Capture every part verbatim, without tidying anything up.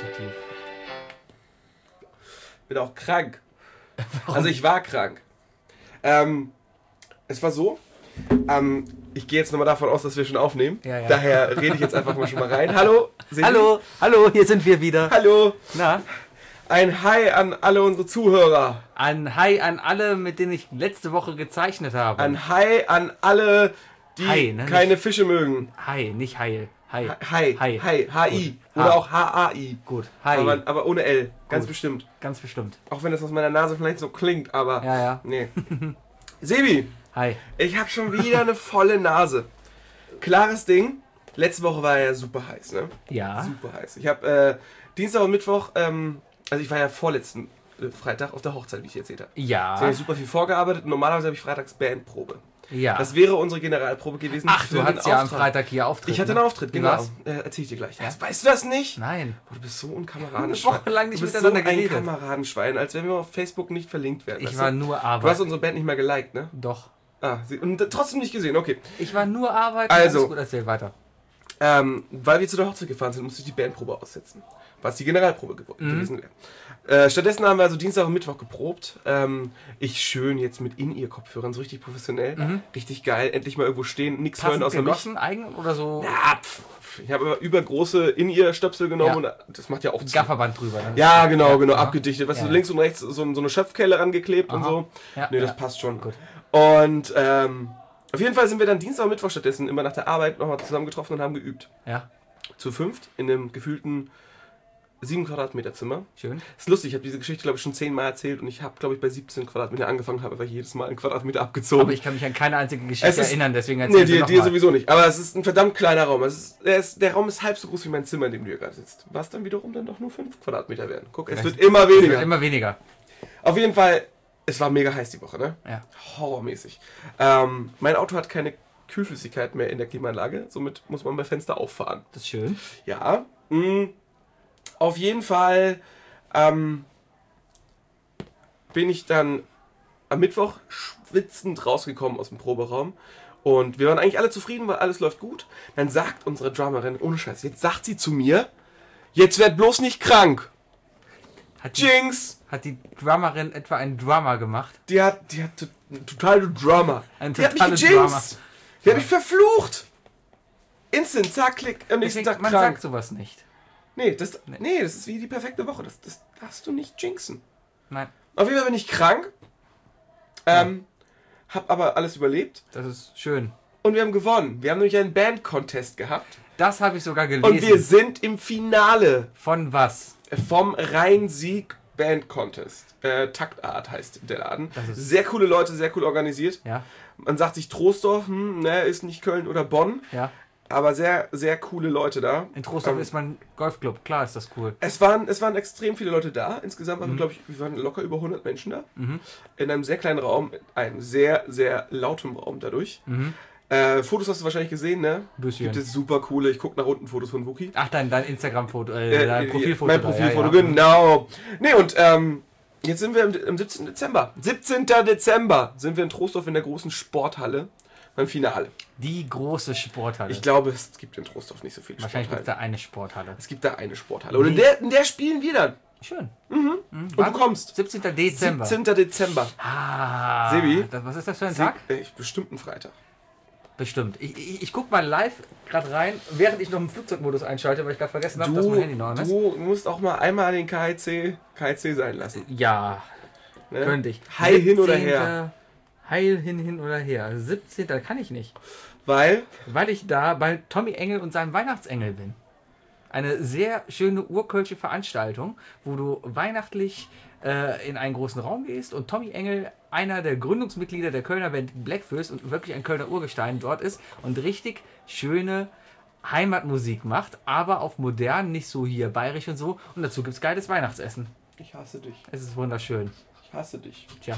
positiv. Bin auch krank. Also ich war krank. Ähm, es war so, ähm, ich gehe jetzt nochmal davon aus, dass wir schon aufnehmen. Ja, ja. Daher rede ich jetzt einfach mal schon mal rein. Hallo. Sebi. Hallo, hallo, hier sind wir wieder. Hallo. Na? Ein Hi an alle unsere Zuhörer. Ein Hi an alle, mit denen ich letzte Woche gezeichnet habe. Ein Hi an alle, die Hi, ne? keine Nicht- Fische mögen. Hi, nicht Heil. Hi. Hi, Hi. Hi, H I Gut. oder Ha. auch H A I. Gut. Hi. Aber, aber ohne L, ganz Gut. bestimmt. Ganz bestimmt. Auch wenn das aus meiner Nase vielleicht so klingt, aber Ja, ja. nee. Sebi, Hi. ich habe schon wieder eine volle Nase. Klares Ding. Letzte Woche war ja super heiß, ne? Ja. Super heiß. Ich habe äh, Dienstag und Mittwoch, ähm, also ich war ja vorletzten äh, Freitag auf der Hochzeit, wie ich erzählt habe. Ich habe Ja. super viel vorgearbeitet. Normalerweise habe ich freitags Bandprobe. Ja. Das wäre unsere Generalprobe gewesen. Ach, für du den hattest ja am Auftrag. Freitag hier Auftritt. Ich hatte ne? einen Auftritt, Wie genau. war's? Äh, erzähl ich dir gleich. Das, weißt du das nicht? Nein. Oh, du bist so ein Eine Kameradenschwein. Woche lang nicht du bist so miteinander ein geredet. Kameradenschwein, als wenn wir auf Facebook nicht verlinkt werden. Ich weißt war du? nur Du hast arbeiten. unsere Band nicht mal geliked, ne? Doch. Ah, sie, und trotzdem nicht gesehen, okay. Ich war nur arbeiten. Also. Alles gut, erzähl weiter. Ähm, weil wir zu der Hochzeit gefahren sind, musste ich die Bandprobe aussetzen. Was die Generalprobe gew Mhm. gewesen wäre. Äh, stattdessen haben wir also Dienstag und Mittwoch geprobt. Ähm, ich schön jetzt mit In-Ear-Kopfhörern, so richtig professionell. Mhm. Richtig geil, endlich mal irgendwo stehen, nichts hören Passend außer mich. gegossen, eigen oder so? Ja, pf, ich habe übergroße In-Ear-Stöpsel genommen Ja. und das macht ja auch zu. Gafferband drüber. Ne? Ja, genau, genau, aha. abgedichtet. Weißt Ja. du, links und rechts so, so eine Schöpfkelle rangeklebt und Aha. so. Ja, Nee, das ja. passt schon. Gut. Und ähm, auf jeden Fall sind wir dann Dienstag und Mittwoch stattdessen immer nach der Arbeit nochmal zusammengetroffen und haben geübt. Ja, Zu fünft in einem gefühlten sieben Quadratmeter Zimmer. schön. Ist lustig, ich habe diese Geschichte, glaube ich, schon zehnmal erzählt und ich habe, glaube ich, bei siebzehn Quadratmeter angefangen, habe einfach jedes Mal einen Quadratmeter abgezogen. Aber ich kann mich an keine einzige Geschichte Es ist- erinnern, deswegen Nee, erzähl dir, sie dir nochmal. sowieso nicht. Aber es ist ein verdammt kleiner Raum. Es ist, der, ist, der Raum ist halb so groß wie mein Zimmer, in dem du hier gerade sitzt. Was dann wiederum dann doch nur fünf Quadratmeter werden. Guck, es Vielleicht- wird immer Es wird weniger. immer weniger. Auf jeden Fall, es war mega heiß die Woche, ne? Ja. Horrormäßig. Ähm, mein Auto hat keine Kühlflüssigkeit mehr in der Klimaanlage, somit muss man bei Fenster auffahren. Das ist schön. Ja, mh, auf jeden Fall ähm, bin ich dann am Mittwoch schwitzend rausgekommen aus dem Proberaum und wir waren eigentlich alle zufrieden, weil alles läuft gut. Dann sagt unsere Drummerin, ohne Scheiß, jetzt sagt sie zu mir, jetzt werd bloß nicht krank. Hat die, Jinx! hat die Drummerin etwa einen Drummer gemacht? Die hat, die hat to- total Drama. Ein Die hat mich totales gejinxt. Drama. Die hat mich verflucht. Instant, zack, klick, am nächsten Deswegen, Tag man krank. sagt sowas nicht. Nee, das, Nee. nee, das ist wie die perfekte Woche. Das, das darfst du nicht jinxen. Nein, Auf jeden Fall bin ich krank. Ähm, hab aber alles überlebt. das ist schön. Und wir haben gewonnen. Wir haben nämlich einen Band-Contest gehabt. Das habe ich sogar gelesen. Und wir sind im Finale Von was? vom Rhein-Sieg Band Contest. Äh, Taktart heißt der Laden. Das ist- Sehr coole Leute, sehr cool organisiert. Ja, Man sagt sich Troisdorf, hm, ne, ist nicht Köln oder Bonn. ja. Aber sehr, sehr coole Leute da. In Trostorf Ähm, ist mein Golfclub. Klar ist das cool. Es waren, es waren extrem viele Leute da. Insgesamt waren, Mhm. glaube ich, wir waren locker über hundert Menschen da. Mhm. In einem sehr kleinen Raum, in einem sehr, sehr lautem Raum dadurch. Mhm. Äh, Fotos hast du wahrscheinlich gesehen, ne? Bisschen. Gibt es super coole. Ich gucke nach unten Fotos von Wookie. Ach, dein, dein Instagram-Foto, äh, Äh, dein Profilfoto. Mein da, Profilfoto, ja, ja. genau. Nee, und ähm, jetzt sind wir im, im siebzehnten Dezember. siebzehnten Dezember sind wir in Trostorf in der großen Sporthalle beim Finale. Die große Sporthalle. Ich glaube, es gibt in Trostorf nicht so viele Wahrscheinlich gibt es Sporthallen. da eine Sporthalle. Es gibt da eine Sporthalle. Und in der, in der spielen wir dann. Schön. Mhm. Und du kommst. siebzehnten Dezember. siebzehnten Dezember. Ah, Sebi? Das, was ist das für ein Tag? Äh, bestimmt ein Freitag. Bestimmt. Ich, ich, ich guck mal live gerade rein, während ich noch im Flugzeugmodus einschalte, weil ich gerade vergessen habe, dass mein Handy noch an ist. du musst auch mal einmal den K I C, K I C sein lassen. Ja, Ne? könnte ich. Heil hin oder siebzehnten her. Heil hin, hin oder her. siebzehnten kann ich nicht. Weil, Weil ich da bei Tommy Engel und seinem Weihnachtsengel bin. Eine sehr schöne urkölsche Veranstaltung, wo du weihnachtlich äh, in einen großen Raum gehst und Tommy Engel, einer der Gründungsmitglieder der Kölner Band Blackfist und wirklich ein Kölner Urgestein dort ist und richtig schöne Heimatmusik macht, aber auf modern, nicht so hier bayerisch und so. Und dazu gibt es geiles Weihnachtsessen. ich hasse dich. Es ist wunderschön. Ich hasse dich. Tja,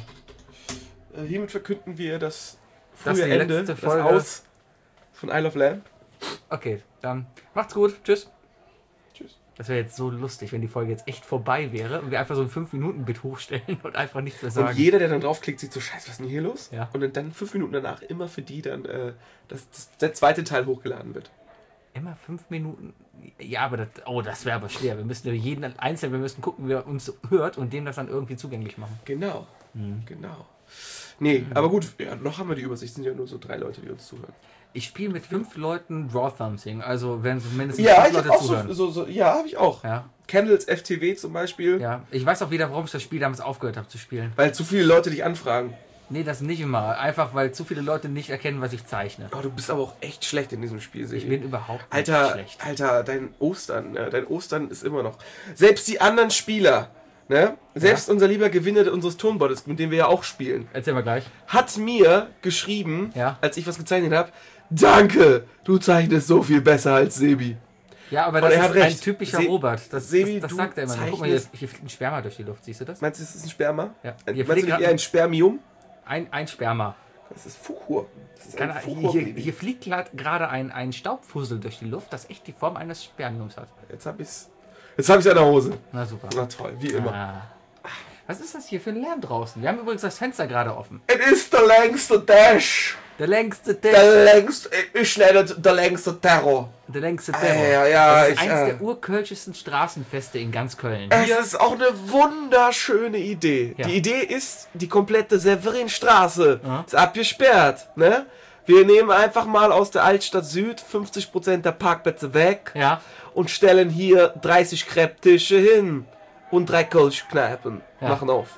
Äh, hiermit verkünden wir das Das frühe ist die Ende, letzte das Folge. Aus von Isle of Lamb. okay, dann macht's gut. Tschüss. Tschüss. Das wäre jetzt so lustig, wenn die Folge jetzt echt vorbei wäre und wir einfach so ein fünf minuten bit hochstellen und einfach nichts mehr sagen. Und jeder, der dann draufklickt, sieht so, scheiße, was ist denn hier los? Ja. Und dann, dann fünf Minuten danach immer für die dann äh, das, das, der zweite Teil hochgeladen wird. Immer fünf Minuten. Ja, aber das, oh, das wäre aber schwer. Wir müssten jeden einzeln, wir müssten gucken, wie er uns hört und dem das dann irgendwie zugänglich machen. Genau. Hm. Genau. Nee, aber gut, ja, noch haben wir die Übersicht. Es sind ja nur so drei Leute, die uns zuhören. Ich spiele mit fünf Leuten Draw Thumbsing, also werden so mindestens Ja, fünf ich Leute hab auch zuhören. so, so, so, ja, habe ich auch. Ja, Candles F T W zum Beispiel, ja. Ich weiß auch wieder, warum ich das Spiel damals aufgehört habe zu spielen. weil zu viele Leute dich anfragen. Nee, das nicht immer. Einfach, weil zu viele Leute nicht erkennen, was ich zeichne. Oh, du bist aber auch echt schlecht in diesem Spiel, Ich bin überhaupt nicht Alter, schlecht. Alter, dein Ostern, ja, dein Ostern ist immer noch. Selbst die anderen Spieler, ne? Selbst Ja. unser lieber Gewinner unseres Turnboards, mit dem wir ja auch spielen, Erzähl mal gleich. hat mir geschrieben, Ja. als ich was gezeichnet habe, danke, du zeichnest so viel besser als Sebi. Ja, aber Und das er ist hat ein recht. typischer Se- Robert. Das, Sebi, das, das du sagt er immer. Guck mal, hier, zeichnest- hier fliegt ein Sperma durch die Luft. Siehst du das? Meinst du, ist das ein Sperma? Ja. Ein, Hier meinst du fliegt nicht grad eher ein Spermium? ein, ein Sperma. Das ist Fuchur. Das ist Kann, ein hier, Fuchur-Baby. hier fliegt gerade ein, ein Staubfussel durch die Luft, das echt die Form eines Spermiums hat. Jetzt hab ich's. Jetzt hab ich's an der Hose. Na super. Na toll, wie immer. Ah. Was ist das hier für ein Lärm draußen? Wir haben übrigens das Fenster gerade offen. Es ist der längste Dash. Der längste Dash. Der längste, ich nenne es der längste Terror. Der längste Ah, Terror. ja, ja, das ist ich, eins äh, der urkölschesten Straßenfeste in ganz Köln. Es ist auch eine wunderschöne Idee. Ja. Die Idee ist, die komplette Severinstraße Ja. ist abgesperrt. Ne? Wir nehmen einfach mal aus der Altstadt Süd fünfzig Prozent der Parkplätze weg Ja, und stellen hier dreißig Krepptische hin und drei Kölschkneipen Ja. machen auf.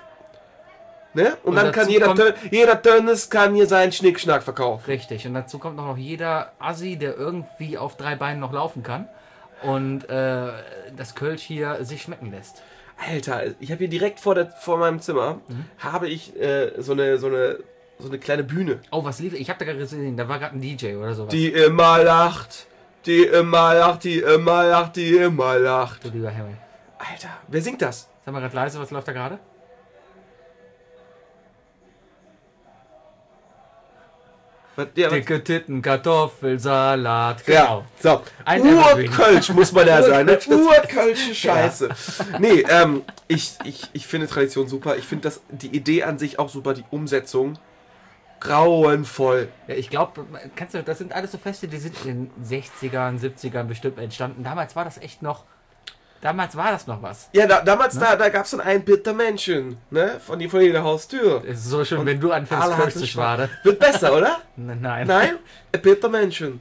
Ne? Und, Und dann dazu kann jeder, kommt- Tön jeder Tönnes kann hier seinen Schnickschnack verkaufen. richtig. Und dazu kommt noch jeder Assi, der irgendwie auf drei Beinen noch laufen kann und äh, das Kölsch hier sich schmecken lässt. Alter, ich habe hier direkt vor, der, vor meinem Zimmer Mhm. habe ich äh, so, eine, so, eine, so eine kleine Bühne. Oh, was lief? Ich habe da gerade gesehen, da war gerade ein D J oder sowas. Die immer lacht, die immer lacht, die immer lacht, die immer lacht. Du lieber Himmel. Alter, wer singt das? Sag mal gerade leise, was läuft da gerade? Was, ja, was, Dicke Titten, Kartoffelsalat. ja, Genau. so. Ein Evergreen. Urkölsch muss man ja sein, ne? Urkölsch. Urkölsche Scheiße. Nee, ähm, ich, ich, ich finde Tradition super. Ich finde das die Idee an sich auch super, die Umsetzung grauenvoll. Ja, ich glaube, kannst du, das sind alles so Feste, die sind in den sechzigern, siebzigern bestimmt entstanden. Damals war das echt noch, damals war das noch was. Ja, da, damals, da, da gab es dann ein Bitter Männchen, ne? Von, die, von jeder Haustür. Es ist so schön, Und wenn du anfängst, alle Kölsch hatten zu Spaß. schwaden. Wird besser, oder? N- Nein. Nein? Ein Bitter Männchen.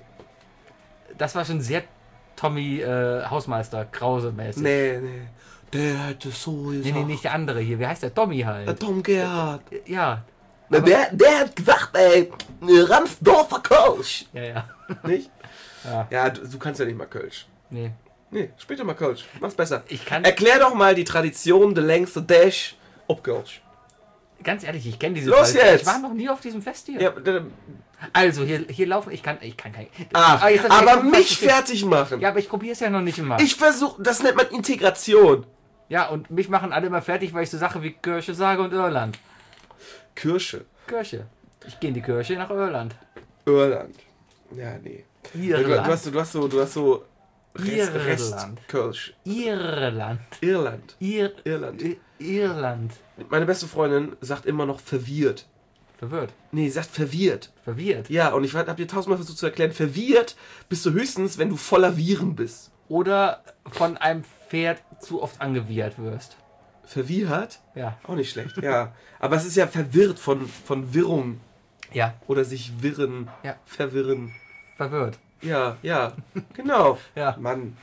Das war schon sehr Tommy äh, Hausmeister, Krause-mäßig. Nee, nee. Der hätte so gesagt. nee, nee, nicht der andere hier. Wie heißt der? Tommy Der halt. Tom Gerhard. Ja. Na, der, der hat gesagt, ey, Ramsdorfer Kölsch. Ja, ja. Nicht? Ja. Ja, du, du kannst ja nicht mal Kölsch. Nee. Nee, spiel doch mal Kölsch. Mach's besser. Ich kann, Erklär doch mal die Tradition, der längste Dash, ob Kölsch. ganz ehrlich, ich kenne diese Los Tradition. jetzt! Ich war noch nie auf diesem Fest hier. Ja, der, Also, hier, hier laufen, ich kann, ich kann kein. ach, Ah, jetzt hast du aber schon mich fast- fertig machen. Ja, aber ich probiere es ja noch nicht immer. Ich versuche, das nennt man Integration. Ja, und mich machen alle immer fertig, weil ich so Sachen wie Kirche sage und Irland. Kirsche. Kirche. Ich gehe in die Kirche nach Irland. Irland. Ja, nee. Du, du, Irland. hast, so- du hast so, du hast so Rest, Rest Irland. Kölsch. Irland. Irland. Ir Irland. I- Irland. Meine beste Freundin sagt immer noch verwirrt. Verwirrt. Nee, sie sagt verwirrt. Verwirrt. Ja, und ich habe dir tausendmal versucht zu erklären, verwirrt bist du höchstens, wenn du voller Viren bist. Oder von einem Pferd zu oft angewidert wirst. Verwirrt? Ja. Auch nicht schlecht, ja. Aber es ist ja verwirrt von, von Wirrung. Ja. Oder sich wirren. Ja. Verwirren. Verwirrt. Ja, ja. Genau. Ja. Mann.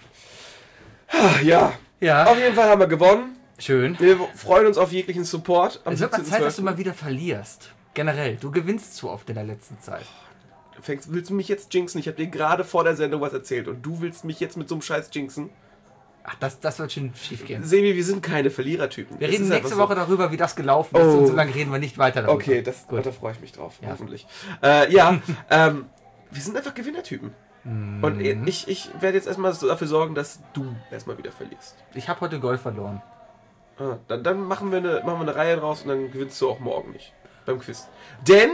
Ah, Ja. Ja. Auf jeden Fall haben wir gewonnen. Schön. Wir freuen uns auf jeglichen Support am Es wird mal Zeit, dass du siebzehnten zwölften mal wieder verlierst. Generell. Du gewinnst zu oft in der letzten Zeit. Fängst, willst du mich jetzt jinxen? Ich habe dir gerade vor der Sendung was erzählt und du willst mich jetzt mit so einem Scheiß jinxen? Ach, das, das wird schon schief gehen. Sebi, wir sind keine Verlierertypen. Wir Das reden ist nächste einfach Woche darüber, wie das gelaufen ist Oh. und so lange reden wir nicht weiter darüber. Okay, das, Gut. da freue ich mich drauf, Ja. hoffentlich. Äh, ja, ähm, wir sind einfach Gewinnertypen. Mhm. Und ich, ich werde jetzt erstmal so dafür sorgen, dass du erstmal wieder verlierst. Ich habe heute Golf verloren. Ah, dann dann machen, wir eine, machen wir eine Reihe draus und dann gewinnst du auch morgen nicht beim Quiz. Denn,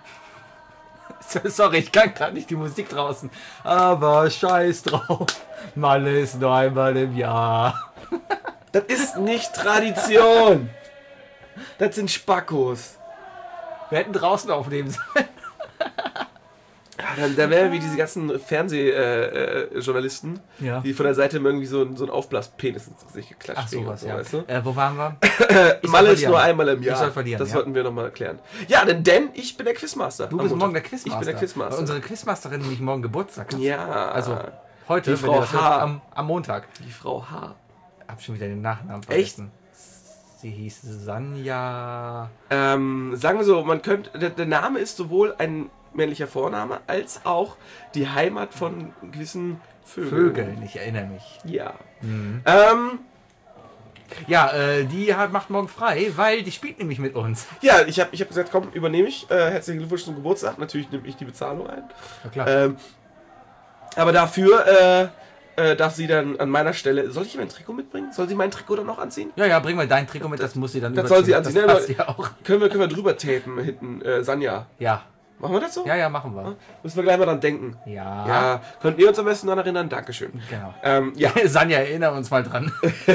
Sorry, ich kann gerade nicht die Musik draußen. Aber scheiß drauf. Malle ist nur einmal im Jahr. das ist nicht Tradition. Das sind Spackos. Wir hätten draußen aufnehmen sollen. dann, dann wären wir wie diese ganzen Fernsehjournalisten, äh, äh, Ja. die von der Seite immer irgendwie so, ein- so einen Aufblaspenis ins Gesicht geklatscht Ach kriegen sowas, und so, ja. weißt du? Äh, wo waren wir? Ich Malle soll ist nur verlieren. einmal im Jahr. Ich soll verlieren, das ja. sollten wir nochmal erklären. Ja, denn, denn ich bin der Quizmaster. Du am bist Montag. morgen der Quizmaster. Ich bin der Quizmaster. Weil unsere Quizmasterin nämlich morgen Geburtstag hat. Ja. Also heute, Die wenn Frau ihr das hört, H. am, am Montag. Die Frau H. Hab schon wieder den Nachnamen Echt? vergessen. Sie hieß Sanja. Ähm, sagen wir so, man könnte, der, der Name ist sowohl ein männlicher Vorname als auch die Heimat von gewissen Vögeln. Vögeln, ich erinnere mich. Ja. Mhm. Ähm, Ja, äh, die hat, macht morgen frei, weil die spielt nämlich mit uns. ja, ich habe ich hab gesagt, komm, übernehme ich. Äh, herzlichen Glückwunsch zum Geburtstag. Natürlich nehme ich die Bezahlung ein. Na klar. Ähm, aber dafür äh, äh, darf sie dann an meiner Stelle. Soll ich ihr mein Trikot mitbringen? Soll sie mein Trikot dann noch anziehen? Ja, ja, bring mal dein Trikot mit, das muss sie dann Das soll sie überziehen. anziehen. Das Ne, passt ja auch. Können wir, können wir drüber tapen hinten, äh, Sanja? Ja, Machen wir das so? ja, ja, machen wir. Müssen wir gleich mal dran denken. Ja, Ja, könnt ihr uns am besten daran erinnern? Dankeschön. genau. Ähm, ja. Sanja, erinnere uns mal dran.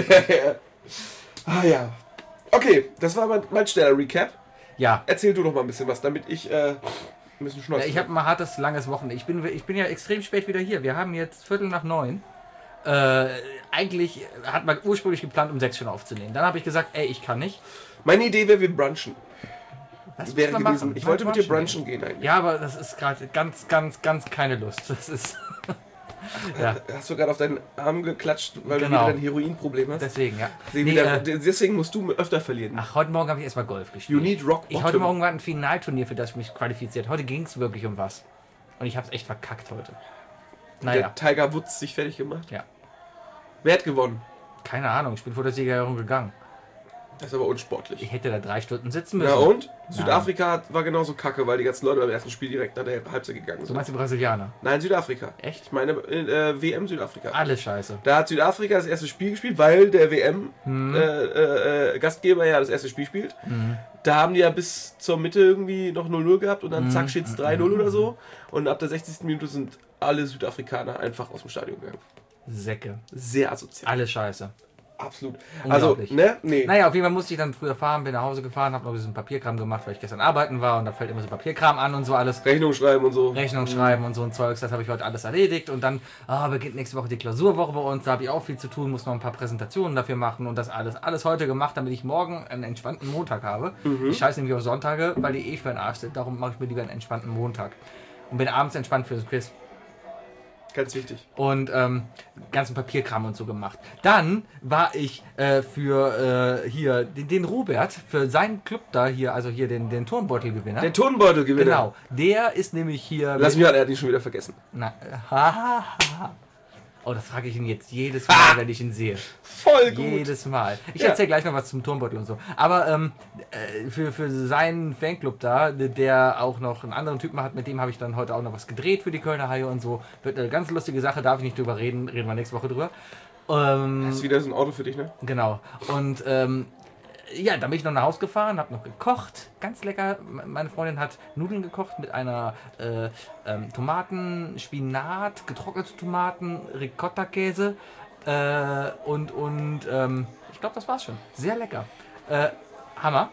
Ah ja. Okay, das war mein, mein schneller Recap. Ja, Erzähl du doch mal ein bisschen was, damit ich äh, ein bisschen Ja, schnurren. ich habe ein hartes, langes Wochenende. Ich bin, ich bin ja extrem spät wieder hier. Wir haben jetzt Viertel nach neun. Äh, eigentlich hat man ursprünglich geplant, um sechs schon aufzunehmen. Dann habe ich gesagt, ey, ich kann nicht. Meine Idee wäre, wir brunchen. Das Wäre muss man gewesen. machen. Ich Mal wollte mit dir brunchen brunchen gehen eigentlich. Ja, aber das ist gerade ganz, ganz, ganz keine Lust. Das ist. ja, Hast du gerade auf deinen Arm geklatscht, weil Genau. du wieder ein Heroinproblem hast? deswegen, ja. Deswegen, Nee, wieder, äh, deswegen musst du öfter verlieren. ach, heute Morgen habe ich erstmal Golf gespielt. You need rock Ich bottom. heute Morgen war ein Finalturnier, für das ich mich qualifiziert. Heute ging es wirklich um was. Und ich habe es echt verkackt heute. Naja, Der Tiger Woods sich fertig gemacht. Ja. Wer hat gewonnen? keine Ahnung. Ich bin vor der Siegerehrung gegangen. Das ist aber unsportlich. Ich hätte da drei Stunden sitzen müssen. Na und? Südafrika war genauso kacke, weil die ganzen Leute beim ersten Spiel direkt nach der Halbzeit gegangen Du sind. meinst die Brasilianer? Nein, Südafrika. Echt? Ich meine äh, W M Südafrika. Alles scheiße. Da hat Südafrika das erste Spiel gespielt, weil der W M Hm. äh, äh, äh, Gastgeber ja das erste Spiel spielt. Mhm. Da haben die ja bis zur Mitte irgendwie noch null null gehabt und dann Mhm. zack steht's drei null oder so. Und ab der sechzigsten Minute sind alle Südafrikaner einfach aus dem Stadion gegangen. Säcke. Sehr asozial. Alles scheiße. Absolut. Also, Unglaublich. ne? Nee. Naja, auf jeden Fall musste ich dann früher fahren, bin nach Hause gefahren, habe noch ein bisschen Papierkram gemacht, weil ich gestern arbeiten war und da fällt immer so Papierkram an und so alles. Rechnung schreiben und so. Rechnung schreiben und so ein Zeugs, das habe ich heute alles erledigt und dann ah, beginnt nächste Woche die Klausurwoche bei uns, da habe ich auch viel zu tun, muss noch ein paar Präsentationen dafür machen und das alles, alles heute gemacht, damit ich morgen einen entspannten Montag habe. Mhm. Ich scheiße nämlich auf Sonntage, weil die eh für den Arsch sind, darum mache ich mir lieber einen entspannten Montag und bin abends entspannt für das Quiz. Ganz wichtig. Und ähm, ganzen Papierkram und so gemacht. Dann war ich äh, für äh, hier den, den Robert, für seinen Club da hier, also hier den, den Turnbeutelgewinner. Der Turnbeutelgewinner. Genau, der ist nämlich hier. Lass mich an, er hat ihn schon wieder vergessen. Na, äh, ha, ha, ha. Oh, das frage ich ihn jetzt jedes Mal, Ah! wenn ich ihn sehe. Voll gut. Jedes Mal. Ich Ja. erzähle gleich noch was zum Turnbeutel und so. Aber ähm, äh, für, für seinen Fanclub da, der auch noch einen anderen Typen hat, mit dem habe ich dann heute auch noch was gedreht für die Kölner Haie und so. Wird eine ganz lustige Sache, darf ich nicht drüber reden, reden wir nächste Woche drüber. Ähm, Das ist wieder so ein Auto für dich, ne? Genau. Und ähm, ja, dann bin ich noch nach Hause gefahren, habe noch gekocht. Ganz lecker. M- Meine Freundin hat Nudeln gekocht mit einer äh, ähm, Tomaten, Spinat, getrocknete Tomaten, Ricotta-Käse äh, und, und ähm, ich glaube, das war's schon. Sehr lecker. Äh, Hammer.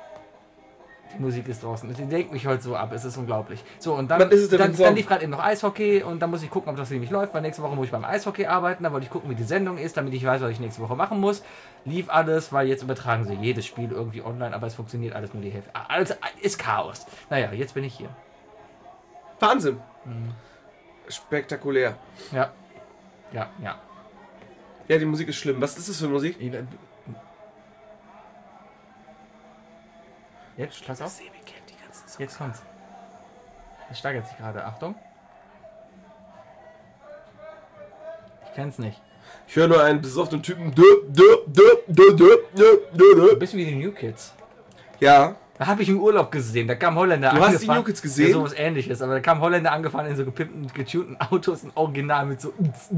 Die Musik ist draußen. Die lenkt mich heute so ab. Es ist unglaublich. So, und dann, Was ist es denn für dann, ein Song? dann lief gerade eben noch Eishockey und dann muss ich gucken, ob das nämlich läuft, weil nächste Woche muss ich beim Eishockey arbeiten. Da wollte ich gucken, wie die Sendung ist, damit ich weiß, was ich nächste Woche machen muss. Lief alles, weil jetzt übertragen sie jedes Spiel irgendwie online, aber es funktioniert alles nur die Hälfte. Also ist Chaos. Naja, jetzt bin ich hier. Wahnsinn. Mhm. Spektakulär. Ja. Ja, ja. Ja, die Musik ist schlimm. Was ist das für Musik? Jetzt, pass auf. Sebi kennt die ganzen Songs. Jetzt kommt's. Es steigert sich gerade. Achtung. Ich kenn's nicht. Ich höre nur einen besoffenen Typen. Dö, dö, dö, dö, dö, dö, dö. Ein bisschen wie die New Kids. Ja. Da habe ich im Urlaub gesehen, da kam Holländer Du hast die angefahren. New Kids gesehen? Ja, sowas ähnliches, aber da kam Holländer angefahren in so gepimpten, getunten Autos, ein Original mit so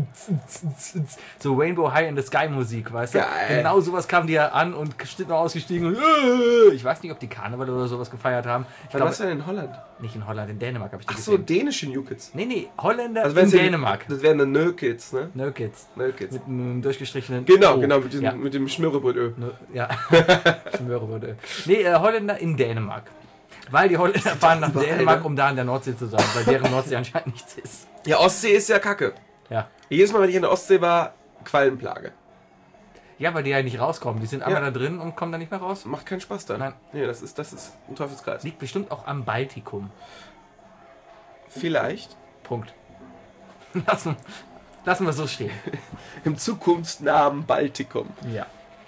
so Rainbow High in the Sky Musik, weißt du? Geil. Genau sowas kam die ja an und sind noch ausgestiegen und äh, ich weiß nicht, ob die Karneval oder sowas gefeiert haben. Ich Wann glaube, warst du denn in Holland? nicht in Holland, in Dänemark habe ich die Ach so, gesehen. dänische New Kids. Nee, nee, Holländer Also in wenn's ja- Dänemark. Das wären dann Nö Kids, ne? No Kids. Nö Kids. Mit einem durchgestrichenen Genau, O. genau, mit, diesem, Ja. mit dem Schmörebrötö. Ne, ja. Ich schwöre, würde. Nee, äh, Holländer in Dänemark. Weil die Holländer fahren nach überall, Dänemark, ne? um da in der Nordsee zu sein, weil deren Nordsee anscheinend nichts ist. Ja, Ostsee ist ja kacke. Ja. Jedes Mal, wenn ich in der Ostsee war, Quallenplage. Ja, weil die ja nicht rauskommen. Die sind einmal Ja. da drin und kommen da nicht mehr raus. Macht keinen Spaß dann. Nein. Nee, das ist, das ist ein Teufelskreis. Liegt bestimmt auch am Baltikum. Vielleicht. Punkt. Lassen, lassen wir so stehen. Im zukunftsnahen Baltikum. Ja.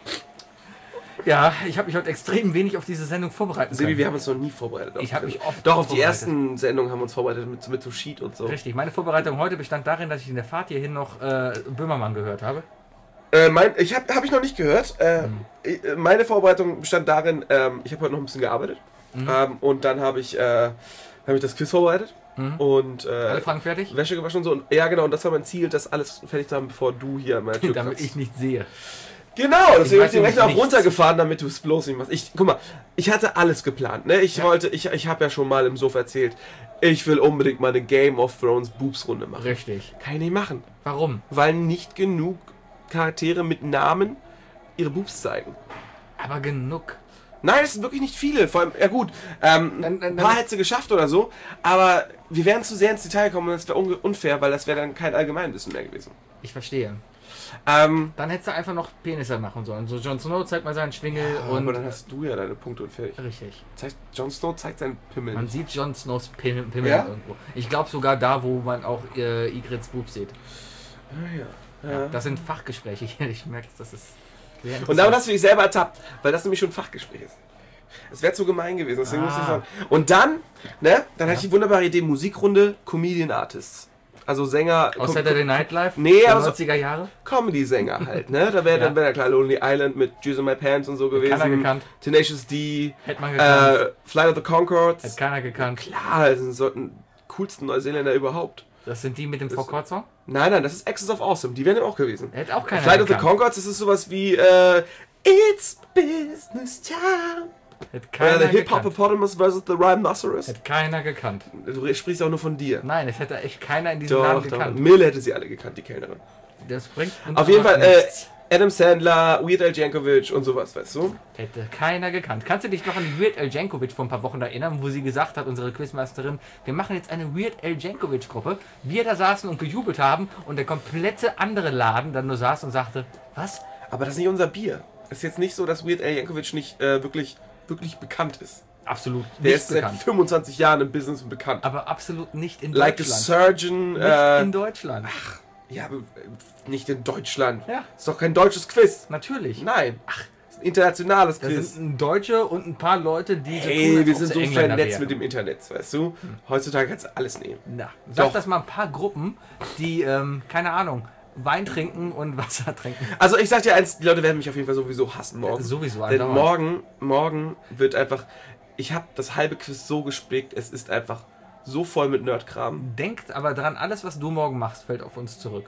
Ja, ich habe mich heute extrem wenig auf diese Sendung vorbereitet. Sebi, wir haben uns noch nie vorbereitet. Ich habe mich oft Doch, auf die vorbereitet. ersten Sendungen haben wir uns vorbereitet mit, mit so Sheet und so. Richtig, meine Vorbereitung heute bestand darin, dass ich in der Fahrt hierhin noch äh, Böhmermann gehört habe. Äh, mein, ich habe hab ich noch nicht gehört. Äh, Mhm. ich- Meine Vorbereitung bestand darin, ähm, ich habe heute noch ein bisschen gearbeitet. Mhm. Ähm, und dann habe ich, äh, hab ich das Quiz vorbereitet. Mhm. Und Alle äh, Fragen fertig? Wäsche gewaschen und so. Und, ja, genau. Und das war mein Ziel, das alles fertig zu haben, bevor du hier an meiner Tür Damit kratzt. ich nicht sehe. Genau, deswegen Ich habe weiß ich den nämlich Rechner auch nichts. runtergefahren, damit du es bloß nicht machst. Ich, guck mal, ich hatte alles geplant. Ne? Ich Ja. wollte, ich, ich habe ja schon mal im Sofa erzählt, ich will unbedingt mal eine Game of Thrones Boobs-Runde machen. Richtig. Kann ich nicht machen, Warum? weil nicht genug Charaktere mit Namen ihre Boobs zeigen. Aber genug. Nein, es sind wirklich nicht viele. Vor allem, ja gut, ähm, Dann- dann- ein paar dann- hätte sie geschafft oder so, aber wir wären zu sehr ins Detail gekommen und das wäre unge- unfair, weil das wäre dann kein Allgemeinwissen mehr gewesen. Ich verstehe. Ähm, Dann hättest du einfach noch Penisse machen sollen. So, Jon Snow zeigt mal seinen Schwingel aber und. dann hast du ja deine Punkte und fertig. Richtig. Zeigt, Jon Snow zeigt seinen Pimmel. Man sieht Jon Snows Pimmel, Pimmel Ja? irgendwo. Ich glaube sogar da, wo man auch äh, Ygritte's Bub sieht. Ah, ja. Ja. Das sind Fachgespräche hier. Ich merke, das ist sehr Und damit hast du dich selber ertappt, weil das nämlich schon ein Fachgespräch ist. Es wäre zu gemein gewesen, deswegen Ah. muss ich sagen. Und dann, ne, dann Ja. hatte ich die wunderbare Idee, Musikrunde, Comedian Artists. Also Sänger, Aus Com- Saturday Night Live? Nee, der aber so- neunziger Jahre? Comedy-Sänger halt, ne? Da wäre Ja. dann wär der klar Lonely Island mit Juice in My Pants und so gewesen. Keiner gekannt. Tenacious D, Hätte man gekannt. äh, Flight of the Conchords. Hätte keiner gekannt. Klar, das sind so die coolsten Neuseeländer überhaupt. Das sind die mit dem Das- Frau Kort-Song? Nein, nein, das ist Axis of Awesome, die wären auch gewesen. Hätte auch keiner Flight of the gekannt. Conchords, das ist sowas wie, äh, It's Business Time. Hätte Oder keiner der Hip gekannt. Hoppopotamus versus the Rhinoceros. Hätte keiner gekannt. Du sprichst auch nur von dir. Nein, es hätte echt keiner in diesem Namen Doch, doch. gekannt. Mill hätte sie alle gekannt, die Kellnerin. Das bringt uns Auf jeden aber Fall, äh, nichts. Adam Sandler, Weird Al Yankovic und sowas, weißt du? Hätte keiner gekannt. Kannst du dich noch an die Weird Al Jankovic vor ein paar Wochen erinnern, wo sie gesagt hat, unsere Quizmasterin, wir machen jetzt eine Weird Al Jankovic Gruppe. Wir da saßen und gejubelt haben und der komplette andere Laden dann nur saß und sagte, was? Aber das ist nicht unser Bier. Es ist jetzt nicht so, dass Weird Al Yankovic nicht äh, wirklich, wirklich bekannt ist. Absolut Der nicht ist seit bekannt. fünfundzwanzig Jahren im Business und bekannt. Aber absolut nicht in Like a Deutschland. Surgeon. Nicht Äh, in Deutschland. ja, aber äh, nicht in Deutschland. Ja, Ist doch kein deutsches Quiz. natürlich. Nein. Ach, ist ein internationales Da Quiz. sind ein Deutsche und ein paar Leute, die so tun, Hey, als wir ob sind sie so Engländer vernetzt wären. mit dem Internet, weißt du? Heutzutage kannst du alles nehmen. Na, sag Doch. das mal ein paar Gruppen, die, ähm, keine Ahnung, Wein trinken und Wasser trinken. Also ich sag dir eins, die Leute werden mich auf jeden Fall sowieso hassen morgen. Sowieso Denn andauernd. morgen, morgen wird einfach, ich habe das halbe Quiz so gespickt, es ist einfach so voll mit Nerdkram. Denkt aber dran, alles, was du morgen machst, fällt auf uns zurück.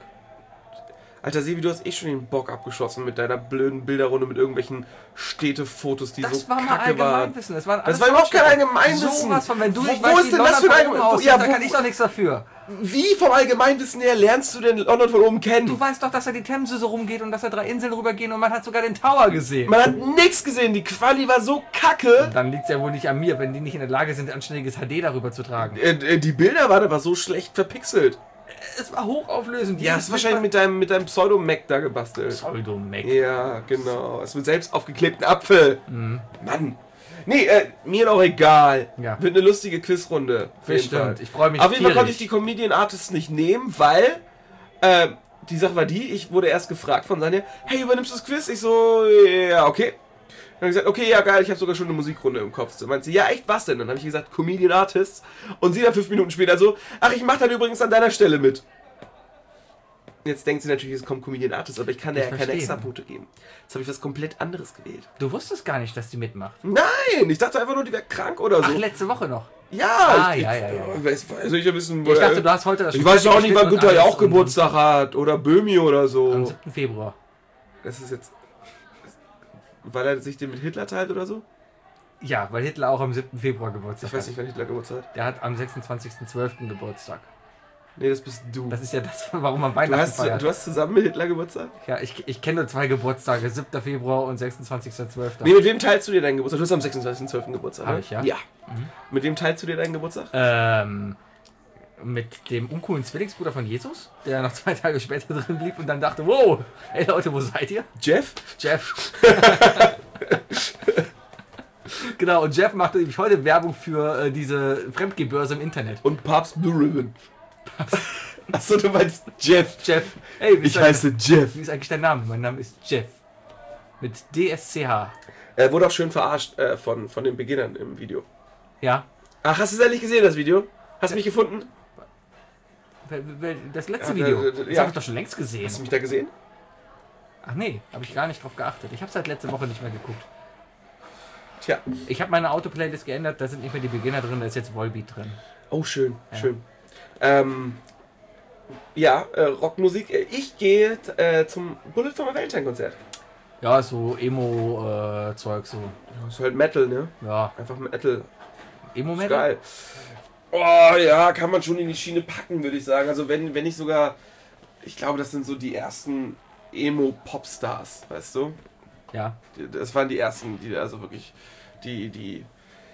Alter Sebi, du hast eh schon den Bock abgeschossen mit deiner blöden Bilderrunde mit irgendwelchen Städtefotos, die Das so war mal kacke waren. Allgemeinwissen. Das, waren Das alles war überhaupt kein Vorstellungen. Allgemeinwissen. Sowas von, wenn du Wo- nicht wo weißt, ist wie denn das London für ein von Allgemein- oben aussieht, ja, da wo- kann ich doch nichts dafür. Wie vom Allgemeinwissen her lernst du denn London von oben kennen? Du weißt doch, dass da die Themse so rumgeht und dass da drei Inseln rübergehen und man hat sogar den Tower gesehen. Man hat nichts gesehen, die Quali war so kacke. Dann liegt es ja wohl nicht an mir, wenn die nicht in der Lage sind, anständiges H D darüber zu tragen. Äh, äh, Die Bilder waren aber so schlecht verpixelt. Es war hochauflösend. Ja, das ist wahrscheinlich mit deinem, mit deinem Pseudo-Mac da gebastelt. Pseudo-Mac. Ja, genau. Es wird selbst aufgeklebten Apfel. Mhm. Mann. Nee, äh, mir auch egal. Ja. Wird eine lustige Quizrunde. Auf jeden Fall. Bestimmt. Ich freue mich Auf jeden Fall tierisch. konnte ich die Comedian Artists nicht nehmen, weil äh, die Sache war die, ich wurde erst gefragt von Sanja, hey, übernimmst du das Quiz? Ich so, ja, okay. Dann habe ich gesagt, okay, ja geil, ich habe sogar schon eine Musikrunde im Kopf. So meinte sie, ja echt, was denn? Dann habe ich gesagt, Comedian Artists. Und sie dann fünf Minuten später so, ach, ich mache dann übrigens an deiner Stelle mit. Jetzt denkt sie natürlich, es kommt Comedian Artists, aber ich kann dir Ich ja keine verstehe. extra Punkte geben. Jetzt habe ich was komplett anderes gewählt. Du wusstest gar nicht, dass die mitmacht. Nein, ich dachte einfach nur, die wäre krank oder so. Ach, letzte Woche noch. Ja, Ah, ich, ja, ich, ja, ja. Weiß, weiß ich ja wissen, Ich dachte, du hast heute das ich weiß auch nicht, wann geschnitten Günther und ja alles auch Geburtstag hat oder Böhmi oder und- Am so. siebten Februar. Das ist jetzt, weil er sich den mit Hitler teilt oder so? Ja, weil Hitler auch am siebten Februar Geburtstag Ich weiß hat. nicht, wann Hitler Geburtstag hat. Der hat am sechsundzwanzigsten zwölften Geburtstag. Nee, das bist du. Das ist ja das, warum man Du Weihnachten hast, feiert. du hast zusammen mit Hitler Geburtstag? Ja, ich, ich kenne nur zwei Geburtstage, siebter Februar und sechsundzwanzigster zwölfter Nee, mit wem teilst du dir deinen Geburtstag? Du hast am sechsundzwanzigsten zwölften Geburtstag, Hab ne? ich, ja. Ja. Mhm. Mit wem teilst du dir deinen Geburtstag? Ähm, mit dem uncoolen Zwillingsbruder von Jesus, der noch zwei Tage später drin blieb und dann dachte, wow, ey Leute, wo seid ihr? Jeff? Jeff. Genau, und Jeff machte nämlich heute Werbung für äh, diese Fremdgehbörse im Internet. Und Papst Blue Ribbon. Achso, du meinst Jeff. Jeff. Ey, wie ist Ich dein- heiße Jeff. Wie ist eigentlich dein Name? Mein Name ist Jeff. Mit D S C H. Er wurde auch schön verarscht äh, von, von den Beginnern im Video. Ja. Ach, hast du es ehrlich gesehen, das Video? Hast du mich gefunden? Das letzte Ja, Video. äh, äh, Das ja. habe ich doch schon längst gesehen. Hast du mich da gesehen? Ach nee, habe ich gar nicht drauf geachtet. Ich habe seit letzter Woche nicht mehr geguckt. Tja. Ich habe meine Auto-Playlist geändert, da sind nicht mehr die Beginner drin, da ist jetzt Volbeat drin. Oh, schön, Ja. schön. Ähm, ja, äh, Rockmusik. Ich gehe äh, zum Bullet for My Valentine Konzert. Ja, so Emo-Zeug, so. Ja, ist halt Metal, ne? Ja, Einfach Metal. Ist Emo-Metal? geil. Oh ja, kann man schon in die Schiene packen, würde ich sagen. Also wenn, wenn nicht sogar, ich glaube, das sind so die ersten Emo-Popstars, weißt du? Ja. Die- Das waren die ersten, die also wirklich, die, die,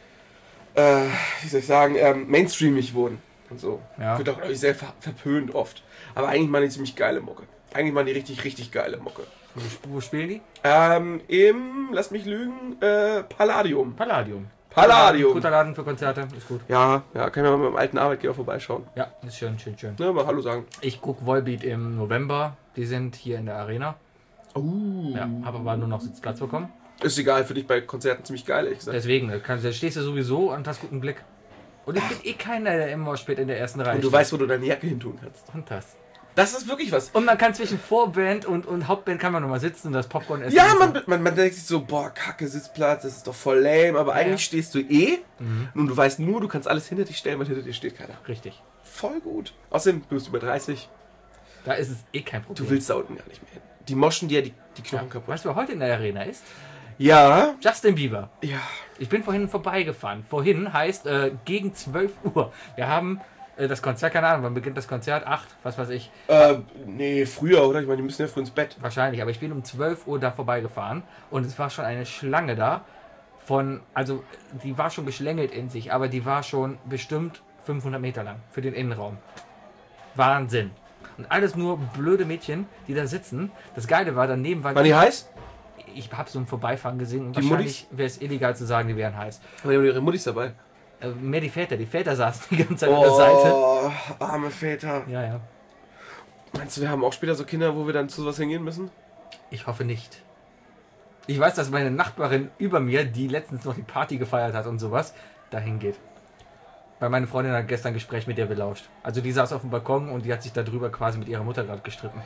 äh, wie soll ich sagen, ähm, mainstreamig wurden und so. Ja. Wird auch, glaube ich, sehr ver verpönt oft. Aber eigentlich machen die ziemlich geile Mucke. Eigentlich machen die richtig, richtig geile Mucke. Wo, wo spielen die? Ähm, im, lass mich lügen, äh, Palladium. Palladium. Palladium. Guter Laden für Konzerte, ist gut. Ja, ja, können wir mal mit meinem alten Arbeitgeber vorbeischauen. Ja, ist schön, schön, schön. Ne, mal Hallo sagen. Ich gucke Volbeat im November, die sind hier in der Arena. Uh. Ja, habe aber nur noch Sitzplatz bekommen. Ist egal, für dich bei Konzerten ziemlich geil, ehrlich gesagt. Deswegen, da, kannst, da stehst du sowieso und hast guten Blick. Und ich bin eh keiner, der immer spät in der ersten Reihe Und du steht. weißt, wo du deine Jacke hin tun kannst. Und das. Das ist wirklich was. Und man kann zwischen Vorband und, und Hauptband kann man nochmal sitzen und das Popcorn essen. Ja, und man, man, man denkt sich so, boah, kacke Sitzplatz, das ist doch voll lame, aber Ja, eigentlich ja. stehst du eh Mhm. und du weißt nur, du kannst alles hinter dich stellen, weil hinter dir steht keiner. So. Richtig. Voll gut. Außerdem bist du über dreißig, Da ist es eh kein Problem. du willst da unten gar nicht mehr hin. Die moschen dir die, die ja. Knochen kaputt. Weißt du, wer heute in der Arena ist? Ja, Justin Bieber. ja. Ich bin vorhin vorbeigefahren. Vorhin heißt äh, gegen zwölf Uhr. Wir haben äh, das Konzert, keine Ahnung, wann beginnt das Konzert? acht, was weiß ich. Äh, nee, früher, oder? Ich meine, die müssen ja früh ins Bett. Wahrscheinlich, aber ich bin um zwölf Uhr da vorbeigefahren und es war schon eine Schlange da von, also die war schon geschlängelt in sich, aber die war schon bestimmt fünfhundert Meter lang für den Innenraum. Wahnsinn. Und alles nur blöde Mädchen, die da sitzen. Das Geile war, daneben waren... Waren die heiß? Ich habe so ein Vorbeifahren gesehen und Die wahrscheinlich wäre es illegal zu sagen, die wären heiß. Aber die haben ihre Muttis dabei. Äh, mehr die Väter. Die Väter saßen die ganze Zeit an der Seite. Oh, arme Väter. Ja, ja. Meinst du, wir haben auch später so Kinder, wo wir dann zu sowas hingehen müssen? Ich hoffe nicht. Ich weiß, dass meine Nachbarin über mir, die letztens noch die Party gefeiert hat und sowas, dahin geht. Weil meine Freundin hat gestern ein Gespräch mit der belauscht. Also die saß auf dem Balkon und die hat sich darüber quasi mit ihrer Mutter gerade gestritten.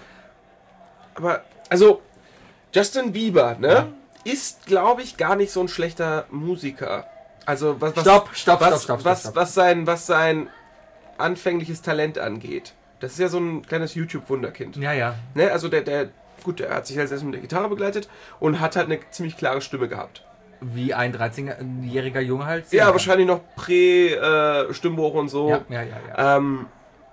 Aber, also, Justin Bieber, ne? Ja. Ist, glaube ich, gar nicht so ein schlechter Musiker. Also, was, was, Stopp, stopp, was, stopp, stopp, stopp, was, stopp. was, sein, was sein anfängliches Talent angeht. Das ist ja so ein kleines YouTube-Wunderkind. Ja, ja. Ne? Also, der, der, gut, der hat sich halt erst mit der Gitarre begleitet und hat halt eine ziemlich klare Stimme gehabt. Wie ein dreizehnjähriger Junge halt. singen Ja, kann. wahrscheinlich noch Prä-Stimmbruch und so. Ja, ja, ja. ja. Ähm,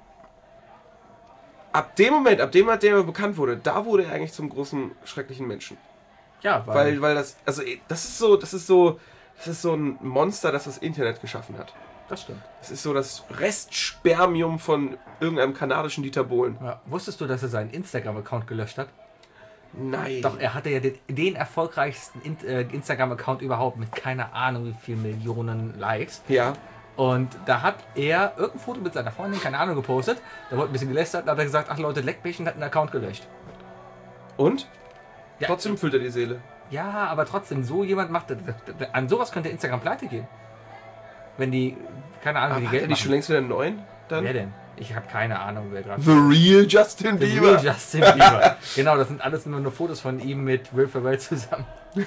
ab dem Moment, ab dem Moment, der bekannt wurde, da wurde er eigentlich zum großen, schrecklichen Menschen. ja, weil, Weil, weil das, also das ist so, das ist so, das ist so ein Monster, das das Internet geschaffen hat. das stimmt. Das ist so das Restspermium von irgendeinem kanadischen Dieter Bohlen. Ja. Wusstest du, dass er seinen Instagram-Account gelöscht hat? Nein. Doch, er hatte ja den, den erfolgreichsten In äh, Instagram-Account überhaupt mit keine Ahnung wie viel Millionen Likes. Ja. Und da hat er irgendein Foto mit seiner Freundin, keine Ahnung, gepostet. Da wurde ein bisschen gelästert, da hat er gesagt, ach Leute, Leckbächen hat einen Account gelöscht. Und? Ja. Trotzdem füllt er die Seele. Ja, aber trotzdem, so jemand macht das. An sowas könnte Instagram pleite gehen. Wenn die, keine Ahnung, wie die Aber hat Geld er nicht machen. schon längst wieder einen neuen? Dann? Wer denn? Ich habe keine Ahnung, wer gerade... The real Justin The Bieber. real Justin Bieber. Genau, das sind alles nur, nur Fotos von ihm mit Will Ferrell zusammen.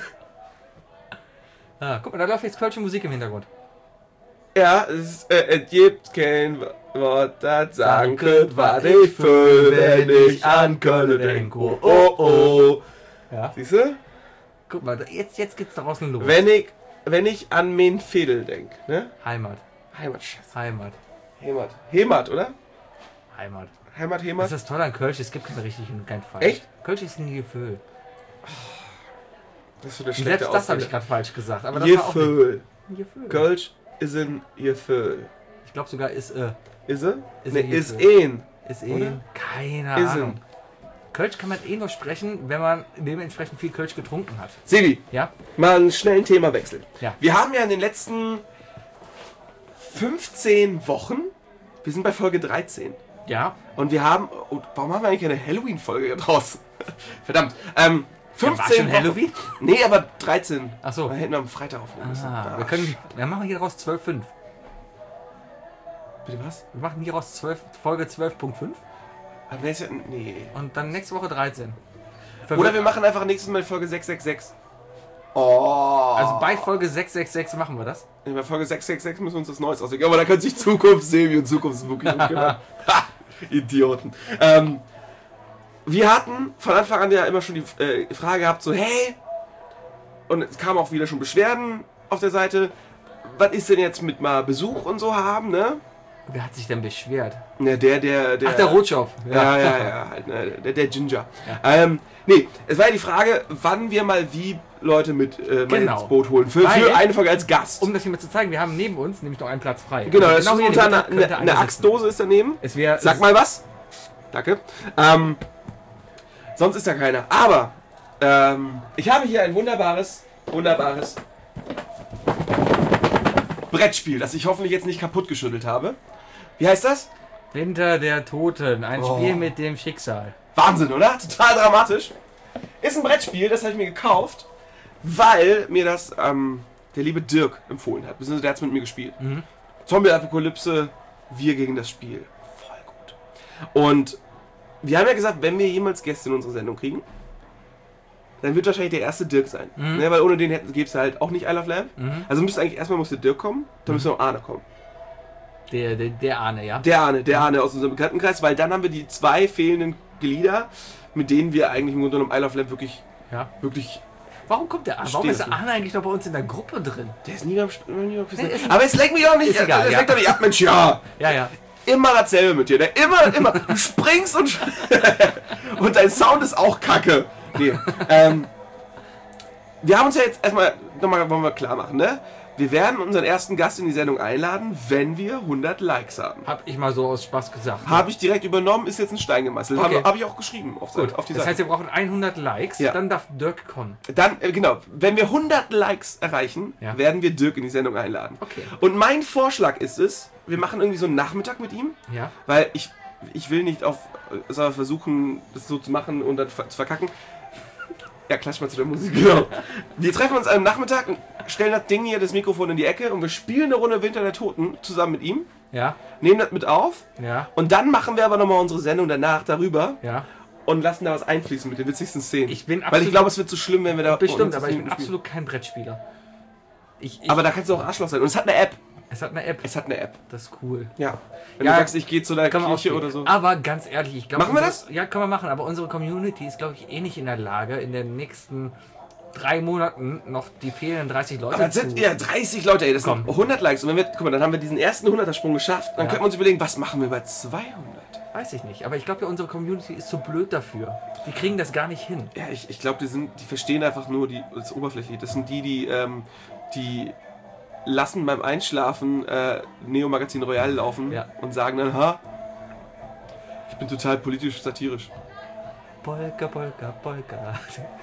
Ah, guck mal, da läuft jetzt kölsche Musik im Hintergrund. Ja, es, äh, es gibt kein Wort, das sagen könnt, was ich fühl, wenn ich an Köln denke. Oh, oh, oh. Ja. Siehst du? Guck mal, da- jetzt, jetzt geht's draußen los. Wenn ich, wenn ich an mein Fädel denke, ne? Heimat. Heimat, scheiße. Heimat. Heimat. Heimat, oder? Heimat. Heimat, Heimat. Das ist das Tolle an Kölsch, es gibt kein richtig und kein falsch. Echt? Kölsch ist ein Gefühl. Das ist so eine Selbst schlechte das habe ich Ausrede. gerade falsch gesagt. Aber das war auch Gefühl. ein Gefühl. Kölsch ist ein Gefühl. Ich glaube sogar ist äh, Ist er? Ist Ne, ein ist Gefühl. ein. ist Oder? eh keine Ist Ahnung. ein. Kölsch kann man eh nur sprechen, wenn man dementsprechend viel Kölsch getrunken hat. Sebi, Ja? mal einen schnellen Themawechsel. Ja. Wir haben ja in den letzten fünfzehn Wochen, wir sind bei Folge dreizehn. Ja. Und wir haben, oh, warum haben wir eigentlich keine Halloween-Folge draus? Verdammt. Ähm, Ja, war fünfzehn schon Wochen. Halloween? Nee, aber dreizehn. Ach so. Da hätten wir am Freitag aufnehmen müssen. Ah, Ah, wir können, wir machen hier raus zwölf Punkt fünf. Bitte was? Wir machen hier raus zwölf, Folge zwölf Punkt fünf Aber wer ist ja, nee. und dann nächste Woche dreizehn. Oder wir machen einfach nächstes Mal Folge sechs sechs sechs. Oh. Also bei Folge sechs sechs sechs machen wir das. Nee, bei Folge sechs sechs sechs müssen wir uns das Neues ausdenken. Aber da können sich Zukunftssebi und Zukunftsmucki drum kümmern. Ha! Idioten. Ähm, wir hatten von Anfang an ja immer schon die äh, Frage gehabt, so hey, und es kamen auch wieder schon Beschwerden auf der Seite, was ist denn jetzt mit mal Besuch und so haben, ne? Wer hat sich denn beschwert? Ne, der, der, der... Ach, der Rotschopf. Ja, ja, ja, halt, ne, der, der Ginger. Ja. Ähm, nee, es war ja die Frage, wann wir mal wie Leute mit äh, mal Genau. ins Boot holen. Für, Weil- für eine Folge als Gast. Um das hier mal zu zeigen, wir haben neben uns nämlich noch einen Platz frei. genau, das Also ist hier in unter der eine, Mitte könnte eine, eine einer sitzen. Axtdose ist daneben. Es wäre. Sag mal was. Danke. Ähm, sonst ist da keiner. Aber ähm, ich habe hier ein wunderbares, wunderbares Brettspiel, das ich hoffentlich jetzt nicht kaputt geschüttelt habe. Wie heißt das? Winter der Toten, ein Oh. Spiel mit dem Schicksal. Wahnsinn, oder? Total dramatisch. Ist ein Brettspiel, das habe ich mir gekauft, weil mir das ähm, der liebe Dirk empfohlen hat. Beziehungsweise der hat es mit mir gespielt. Mhm. Zombie-Apokalypse, wir gegen das Spiel. Voll gut. Und wir haben ja gesagt, wenn wir jemals Gäste in unsere Sendung kriegen, dann wird wahrscheinlich der erste Dirk sein. Mhm. Ne, weil ohne den gäbe es halt auch nicht I Love Lamp. Mhm. Also müsste eigentlich erstmal musste Dirk kommen, dann müsste noch Arne kommen. Der, der, der Ahne, ja. Der Arne, der Arne aus unserem Bekanntenkreis, weil dann haben wir die zwei fehlenden Glieder, mit denen wir eigentlich im Grunde genommen I Love Lamp wirklich, ja. wirklich. Warum kommt der Ahne? Warum Verstehe ist das der Ahne eigentlich noch bei uns in der Gruppe drin? Der ist nie beim Sp- nie beim Pissen. Nee, ist- Aber es lenkt mich auch nicht. ist egal, es ja. lenkt doch nicht ab, Mensch, ja. Ja, ja. Immer dasselbe mit dir. Ne? Immer, immer. Du springst und und dein Sound ist auch kacke. Nee. Ähm, wir haben uns ja jetzt erstmal, nochmal wollen wir klar machen, ne? Wir werden unseren ersten Gast in die Sendung einladen, wenn wir hundert Likes haben. Hab ich mal so aus Spaß gesagt. Habe ich direkt übernommen, ist jetzt ein Stein gemeißelt. Okay. Habe hab ich auch geschrieben auf, Gut. auf die Das Seite. heißt, wir brauchen hundert Likes, Ja. dann darf Dirk kommen. Dann, äh, genau, wenn wir hundert Likes erreichen, Ja. werden wir Dirk in die Sendung einladen. Okay. Und mein Vorschlag ist es, wir machen irgendwie so einen Nachmittag mit ihm, Ja. weil ich, ich will nicht auf äh, sagen wir, versuchen, das so zu machen und dann ver- zu verkacken. Ja, klatsch mal zu der Musik, genau. Wir treffen uns am Nachmittag und stellen das Ding hier, das Mikrofon in die Ecke und wir spielen eine Runde Winter der Toten zusammen mit ihm, Ja. nehmen das mit auf Ja. und dann machen wir aber nochmal unsere Sendung danach darüber Ja. und lassen da was einfließen mit den witzigsten Szenen. Ich bin Weil absolut- ich glaube, es wird zu schlimm, wenn wir da... Bestimmt, oh, aber ich bin spielen. absolut kein Brettspieler. Ich, ich, Aber da kannst du auch Arschloch sein. Und es hat eine App. es hat eine App. Es hat eine App. Das ist cool. Ja. Wenn Ja, du sagst, ich gehe zu der Kann man Kirche ausspielen. oder so. Aber ganz ehrlich, ich glaube... Machen wir unsere- Ja, können wir machen. Aber unsere Community ist, glaube ich, eh nicht in der Lage, in den nächsten drei Monaten noch die fehlenden dreißig Leute Aber das zu... sind ja dreißig Leute, ey, das Komm. sind hundert Likes. Und wenn wir, guck mal, dann haben wir diesen ersten hunderter-Sprung geschafft. Dann Ja. könnten wir uns überlegen, was machen wir bei zweihundert? Weiß ich nicht. Aber ich glaube, ja, unsere Community ist zu blöd dafür. Die kriegen das gar nicht hin. Ja, ich, ich glaube, die sind, die verstehen einfach nur die, das Oberflächliche. Das sind die, die, ähm, die lassen beim Einschlafen äh, Neo Magazin Royal laufen Ja. und sagen dann, ha, ich bin total politisch satirisch. Polka, Polka, Polka.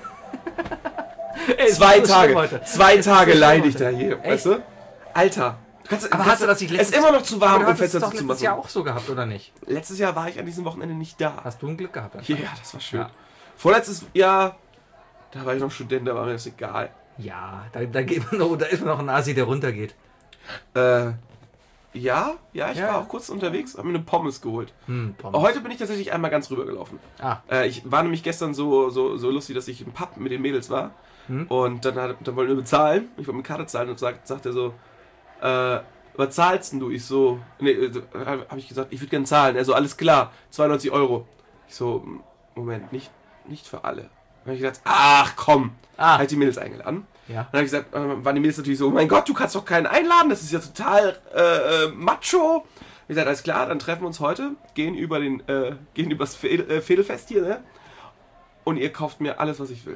Ey, es Zwei ist so Tage, schlimm heute. zwei Es ist so Tage schlimm leide ich heute. da hier, Echt? weißt du? Alter. Du kannst, Aber kannst hast du das nicht Es letztes ist immer noch zu warm, Aber um du hattest Fenster es doch zu letztes machen. Jahr auch so gehabt, oder nicht? Letztes Jahr war ich an diesem Wochenende nicht da. Hast du ein Glück gehabt? Ja, das war schön. Ja. Vorletztes Jahr, da war ich noch Student, da war mir das egal. Ja, da, da, geht man noch, da ist man noch ein Asi, der runtergeht. Äh, ja, ja, ich Ja. war auch kurz unterwegs, habe mir eine Pommes geholt. Hm, Pommes. Aber heute bin ich tatsächlich einmal ganz rübergelaufen. Ah, Äh, ich war nämlich gestern so, so, so lustig, dass ich im Pub mit den Mädels war. Hm. Und dann, hat, dann wollten wir bezahlen. Ich wollte mit Karte zahlen und sagt, sagt er so, äh, was zahlst denn du? Ich so, nee, äh, habe ich gesagt, ich würde gerne zahlen. Er so, alles klar, zweiundneunzig Euro. Ich so, Moment, nicht, nicht für alle. Dann habe ich gedacht, ach komm, Ah. halt die Mädels eingeladen. ja. Dann habe ich gesagt, äh, waren die Mädels natürlich so, oh mein Gott, du kannst doch keinen einladen, das ist ja total äh, äh, macho. Wie gesagt, alles klar, dann treffen wir uns heute, gehen über den, äh, gehen übers Fädel, äh, Fädelfest hier, ne? Und ihr kauft mir alles, was ich will.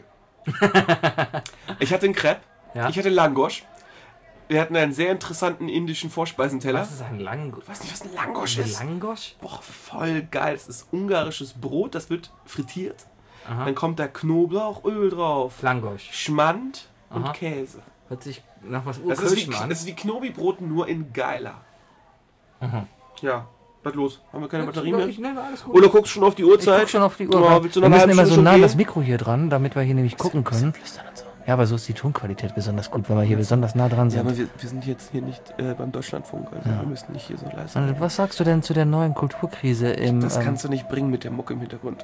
Ich hatte einen Crepe, Ja. ich hatte Langosch. Wir hatten einen sehr interessanten indischen Vorspeisenteller. Was ist ein Langosch? Ich weiß nicht, was ein Langosch ist. Langosch? Boah, voll geil. Es ist ungarisches Brot, das wird frittiert. Aha. Dann kommt da Knoblauchöl drauf. Langosch. Schmand und Aha. Käse. Hört sich nach was Das ist, wie, Urkirchen an. das ist wie Knobi-Brot, nur in geiler. Aha. Ja, was los? Haben wir keine Batterie Ja, mehr? ich nehme alles gut. Oder guckst du schon auf die Ich Uhrzeit? guck schon auf die Uhr. Oh, willst du noch Wir eine müssen halbe immer so Stunde nah an gehen? das Mikro hier dran, damit wir hier nämlich gucken können. Ja, aber so ist die Tonqualität besonders gut, wenn wir hier besonders nah dran Ja, sind. aber wir, wir sind jetzt hier nicht äh, beim Deutschlandfunk, also Ja. wir müssen nicht hier so leise. Und was sagst du denn zu der neuen Kulturkrise im... Das ähm, kannst du nicht bringen mit der Mucke im Hintergrund.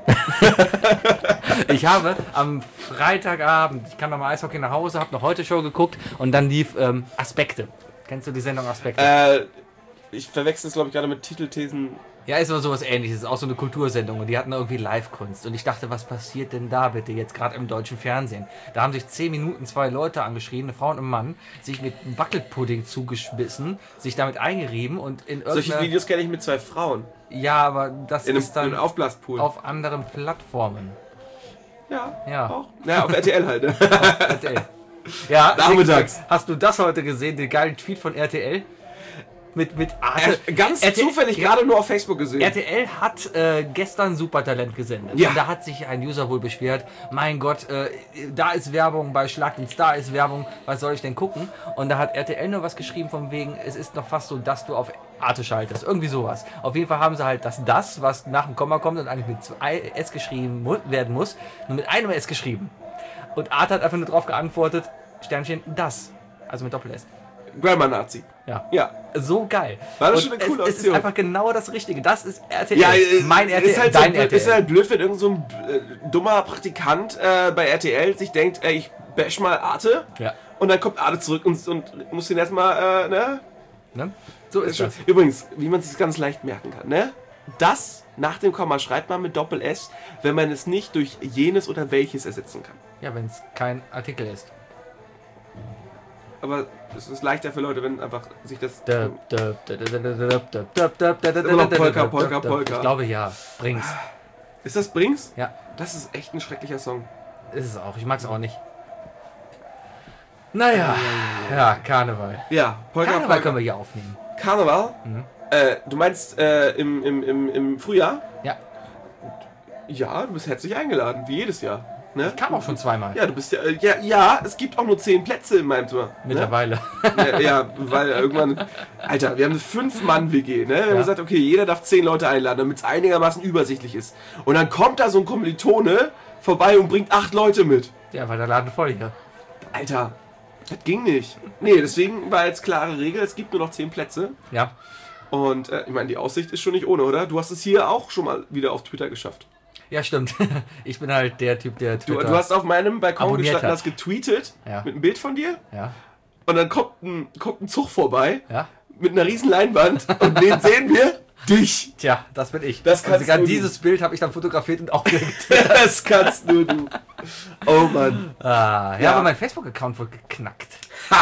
Ich habe am Freitagabend, ich kam nochmal Eishockey nach Hause, habe noch heute Show geguckt und dann lief ähm, Aspekte. Kennst du die Sendung Aspekte? äh, ich verwechsel es, glaube ich, gerade mit Titelthesen. Ja, ist aber sowas ähnliches. Ist auch so eine Kultursendung und die hatten irgendwie Live-Kunst. Und ich dachte, was passiert denn da bitte jetzt gerade im deutschen Fernsehen? Da haben sich zehn Minuten zwei Leute angeschrien, eine Frau und ein Mann, sich mit einem Wackelpudding zugeschmissen, sich damit eingerieben und in Solche irgendeiner... Videos kenne ich mit zwei Frauen. Ja, aber das In einem, ist dann in einem Aufblaspool. auf anderen Plattformen. ja, Ja. auch. Naja, auf R T L halt. Ne? R T L. Ja, Nachmittags. Hast du das heute gesehen, den geilen Tweet von R T L? Mit, mit Arte. Äh, Ganz R T L zufällig gerade nur auf Facebook gesehen. R T L hat äh, gestern Supertalent gesendet. Ja. Und da hat sich ein User wohl beschwert, mein Gott, äh, da ist Werbung bei Schlagdienst, da ist Werbung, was soll ich denn gucken? Und da hat R T L nur was geschrieben von wegen, es ist noch fast so, dass du auf Arte schaltest. Irgendwie sowas. Auf jeden Fall haben sie halt das das, was nach dem Komma kommt und eigentlich mit zwei S geschrieben mu- werden muss, nur mit einem S geschrieben. Und Arte hat einfach nur drauf geantwortet, Sternchen, das. Also mit Doppel-S. Grandma Nazi. Ja. Ja. So geil. War das Und schon eine coole es, es ist Aktion? einfach genau das Richtige. Das ist R T L. Ja, äh, mein R T L, ist halt, so, dein blöd- R T L. ist halt blöd, wenn irgend so ein äh, dummer Praktikant äh, bei R T L sich denkt, ey, ich bash mal Arte. Ja. Und dann kommt Arte zurück und, und muss den erstmal, äh, ne? Ne? So ist das. Übrigens, wie man sich ganz leicht merken kann, ne? Das nach dem Komma schreibt man mit Doppel-S, wenn man es nicht durch jenes oder welches ersetzen kann. Ja, wenn es kein Artikel ist. Aber es ist leichter für Leute, wenn einfach sich das... Döp, döp, döp, döp, döp, döp, döp, döp, döp, döp, immer noch döp, Polka, döp, Polka, döp, döp. Polka. Ich glaube ja. Bring's. Ist das Brings? Ja, Das ist echt ein schrecklicher Song. ist es auch. Ich mag's auch nicht. Naja, ja, Karneval. Ja, Polka, Karneval Polka. können wir hier aufnehmen. Karneval? Mhm. Äh, du meinst äh, im, im, im, im Frühjahr? Ja, Ja, du bist herzlich eingeladen, wie jedes Jahr. Ne? kam auch schon zweimal. Ja, du bist ja, äh, ja, ja, es gibt auch nur zehn Plätze in meinem Zimmer. Ne? Mittlerweile. Ja, ja, weil irgendwann, Alter, wir haben eine fünf-Mann-W G, ne? Wir haben Ja. gesagt, okay, jeder darf zehn Leute einladen, damit es einigermaßen übersichtlich ist. Und dann kommt da so ein Kommilitone vorbei und bringt acht Leute mit. Ja, weil der Laden voll hier. Alter, das ging nicht. Nee, deswegen war jetzt klare Regel, es gibt nur noch zehn Plätze. Ja. Und äh, ich meine, die Aussicht ist schon nicht ohne, oder? Du hast es hier auch schon mal wieder auf Twitter geschafft. Ja, stimmt. Ich bin halt der Typ, der Du, Twitter... du hast auf meinem Balkon abonniert gestanden, hat. hast getweetet Ja. mit einem Bild von dir. Ja, Und dann kommt ein, kommt ein Zug vorbei ja. mit einer riesen Leinwand und den sehen wir dich. Tja, das bin ich. Das Und kannst sogar du dieses Bild habe ich dann fotografiert und auch wieder getwittert. Das kannst nur du. Oh Mann. Ah, ja, Ja. aber mein Facebook-Account wurde geknackt.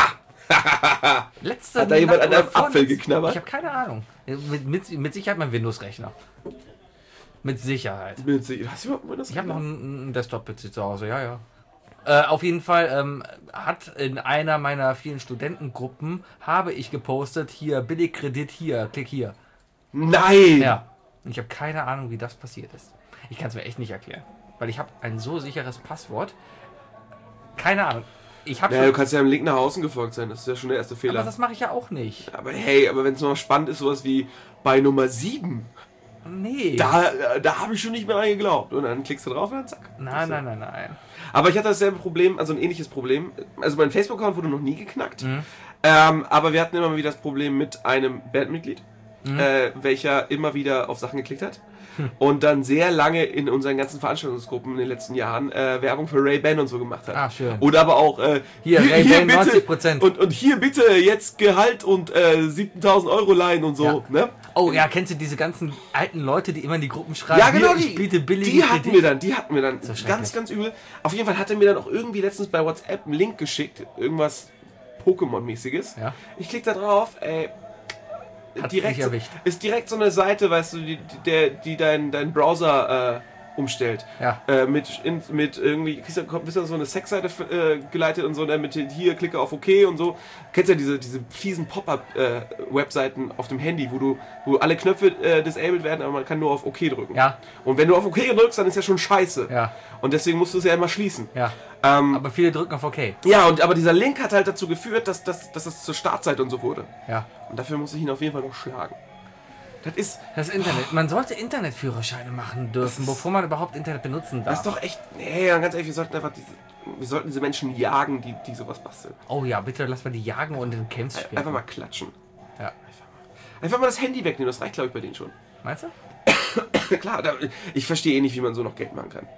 Ha! Letzte Hat da jemand Nacht an einem oder vorletzte- Apfel geknabbert? Ich habe keine Ahnung. Mit, mit, mit Sicherheit mein Windows-Rechner. Mit Sicherheit. Hast du überhaupt das? Ich habe noch einen, einen Desktop-P C zu Hause, ja, ja. Äh, auf jeden Fall ähm, hat in einer meiner vielen Studentengruppen habe ich gepostet, hier, Billigkredit hier, klick hier. Nein! Ja. Und ich habe keine Ahnung, wie das passiert ist. Ich kann es mir echt nicht erklären. Weil ich habe ein so sicheres Passwort. Keine Ahnung. Ich habe Naja, du kannst ja im Link nach außen gefolgt sein, das ist ja schon der erste aber Fehler. das mache ich ja auch nicht. Aber hey, aber wenn es noch spannend ist, sowas wie bei Nummer sieben, Nee. da, da habe ich schon nicht mehr dran geglaubt. Und dann klickst du drauf und dann zack. Nein, nein, nein, nein. Aber ich hatte dasselbe Problem, also ein ähnliches Problem. Also mein Facebook-Account wurde noch nie geknackt. Mhm. Ähm, aber wir hatten immer mal wieder das Problem mit einem Bandmitglied, Mhm. äh, welcher immer wieder auf Sachen geklickt hat. Und dann sehr lange in unseren ganzen Veranstaltungsgruppen in den letzten Jahren äh, Werbung für Ray-Ban und so gemacht hat. Ah, schön. Oder aber auch äh, Hier, Ray-Ban neunzig Prozent. und, und hier bitte jetzt Gehalt und äh, siebentausend Euro leihen und so. Ja. Ne? Oh ja, kennst du diese ganzen alten Leute, die immer in die Gruppen schreiben? Ja, genau, hier, ich die, biete billige die hatten Kredit. wir dann, die hatten wir dann. So schrecklich. Ganz, ganz übel. Auf jeden Fall hat er mir dann auch irgendwie letztens bei WhatsApp einen Link geschickt, irgendwas Pokémon-mäßiges. Ja. Ich klicke da drauf, ey, Hat's direkt, dich erwischt. ist direkt so eine Seite, weißt du, die, die, der, die deinen dein Browser äh, umstellt. Ja. Äh, mit, in, mit irgendwie, bist du so eine Sexseite äh, geleitet und so, dann mit hier klicke auf OK und so. Du kennst ja diese, diese fiesen Pop-Up-Webseiten äh, auf dem Handy, wo du, wo alle Knöpfe äh, disabled werden, aber man kann nur auf OK drücken. Ja. Und wenn du auf OK drückst, dann ist ja schon scheiße. Ja. Und deswegen musst du es ja immer schließen. Ja. Ähm, Aber viele drücken auf OK. ja, und aber dieser Link hat halt dazu geführt, dass, dass, dass das zur Startzeit und so wurde. Ja. Und dafür muss ich ihn auf jeden Fall noch schlagen. Das ist. Das Internet. Man sollte Internetführerscheine machen dürfen, bevor man überhaupt Internet benutzen darf. Das ist doch echt. Nee, ganz ehrlich, wir sollten einfach diese. Wir sollten diese Menschen jagen, die, die sowas basteln. Oh ja, bitte lass mal die jagen und in Camps spielen. Einfach mal klatschen. Ja. Einfach mal, einfach mal das Handy wegnehmen, das reicht, glaube ich, bei denen schon. Meinst du? Ja, klar, da, ich verstehe eh nicht, wie man so noch Geld machen kann.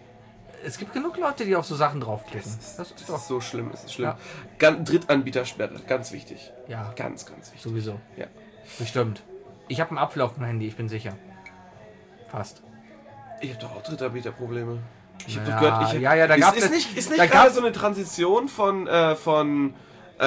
Es gibt genug Leute, die auf so Sachen draufklicken. Das ist, Das ist das doch. ist so schlimm, es ist schlimm. Ja. Gan- Drittanbietersperre, ganz wichtig. Ja, Ganz, ganz wichtig. sowieso. Ja. Bestimmt. Ich habe einen Apfel auf dem Handy, ich bin sicher. Fast. Ich habe doch auch Drittanbieterprobleme. Ich habe Ja, doch gehört, ich, ja, ja, da ist, gab's ist das- nicht, ist da nicht gerade gab's- so eine Transition von, äh, von,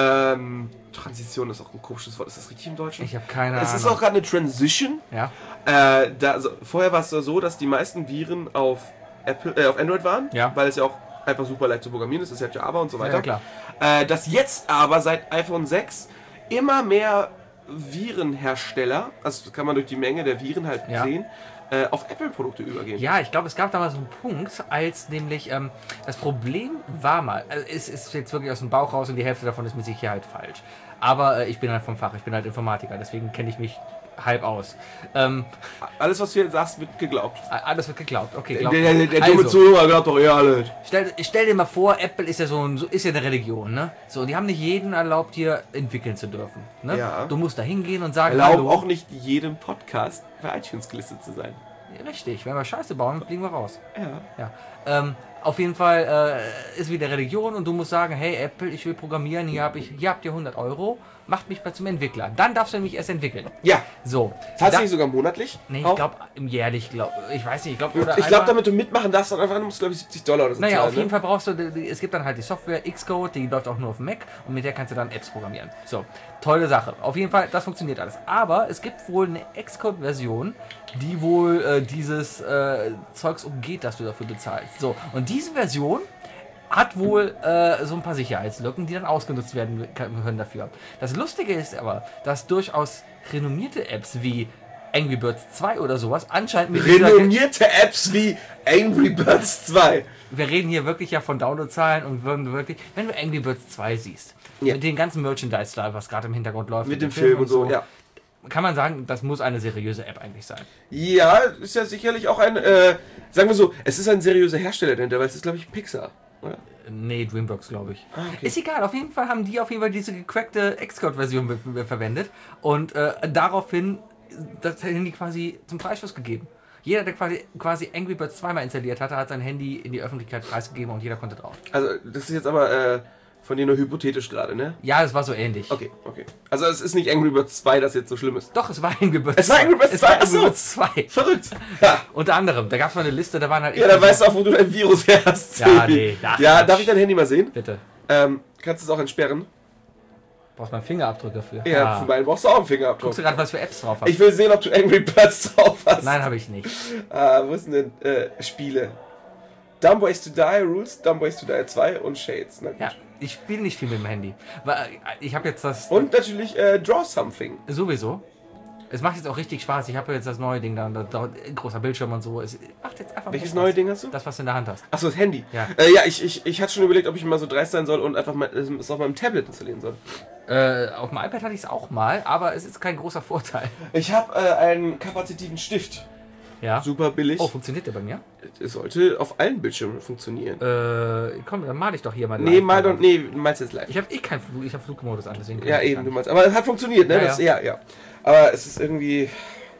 ähm, Transition ist auch ein komisches Wort, ist das richtig im Deutschen? Ich habe keine es Ahnung. ist auch gerade eine Transition. Ja, Äh, da, also, vorher war es so, dass die meisten Viren auf, Apple, äh, auf Android waren, Ja. weil es ja auch einfach super leicht zu programmieren ist, das ist ja Java und so weiter. ja, klar. Äh, dass jetzt aber seit iPhone sechs immer mehr Virenhersteller, also das kann man durch die Menge der Viren halt Ja. sehen, äh, auf Apple-Produkte übergehen. Ja, ich glaube, es gab damals so einen Punkt, als nämlich ähm, das Problem war mal, also es ist jetzt wirklich aus dem Bauch raus und die Hälfte davon ist mit Sicherheit falsch. Aber äh, ich bin halt vom Fach, ich bin halt Informatiker, deswegen kenne ich mich halb aus. Ähm, Alles, was du jetzt sagst, wird geglaubt. alles wird geglaubt. Okay, Der, glaub, der, der, der dumme also, Zuhörer glaubt doch eh alles. stell, stell dir mal vor, Apple ist ja so, ein, so ist ja eine Religion, ne? So, die haben nicht jeden erlaubt, hier entwickeln zu dürfen. Ne? Ja. Du musst da hingehen und sagen, Erlauben hallo. auch nicht jedem Podcast bei iTunes gelistet zu sein. Richtig, wenn wir Scheiße bauen, fliegen wir raus. Ja. Ja. Ähm, auf jeden Fall äh, ist wieder Religion und du musst sagen, hey Apple, ich will programmieren, hier, hab ich, hier habt ihr hundert Euro, macht mich mal zum Entwickler. Dann darfst du nämlich erst entwickeln. Ja. So. Zahlst Da- du nicht sogar monatlich? Nee, auch? ich glaube jährlich, glaub, ich weiß nicht, ich glaube Ich glaube, damit du mitmachen darfst, dann einfach musst du, glaube ich, siebzig Dollar oder so Naja, zahlen, auf jeden ne? Fall brauchst du, es gibt dann halt die Software Xcode, die läuft auch nur auf dem Mac und mit der kannst du dann Apps programmieren. So, tolle Sache. Auf jeden Fall, das funktioniert alles. Aber es gibt wohl eine Xcode-Version, die wohl äh, dieses äh, Zeugs umgeht, dass du dafür bezahlst. So, und diese Version hat wohl äh, so ein paar Sicherheitslücken, die dann ausgenutzt werden können dafür. Das Lustige ist aber, dass durchaus renommierte Apps wie Angry Birds zwei oder sowas anscheinend mit dieser... Renommierte Apps wie Angry Birds zwei. Wir reden hier wirklich ja von Downloadzahlen und würden wirklich, wenn du Angry Birds zwei siehst, Ja. mit dem ganzen Merchandise da, was gerade im Hintergrund läuft, Mit dem Film und so, ja. kann man sagen, das muss eine seriöse App eigentlich sein. Ja, ist ja sicherlich auch ein, äh, sagen wir so, es ist ein seriöser Hersteller dahinter, weil es ist, glaube ich, Pixar. Oder? Nee, Dreamworks, glaube ich. Ah, okay. Ist egal, auf jeden Fall haben die auf jeden Fall diese gecrackte Xcode-Version be- be- verwendet und äh, daraufhin das Handy quasi zum Preisschuss gegeben. Jeder, der quasi, quasi Angry Birds zweimal installiert hatte, hat sein Handy in die Öffentlichkeit preisgegeben und jeder konnte drauf. Also, das ist jetzt aber äh, von dir nur hypothetisch gerade, ne? Ja, es war so ähnlich. Okay, okay. Also, es ist nicht Angry Birds zwei, das jetzt so schlimm ist. Doch, es war Angry Birds Es war Angry Birds Es zwei, war ach Angry so. Birds zwei. Verrückt. Ja, Unter anderem, da gab es mal eine Liste, da waren halt... ja da weißt du auch, wo du dein Virus her hast. Ja, Sebi. nee, ach, Ja, Quatsch. darf ich dein Handy mal sehen? Bitte. Ähm, kannst du es auch entsperren? Brauchst mal einen Fingerabdruck dafür. Ja, Ah. für meinen brauchst du auch einen Fingerabdruck. Guckst du gerade, was für Apps drauf hast? Ich will sehen, ob du Angry Birds drauf hast. Nein, habe ich nicht. Ah, wo sind denn äh, Spiele? Dumb Ways to Die, Rules, Dumb Ways to Die zwei und Shades. Na gut. Ja, ich spiele nicht viel mit dem Handy. Weil, äh, Ich habe jetzt das... Und natürlich äh, Draw Something. Sowieso. Es macht jetzt auch richtig Spaß. Ich habe jetzt das neue Ding da, da, da großer Bildschirm und so. Es macht jetzt einfach Welches Spaß. neue Ding hast du? Das, was du in der Hand hast. Achso, das Handy. Ja. Äh, ja, ich, ich, ich hatte schon überlegt, ob ich mal so dreist sein soll und einfach mal, es auf meinem Tablet installieren soll. Äh, auf dem iPad hatte ich es auch mal, aber es ist kein großer Vorteil. Ich habe äh, einen kapazitiven Stift. Ja. Super billig. Oh, funktioniert der bei mir? Es sollte auf allen Bildschirmen funktionieren. Äh, komm, dann mal ich doch hier mal nee, live. mal und nee, du meinst jetzt live. Ich habe eh keinen Flug, ich habe Flugmodus an, deswegen. kann Ja, ich eben, gar du nicht. meinst. Aber es hat funktioniert, ne? Ja, Das, ja. ja, Aber es ist irgendwie.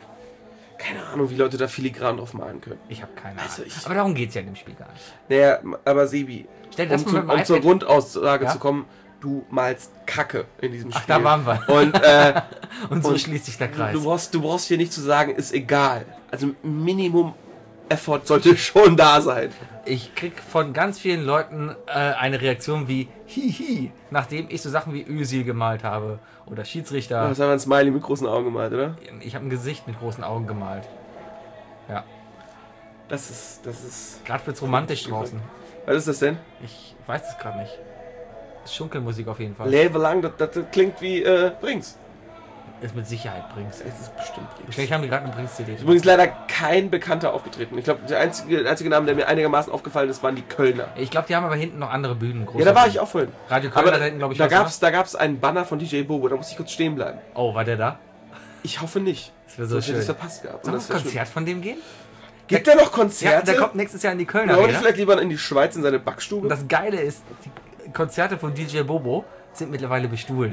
Keine Ahnung, wie Leute da filigran drauf malen können. Ich habe keine Also Ahnung. ich- Aber darum geht es ja in dem Spiel gar nicht. Naja, aber Sebi, Stell dir das um, mal zu, mit dem um zur iPad- Grundaussage Ja? zu kommen, du malst Kacke in diesem Ach, Spiel. da waren wir. Und äh, Und so Und schließt sich der Kreis. du brauchst, du brauchst hier nicht zu sagen, ist egal. Also Minimum Effort sollte schon da sein. Ich krieg von ganz vielen Leuten äh, eine Reaktion wie Hihi, nachdem ich so Sachen wie Özil gemalt habe. Oder Schiedsrichter. Du hast einfach ein Smiley mit großen Augen gemalt, oder? Ich habe ein Gesicht mit großen Augen gemalt. Ja. Das ist, das ist... Gerade wird's romantisch draußen. Was ist das denn? Ich weiß es gerade nicht. Das ist Schunkelmusik auf jeden Fall. Lebe lang, das, das klingt wie äh, Brings. Ist mit Sicherheit Brings. Es ist bestimmt Brings. Wahrscheinlich haben die gerade eine Brings-C D. Ist übrigens leider kein Bekannter aufgetreten. Ich glaube, der einzige, der einzige Name, der mir einigermaßen aufgefallen ist, waren die Kölner. Ich glaube, die haben aber hinten noch andere Bühnen. Ja, da war ich auch vorhin. Radio Köln Aber da da, hinten, glaube ich, da was, gab's, da gab's einen Banner von D J Bobo, da muss ich kurz stehen bleiben. Oh, war der da? Ich hoffe nicht. Das wäre so Sonst hätte schön. ich verpasst gehabt. Soll Und das das ein wär schön. Konzert von dem gehen? Gibt er noch Ja, Konzerte? der kommt nächstes Jahr in die Kölner Oder Arena. vielleicht lieber in die Schweiz in seine Backstube? Und das Geile ist, die Konzerte von D J Bobo sind mittlerweile bestuhlt.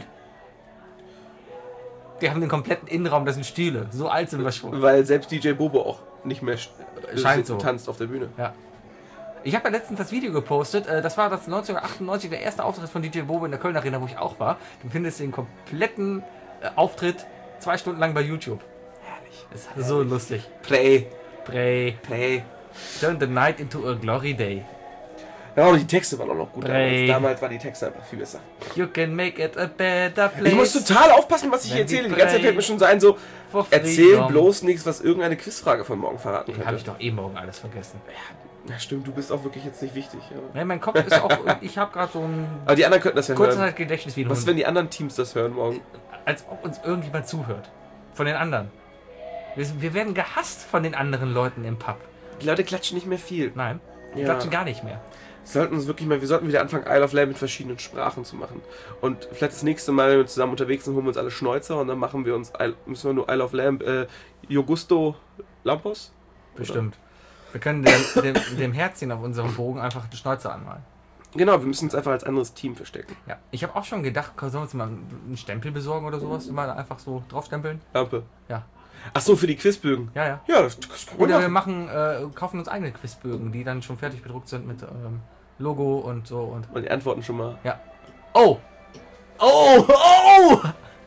Die haben den kompletten Innenraum, das sind Stühle. So alt sind wir schon. Weil selbst D J Bobo auch nicht mehr st- Scheint so so. tanzt auf der Bühne. Ja. Ich habe ja letztens das Video gepostet. äh, Das war das neunzehnhundertachtundneunzig der erste Auftritt von D J Bobo in der Kölner Arena, wo ich auch war. Du findest den kompletten äh, Auftritt zwei Stunden lang bei YouTube. Herrlich. Ist so lustig. Play. Pray, Play. turn the night into a glory day. Ja, und die Texte waren auch noch gut Play. damals. Damals waren die Texte einfach viel besser. You can make it a better place. Ich muss total aufpassen, was ich hier Wenn die erzähle. Die ganze Zeit Play fällt mir schon so ein, so, for erzähl freedom. bloß nichts, was irgendeine Quizfrage von morgen verraten Den habe könnte. ich doch eh morgen alles vergessen. Ja, stimmt, du bist auch wirklich jetzt nicht wichtig. Aber, Nee, mein Kopf ist auch. Ich habe gerade so ein aber die anderen könnten das ja hören. Kurzzeitgedächtnis wie Was, wenn die anderen Teams das hören morgen? als ob uns irgendjemand zuhört. Von den anderen. Wir, wir werden gehasst von den anderen Leuten im Pub. Die Leute klatschen nicht mehr viel. Nein, die Ja. klatschen gar nicht mehr. Wir sollten uns wirklich mal, wir sollten wieder anfangen, Isle of Lamb mit verschiedenen Sprachen zu machen. Und vielleicht das nächste Mal, wenn wir zusammen unterwegs sind, holen wir uns alle Schnäuzer und dann machen wir uns, Isle- müssen wir nur Isle of Lamb, äh, Jogusto Lampos? Bestimmt. Wir können dem, dem, dem Herzchen auf unserem Bogen einfach die Schnauze anmalen. Genau, wir müssen uns einfach als anderes Team verstecken. Ja, ich habe auch schon gedacht, sollen wir uns mal einen Stempel besorgen oder sowas? Mal einfach so draufstempeln? Lampe. Ja. Ach so, für die Quizbögen. Ja, ja. Ja, das, das kann man Oder wir machen. machen, äh, kaufen uns eigene Quizbögen, die dann schon fertig bedruckt sind mit ähm, Logo und so und. Und die Antworten schon mal. Ja. Oh! Oh! Oh!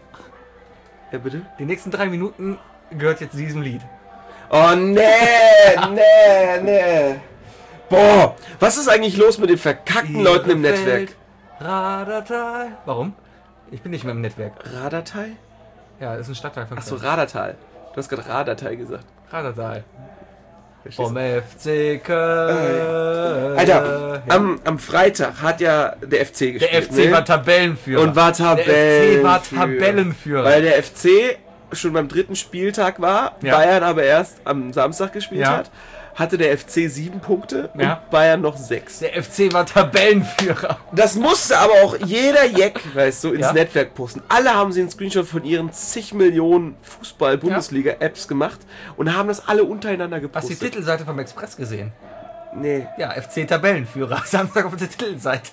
Ja, bitte? Die nächsten drei Minuten gehört jetzt diesem Lied. Oh, nee, nee, nee. Boah, was ist eigentlich los mit den verkackten Leuten im Netzwerk? Radatei. Warum? Ich bin nicht mehr im Netzwerk. Radatei? Ja, ist ein Stadtteil von Achso, Köln. Radatei. Du hast gerade Radatei gesagt. Radatei. Verstehst Vom du? F C Köln. Alter, Ja. am, am Freitag hat ja der F C gespielt. Der F C ne? war Tabellenführer. Und war Der F C war Tabellenführer. Tabellenführer. Weil der F C schon beim dritten Spieltag war, Ja. Bayern aber erst am Samstag gespielt Ja. hat, hatte der F C sieben Punkte Ja. und Bayern noch sechs. Der F C war Tabellenführer. Das musste aber auch jeder Jack, weißt du, ins Ja. Netzwerk posten. Alle haben sie einen Screenshot von ihren zig Millionen Fußball-Bundesliga-Apps gemacht und haben das alle untereinander Hast du die gepostet. Titelseite vom Express gesehen? Nee. Ja, F C Tabellenführer. Samstag auf der Titelseite.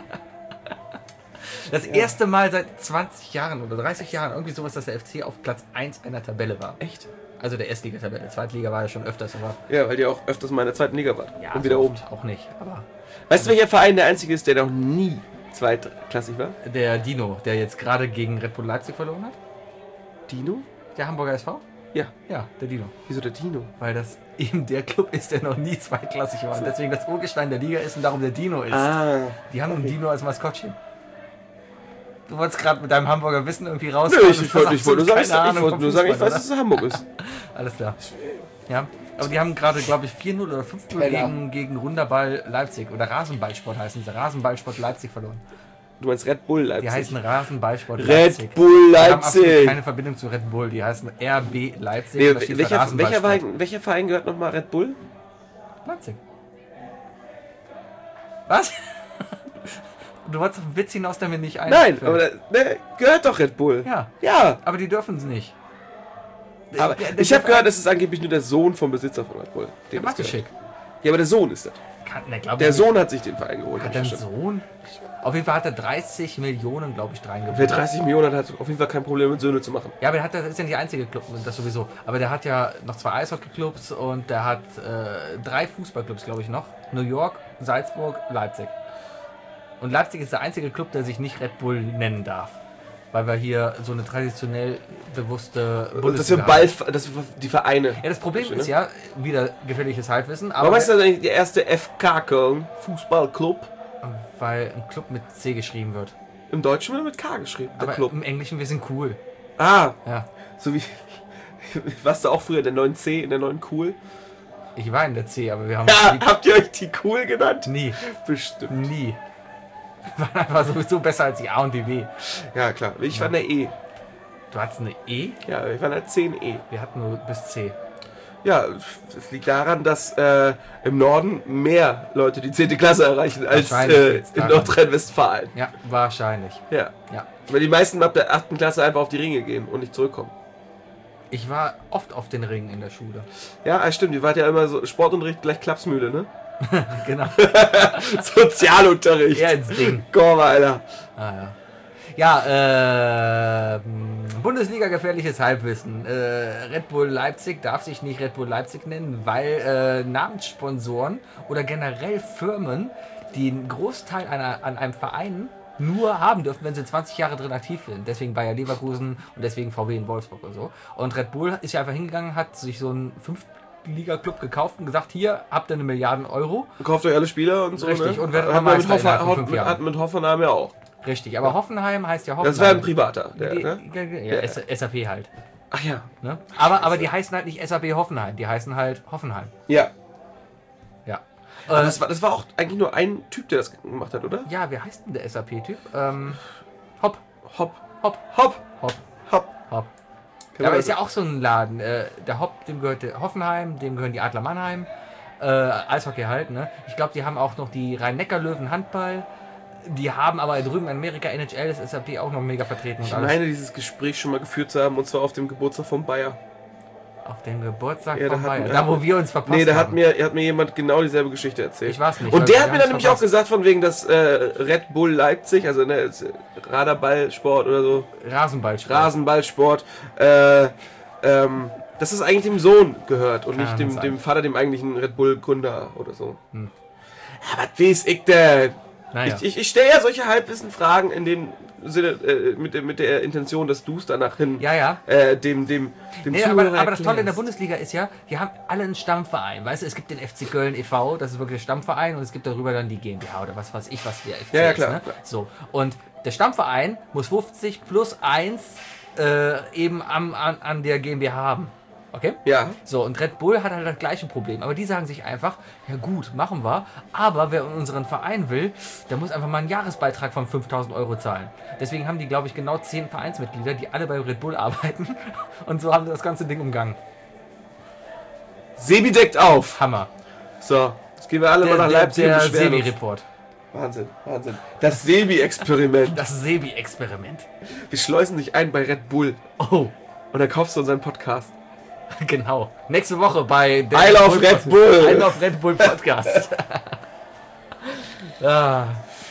Das erste Mal seit zwanzig Jahren oder dreißig Jahren irgendwie sowas, dass der F C auf Platz eins einer Tabelle war. Echt? Also der Erstliga-Tabelle. Zweitliga war ja schon öfters, aber Ja, weil die auch öfters mal in der zweiten Liga waren. ja, und wieder so oben. oft auch nicht. Aber Weißt du, welcher Verein der einzige ist, der noch nie zweitklassig war? der Dino, der jetzt gerade gegen Red Bull Leipzig verloren hat, Dino? der Hamburger S V? Ja. Ja, der Dino. Wieso der Dino? Weil das eben der Club ist, der noch nie zweitklassig war. Und deswegen das Urgestein der Liga ist und darum der Dino ist. Ah. Die haben einen Dino als Maskottchen. Du wolltest gerade mit deinem Hamburger Wissen irgendwie raus. Nö, ich, ich wollte ich wollte nur sagen, ich, ich, wollte nur sagen, ich weiß, dass es Hamburg ist. Alles klar. Ja, aber die haben gerade, glaube ich, vier null oder fünf null gegen, gegen Runderball Leipzig oder Rasenballsport heißen sie. Rasenballsport Leipzig verloren. Du meinst Red Bull Leipzig? Die heißen Rasenballsport Leipzig. Red Bull Die haben absolut Leipzig! keine Verbindung zu Red Bull. Die heißen R B Leipzig. Nee, und da steht für welcher, welcher, Rasenballsport. Verein, welcher Verein gehört nochmal Red Bull? Leipzig. Was? Du wolltest auf einen Witz hinaus, der mir nicht ein. Nein, aber der, der gehört doch Red Bull. Ja, Ja. aber die dürfen es nicht. Aber Der- der- ich habe der- gehört, es ist angeblich nur der Sohn vom Besitzer von Red Bull. Der dem das macht es gehört. schick. Ja, aber der Sohn ist das. Kann, ne, glaub Der ich Sohn hat sich den Verein geholt. nicht. hab Hat er ich einen verstanden. Sohn? Auf jeden Fall hat er dreißig Millionen, glaube ich, Wer reingebracht. dreißig Millionen hat, hat auf jeden Fall kein Problem mit Söhne zu machen. Ja, aber der hat, das ist ja nicht der einzige Club, das sowieso. Aber der hat ja noch zwei Eishockey-Clubs und der hat äh, drei Fußballclubs, glaube ich, noch. New York, Salzburg, Leipzig. Und Leipzig ist der einzige Club, der sich nicht Red Bull nennen darf. weil wir hier so eine traditionell bewusste Dass wir Bundesliga Ball, haben. dass wir die Vereine. Ja, das Problem Verstehe, ist ja, wieder gefährliches Halbwissen, aber Warum ist das eigentlich der erste F K Köln Fußballclub? weil ein Club mit C geschrieben wird. Im Deutschen wird mit K geschrieben, der Aber Club. im Englischen, wir sind cool. Ah, Ja, so wie. Warst du auch früher der neun C in der neun Cool? ich war in der C, aber wir haben Ja, die, habt ihr euch die Cool genannt? nie, Bestimmt. nie. Wir waren einfach sowieso besser als die A und die W. Ja, klar. Ich war in der E. Du hattest eine E, Ja, ich war in der zehn E. wir hatten nur bis C. Ja, es liegt daran, dass äh, im Norden mehr Leute die zehnte Klasse erreichen als Wahrscheinlich äh, liegt's in daran. Nordrhein-Westfalen. Ja, wahrscheinlich. Ja. Ja. Weil die meisten ab der achten Klasse einfach auf die Ringe gehen und nicht zurückkommen. Ich war oft auf den Ringen in der Schule. Ja, ah, stimmt. Die war ja immer so Sportunterricht gleich Klapsmühle, ne? Genau. Sozialunterricht. Eher ins Ding. Komm, Alter. Ah, ja. Ja, äh, Bundesliga gefährliches Halbwissen. Äh, Red Bull Leipzig darf sich nicht Red Bull Leipzig nennen, weil äh, Namenssponsoren oder generell Firmen, die einen Großteil einer, an einem Verein nur haben dürfen, wenn sie zwanzig Jahre drin aktiv sind. Deswegen Bayer Leverkusen und deswegen V W in Wolfsburg und so. Und Red Bull ist ja einfach hingegangen, hat sich so einen Fünftliga-Club gekauft und gesagt, hier habt ihr eine Milliarden Euro. Kauft euch alle Spieler und so, Richtig, ne? und werdet hat man mit, Meister Hoffer, innerhalb von fünf Hoff, Jahren. hat mit Hoffenheim ja auch. Richtig, aber Hoffenheim heißt ja Hoffenheim. Das wäre ein Privater. Der, Die- ne? Ja, S- SAP halt. Ach ja. Ne? Aber, aber die heißen halt nicht S A P Hoffenheim, die heißen halt Hoffenheim. Ja. Ja. Aber Äh, das war, das war auch eigentlich nur ein Typ, der das gemacht hat, oder? ja, wie heißt denn der S A P-Typ? Ähm, Hopp, Hopp. Hopp, Hopp. Hopp, Hopp. Hopp. Kann Ja, aber man- ist ja auch so ein Laden. Äh, der Hopp, dem gehört der Hoffenheim, dem gehören die Adler Mannheim. Äh, Eishockey halt, ne? Ich glaube, die haben auch noch die Rhein-Neckar-Löwen Handball. Die haben aber drüben in Amerika, N H L, ist S A P auch noch mega vertreten. Und Ich alles. meine, dieses Gespräch schon mal geführt zu haben, und zwar auf dem Geburtstag von Bayer. Auf dem Geburtstag Ja, da von hat- Bayern. da- Da, wo wir uns verpasst Nee, da hat haben. mir, hat mir jemand genau dieselbe Geschichte erzählt. Ich weiß nicht. Und weil der wir hat mir haben's dann nämlich auch verpasst. gesagt, von wegen das äh, Red Bull Leipzig, also ne, Raderballsport oder so, Rasenballsport. Rasenballsport, äh, ähm, dass es eigentlich dem Sohn gehört und nicht Kann dem, sein. dem Vater, dem eigentlichen Red Bull-Gründer oder so. Ja, was weiß ich denn? Naja. Ich, ich, ich stelle ja solche Halbwissen-Fragen in dem Sinne, äh, mit, der, mit der Intention, dass du es danach hin Ja, ja. äh, dem, dem, dem Nee, aber, Zuhörer aber das Tolle in der erklärst. Bundesliga ist ja, die haben alle einen Stammverein. Weißt du, es gibt den F C Köln e V, das ist wirklich der Stammverein, und es gibt darüber dann die GmbH oder was weiß ich, was der F C Ja, ja, ist. klar, Ne? klar. So. Und der Stammverein muss fünfzig plus eins äh, eben am, an, an der GmbH haben. Okay? Ja, So, und Red Bull hat halt das gleiche Problem. Aber die sagen sich einfach, ja gut, machen wir. Aber wer in unseren Verein will, der muss einfach mal einen Jahresbeitrag von fünftausend Euro zahlen. Deswegen haben die, glaube ich, genau zehn Vereinsmitglieder, die alle bei Red Bull arbeiten. Und so haben sie das ganze Ding umgangen. Sebi deckt auf. Hammer. So, jetzt gehen wir alle Der, mal nach der, Leipzig der und beschweren uns. Sebi-Report. Wahnsinn, Wahnsinn. Das Sebi-Experiment. Das Sebi-Experiment. Wir schleusen dich ein bei Red Bull Oh, und dann kaufst du unseren Podcast. genau. Nächste Woche bei der I love Red Bull. I love Red Bull Podcast. ah.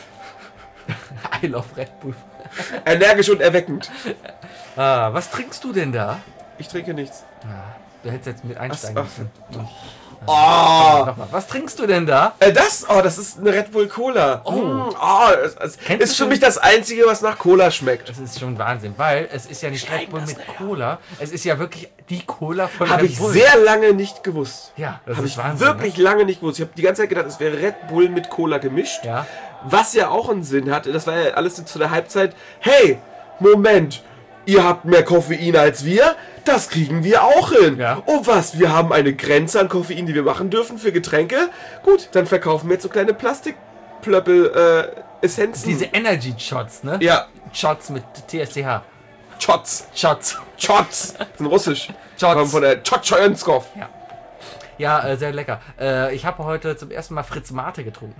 I love Red Bull. Energisch und erweckend. Ah, was trinkst du denn da? Ich trinke nichts. Ah, du hättest jetzt mit einsteigen Ach, müssen. Oh, Nochmal. Was trinkst du denn da? äh, das, oh, das ist eine Red Bull Cola. Oh. Mm, oh das, das Kennst ist du für schon- mich das Einzige, was nach Cola schmeckt. Das ist schon Wahnsinn, weil es ist ja nicht Red Bull das mit nachher. Cola. Es ist ja wirklich die Cola von Habe Red ich Bull. sehr lange nicht gewusst. Ja, das Habe ist ich Wahnsinn. wirklich lange nicht gewusst. Ich habe die ganze Zeit gedacht, es wäre Red Bull mit Cola gemischt. Ne? Ja. Was ja auch einen Sinn hatte, das war ja alles zu der Halbzeit. Hey, Moment, ihr habt mehr Koffein als wir? Das kriegen wir auch hin. Ja. Oh was, wir haben eine Grenze an Koffein, die wir machen dürfen für Getränke? Gut, dann verkaufen wir jetzt so kleine Plastikplöppel äh, Essenzen. Diese Energy Shots, ne? Ja, Shots mit T S C H. Chots. Shots. Chots. Das sind russisch. Shots. Kommen von der Chotschoyenskov. Ja. Ja, äh, sehr lecker. Äh, ich habe heute zum ersten Mal Fritz Mate getrunken.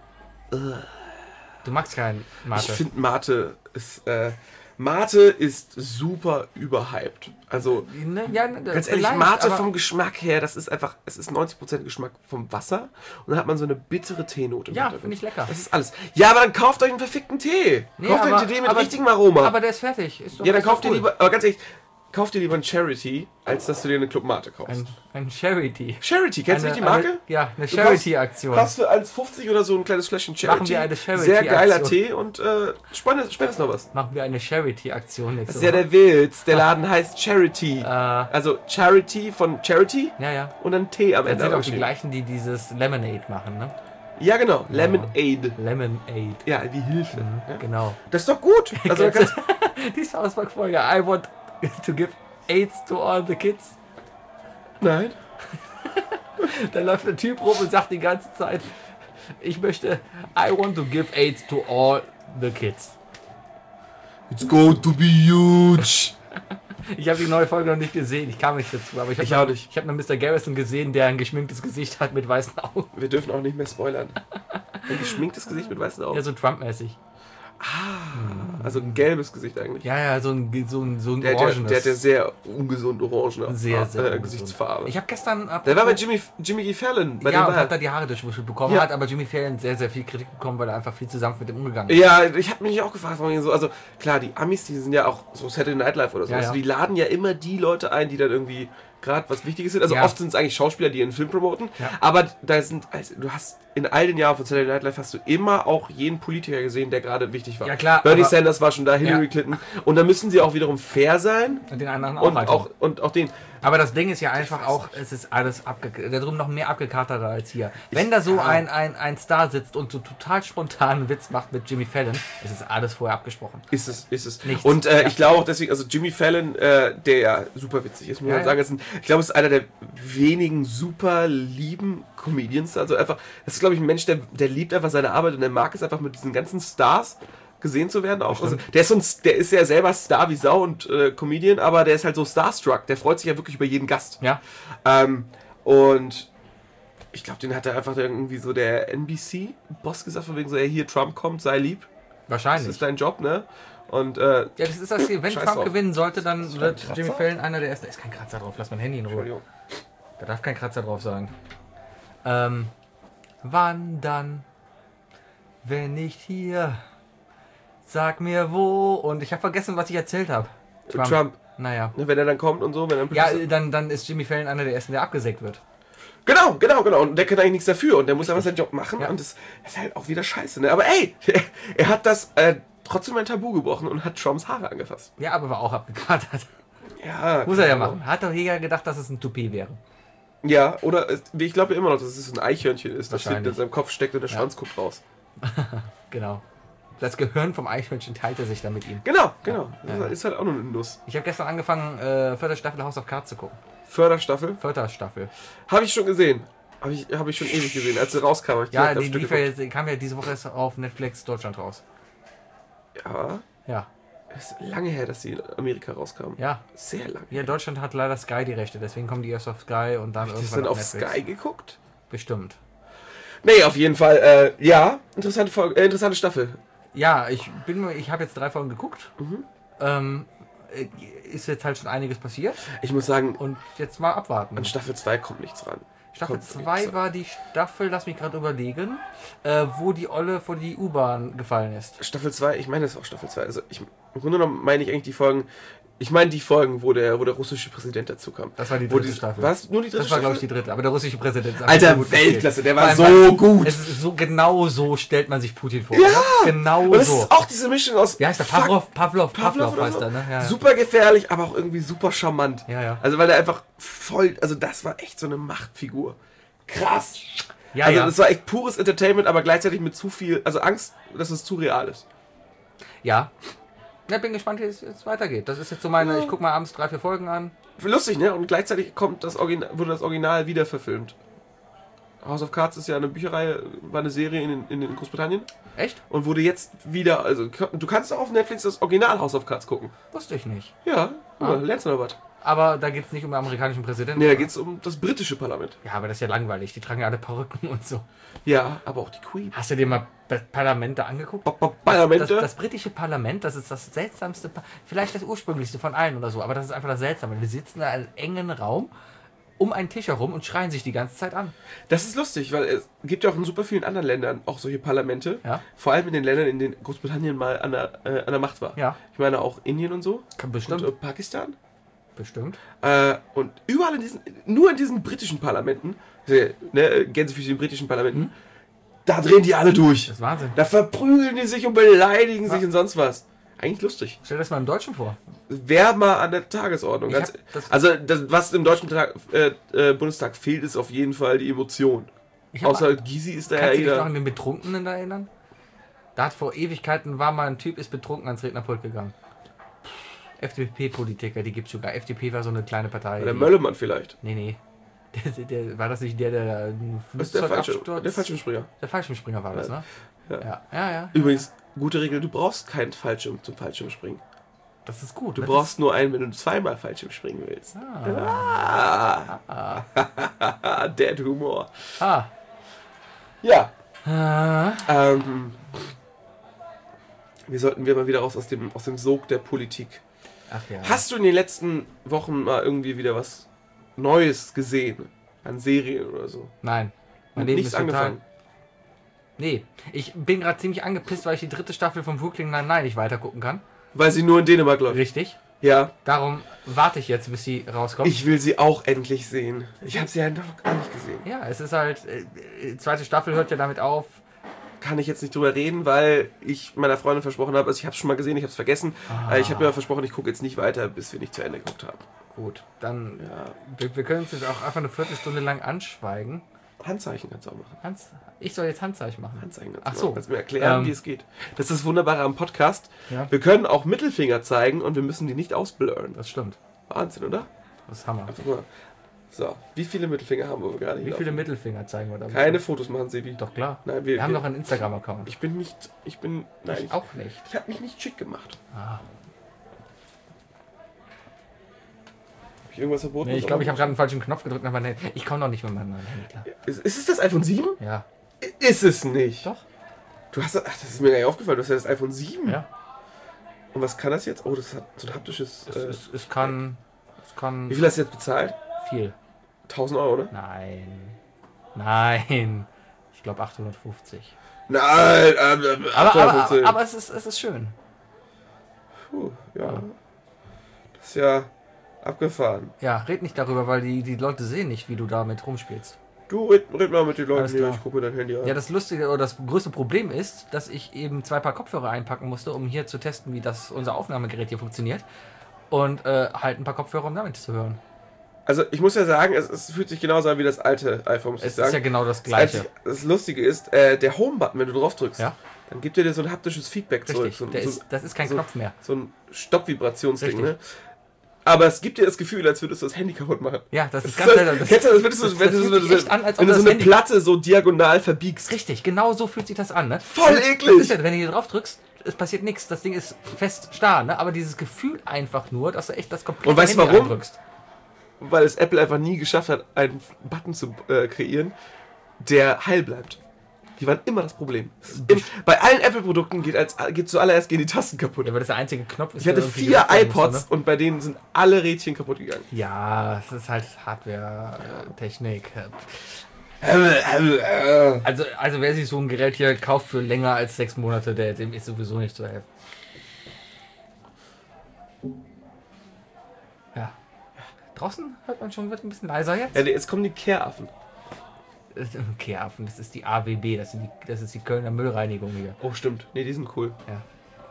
Du magst keinen Ich Mate. finde Mate ist äh, Mate ist super überhyped. Also Ne, ja, ne, ganz ehrlich, vielleicht, Mate aber- vom Geschmack her, das ist einfach, es ist neunzig Prozent Geschmack vom Wasser und dann hat man so eine bittere Teenote. im Ja, Hintergrund. finde ich lecker. Das ist alles. Ja, aber dann kauft euch einen verfickten Tee. Nee, kauft euch aber- einen Tee mit aber- richtigem Aroma. Aber der ist fertig. Ist doch, ja, dann ist doch kauft ihr cool. lieber, aber ganz ehrlich, kauf dir lieber ein Charity, als dass du dir eine Club Mate kaufst. Ein, ein Charity. Charity, kennst Eine- du nicht die Marke? Eine, ja, eine Du Charity-Aktion. Kaufst für eins fünfzig oder so ein kleines Fläschchen Charity. Machen wir eine Charity-Aktion. Sehr geiler Tee und äh, spendest, spendest noch was. Machen wir eine Charity-Aktion Das nächste ist ja Woche. der Witz. Der Laden heißt Charity. Äh, Also Charity von Charity ja, ja. und dann Tee am Das Ende. sind auch die stehen. gleichen, die dieses Lemonade machen, ne? Ja, genau. Lemonade. Lemonade. Ja, wie Hilfe. Ja. Genau. Das ist doch gut. Also da kannst, Die South Park-Folge. I want to give AIDS to all the kids. nein. Da läuft ein Typ rum und sagt die ganze Zeit, ich möchte, I want to give AIDS to all the kids. It's going to be huge. Ich habe die neue Folge noch nicht gesehen, ich kam nicht dazu, aber ich Ich habe auch nicht. ich hab noch Mister Garrison gesehen, der ein geschminktes Gesicht hat mit weißen Augen. Wir dürfen auch nicht mehr spoilern. Ein geschminktes Gesicht mit weißen Augen. Ja, so Trump-mäßig. Also ein gelbes Gesicht eigentlich. Ja, ja, so ein, so ein, so ein Der, der, orangenes. der hat ja sehr ungesund orangene sehr, sehr äh, ungesund. Gesichtsfarbe. Ich habe gestern... Der war bei Jimmy, Jimmy G. Fallon. Bei ja, der und Wahl. hat da die Haare durchwuschelt bekommen, Ja. hat aber Jimmy Fallon sehr, sehr viel Kritik bekommen, weil er einfach viel zu sanft mit dem umgegangen ist. Ja, ich habe mich auch gefragt, warum so, also klar, die Amis, die sind ja auch so Saturday Night Live oder so, Ja, also ja. die laden ja immer die Leute ein, die dann irgendwie gerade was Wichtiges sind. Also Ja. oft sind es eigentlich Schauspieler, die einen Film promoten, Ja. aber da sind, also du hast in all den Jahren von Saturday Night Live hast du immer auch jeden Politiker gesehen, der gerade wichtig war. Ja, klar, Bernie aber- Sanders war schon da, Hillary Ja. Clinton und da müssen sie auch wiederum fair sein Und den anderen auch und halt. auch, und auch den. Aber das Ding ist ja einfach auch, es ist alles abge da drüben noch mehr abgekaterter als hier. Wenn da so ja. ein, ein, ein Star sitzt und so total spontanen Witz macht mit Jimmy Fallon, es ist alles vorher abgesprochen. Ist es, ist es. Nichts. Und äh, ich glaube auch deswegen, also Jimmy Fallon, äh, der ja super witzig ist, muss Ja, man ja. sagen, ist ein, ich glaube, es ist einer der wenigen super lieben Comedians. Also einfach, das ist, glaube ich, ein Mensch, der, der liebt einfach seine Arbeit und der mag es einfach mit diesen ganzen Stars gesehen zu werden auch. Also, der ist so ein, der ist ja selber Star wie Sau und äh, Comedian, aber der ist halt so starstruck. Der freut sich ja wirklich über jeden Gast. Ja. Ähm, und ich glaube, den hat er einfach irgendwie so der N B C-Boss gesagt, von wegen so, ey, hier, Trump kommt, sei lieb. Das Wahrscheinlich. ist dein Job, ne? Und äh, Ja, das ist das hier. Wenn Scheiß Trump drauf. gewinnen sollte, dann ein wird Kratzer? Jimmy Fallon einer der ersten. Da ist kein Kratzer drauf, lass mein Handy in Ruhe. Entschuldigung. Da darf kein Kratzer drauf sein. Ähm, wann dann? Wenn nicht hier. Sag mir wo. Und ich habe vergessen, was ich erzählt habe. Trump. Naja. Ne, wenn er dann kommt und so, wenn er Ja, dann, dann ist Jimmy Fallon einer der ersten, der abgesägt wird. Genau, genau, genau. Und der kann eigentlich nichts dafür und der muss einfach seinen Job machen Ja. und das ist halt auch wieder scheiße. Ne? Aber ey, er hat das äh, trotzdem ein Tabu gebrochen und hat Trumps Haare angefasst. Ja, aber war auch abgekatert. Ja. Muss er ja genau. machen. Hat doch jeder gedacht, dass es ein Toupet wäre. Ja, oder es- ich glaube immer noch, dass es ein Eichhörnchen ist, das Wahrscheinlich. hinter seinem Kopf steckt und der Ja. Schwanz guckt raus. Genau. Das Gehirn vom Eichhörnchen teilte sich dann mit ihm. Genau, genau. Ja. Das ist halt auch nur eine Nuss. Ich habe gestern angefangen, äh, vierte Staffel House of Cards zu gucken. Förderstaffel. Vierte Staffel. Habe ich schon gesehen. Habe ich, hab ich schon ewig gesehen, als sie rauskam. hab Ich Ja, direkt am die Stück lief ja geguckt. jetzt, kam ja diese Woche erst auf Netflix Deutschland raus. Ja, Ja. es ist lange her, dass sie in Amerika rauskam. Ja. Sehr lange. Ja, Deutschland hat leider Sky die Rechte, deswegen kommen die erst auf Sky und dann Hast du irgendwann dann auf Netflix. Sky geguckt? Bestimmt. Nee, auf jeden Fall. Äh, ja, interessante, Folge, äh, interessante Staffel. Ja, ich bin mir- ich habe jetzt drei Folgen geguckt. Mhm. Ähm, äh, ist jetzt halt schon einiges passiert Ich muss sagen, und jetzt mal abwarten. an Staffel zwei kommt nichts ran. Staffel kommt nichts zwei ran. war die Staffel, lass mich gerade überlegen, äh, wo die Olle vor die U-Bahn gefallen ist. Staffel zwei, ich meine, das ist auch Staffel zwei. Also ich, im Grunde genommen meine ich eigentlich die Folgen, ich meine die Folgen, wo der, wo der russische Präsident dazu kam. Das war die Wo dritte Staffel. Was? Nur die dritte Das war, glaube ich, Staffel? die dritte. Aber der russische Präsident ist einfach Alter, so gut gespielt. Weltklasse, der Vor war allem, so weil gut. Es ist so, genau so stellt man sich Putin vor. Ja! Oder? Genau Und es so. ist auch diese Mischung aus. Wie heißt der? Fuck, Pavlov, Pavlov, Pavlov, Pavlov oder heißt so? er, ne? Ja, ja. Super gefährlich, aber auch irgendwie super charmant. Ja, ja. Also weil der einfach voll, also das war echt so eine Machtfigur. Krass. Ja, also ja. das war echt pures Entertainment, aber gleichzeitig mit zu viel, also Angst, dass es zu real ist. Ja. Ja, bin gespannt, wie es jetzt weitergeht. Das ist jetzt so meine, ich gucke mal abends drei, vier Folgen an. Lustig, ne? Und gleichzeitig kommt das Original, wurde das Original wieder verfilmt. House of Cards ist ja eine Bücherei, war eine Serie in, in, in Großbritannien Echt? und wurde jetzt wieder, also du kannst auch auf Netflix das Original House of Cards gucken. Wusste ich nicht. Ja, Ah. ah. lernst du noch was. Aber da geht es nicht um den amerikanischen Präsidenten. Ne, da oder? geht es um das britische Parlament. Ja, aber das ist ja langweilig. Die tragen ja alle Perücken und so. Ja, aber auch die Queen. Hast du dir mal P- Parlamente angeguckt? Ba- ba- Parlamente? Das, das britische Parlament, das ist das seltsamste, Pa- vielleicht das ursprünglichste von allen oder so, aber das ist einfach das Seltsame. Die sitzen in einem engen Raum um einen Tisch herum und schreien sich die ganze Zeit an. Das ist lustig, weil es gibt ja auch in super vielen anderen Ländern auch solche Parlamente. Ja. Vor allem in den Ländern, in denen Großbritannien mal an der, äh, an der Macht war. Ja. Ich meine auch Indien und so. Bestimmt. Und äh, Pakistan. Bestimmt. Äh, und überall in diesen, nur in diesen britischen Parlamenten, ne, Gänsefüßchen in britischen Parlamenten, hm? da drehen die alle durch. Das ist Wahnsinn. Da verprügeln die sich und beleidigen ja. sich und sonst was. Eigentlich lustig. Stell das mal im Deutschen vor. Wäre mal an der Tagesordnung. Ganz, das also das, was im deutschen Tag, äh, äh, Bundestag fehlt, ist auf jeden Fall die Emotion. Außer Gysi ist da ja jeder... Kannst du dich noch jeder... an den Betrunkenen da erinnern? Da hat vor Ewigkeiten war mal ein Typ, ist betrunken ans Rednerpult gegangen. F D P-Politiker, die gibt's sogar. F D P war so eine kleine Partei. Der Möllemann vielleicht. Nee, nee. Der, der, war das nicht der, der ein Flugzeug abstürzt? Der Fallschirmspringer. Der Fallschirmspringer war das, ne? Ja. Ja, ja. ja. Übrigens, gute Regel, du brauchst keinen Fallschirm zum Fallschirmspringen. Das ist gut. Du das brauchst ist... nur einen, wenn du zweimal Fallschirm springen willst. Ah. ah. Der Humor. Ah. Ja. Ah. Ähm, wir sollten wir mal wieder raus aus dem, aus dem Sog der Politik. Ach ja. Hast du in den letzten Wochen mal irgendwie wieder was Neues gesehen? An Serien oder so? Nein. Mein Leben nichts ist total... angefangen? Nee. Ich bin gerade ziemlich angepisst, weil ich die dritte Staffel von Brooklyn Nine-Nine nicht weitergucken kann. Weil sie nur in Dänemark läuft. Richtig. Ja. Darum warte ich jetzt, bis sie rauskommt. Ich will sie auch endlich sehen. Ich habe sie ja noch gar nicht gesehen. Ja, es ist halt... Äh, zweite Staffel hört ja damit auf. Kann ich jetzt nicht drüber reden, weil ich meiner Freundin versprochen habe, also ich habe es schon mal gesehen, ich habe es vergessen. Ah. Ich habe mir versprochen, ich gucke jetzt nicht weiter, bis wir nicht zu Ende geguckt haben. Gut, dann... Ja. Wir, wir können uns jetzt auch einfach eine Viertelstunde lang anschweigen. Handzeichen kannst du auch machen. Hans, ich soll jetzt Handzeichen machen? Handzeichen kannst Ach du so. machen. Kannst du mir erklären, ähm, wie es geht. Das ist das Wunderbare am Podcast. Ja. Wir können auch Mittelfinger zeigen und wir müssen die nicht ausblurren. Das stimmt. Wahnsinn, oder? Das ist Hammer. Einfach mal. So, wie viele Mittelfinger haben wir gerade hier? Wie viele laufen? Mittelfinger zeigen wir da? Keine bitte? Fotos machen, Sebi. Doch, klar. Nein, wir, wir haben wir, doch einen Instagram-Account. Ich bin nicht... Ich bin... Nein. Ich auch nicht. Ich habe mich nicht schick gemacht. Ah. Habe ich irgendwas verboten? Nee, ich glaube, ich habe gerade einen falschen Knopf gedrückt. Aber nee, ich komme noch nicht mit meinem neuen Handy klar. Ist, ist es das iPhone sieben? Ja. Ist es nicht. Doch. Du hast... Ach, das ist mir gar nicht aufgefallen. Du hast ja das iPhone sieben. Ja. Und was kann das jetzt? Oh, das hat so ein haptisches... Es, äh, es, es kann... Es kann... Wie viel hast du jetzt bezahlt? Viel. tausend Euro, ne? Nein. Nein. Ich glaube achthundertfünfzig. Nein, ähm, ähm, aber, aber, aber, aber es ist, es ist schön. Puh, ja. Das ist ja abgefahren. Ja, red nicht darüber, weil die, die Leute sehen nicht, wie du damit rumspielst. Du, red, red mal mit den Leuten Alles hier, klar. ich gucke mir dein Handy an. Ja, das lustige oder das größte Problem ist, dass ich eben zwei Paar Kopfhörer einpacken musste, um hier zu testen, wie das unser Aufnahmegerät hier funktioniert. Und äh, halt ein paar Kopfhörer, um damit zu hören. Also ich muss ja sagen, es, es fühlt sich genauso an wie das alte iPhone, muss es ich sagen. ist ja genau das Gleiche. Das, das Lustige ist, äh, der Home-Button, wenn du drauf drückst, ja? dann gibt er dir so ein haptisches Feedback Richtig, zurück. So, der so, ist, das ist kein so, Knopf mehr. So ein Stoppvibrationsding, ne? Aber es gibt dir das Gefühl, als würdest du das Handy kaputt machen. Ja, das ist das ganz seltsam. Kennst du das, würdest du, das, wenn das du, fühlt so, sich echt an, als ob wenn du das so eine Handy Platte so diagonal verbiegst? Richtig, genau so fühlt sich das an, ne? Voll das, eklig! Das ist ja, wenn du hier drauf drückst, es passiert nichts, das Ding ist fest starr, ne? Aber dieses Gefühl einfach nur, dass du echt das komplette Und weißt du Handy warum? reindrückst. Weil es Apple einfach nie geschafft hat, einen Button zu äh, kreieren, der heil bleibt. Die waren immer das Problem. Im, bei allen Apple-Produkten geht, als, geht zuallererst gehen die Tasten kaputt. Ja, weil das der einzige Knopf ist. Ich hatte vier iPods musst, ne? Und bei denen sind alle Rädchen kaputt gegangen. Ja, es ist halt Hardware-Technik. Also, also, also wer sich so ein Gerät hier kauft für länger als sechs Monate, der, dem ist sowieso nicht zu helfen. Ja. Draußen hört man schon, wird ein bisschen leiser jetzt. Ja, jetzt kommen die Care-Affen. Care-Affen, das ist die A W B, das, sind die, das ist die Kölner Müllreinigung hier. Oh, stimmt. Ne, die sind cool. Ja.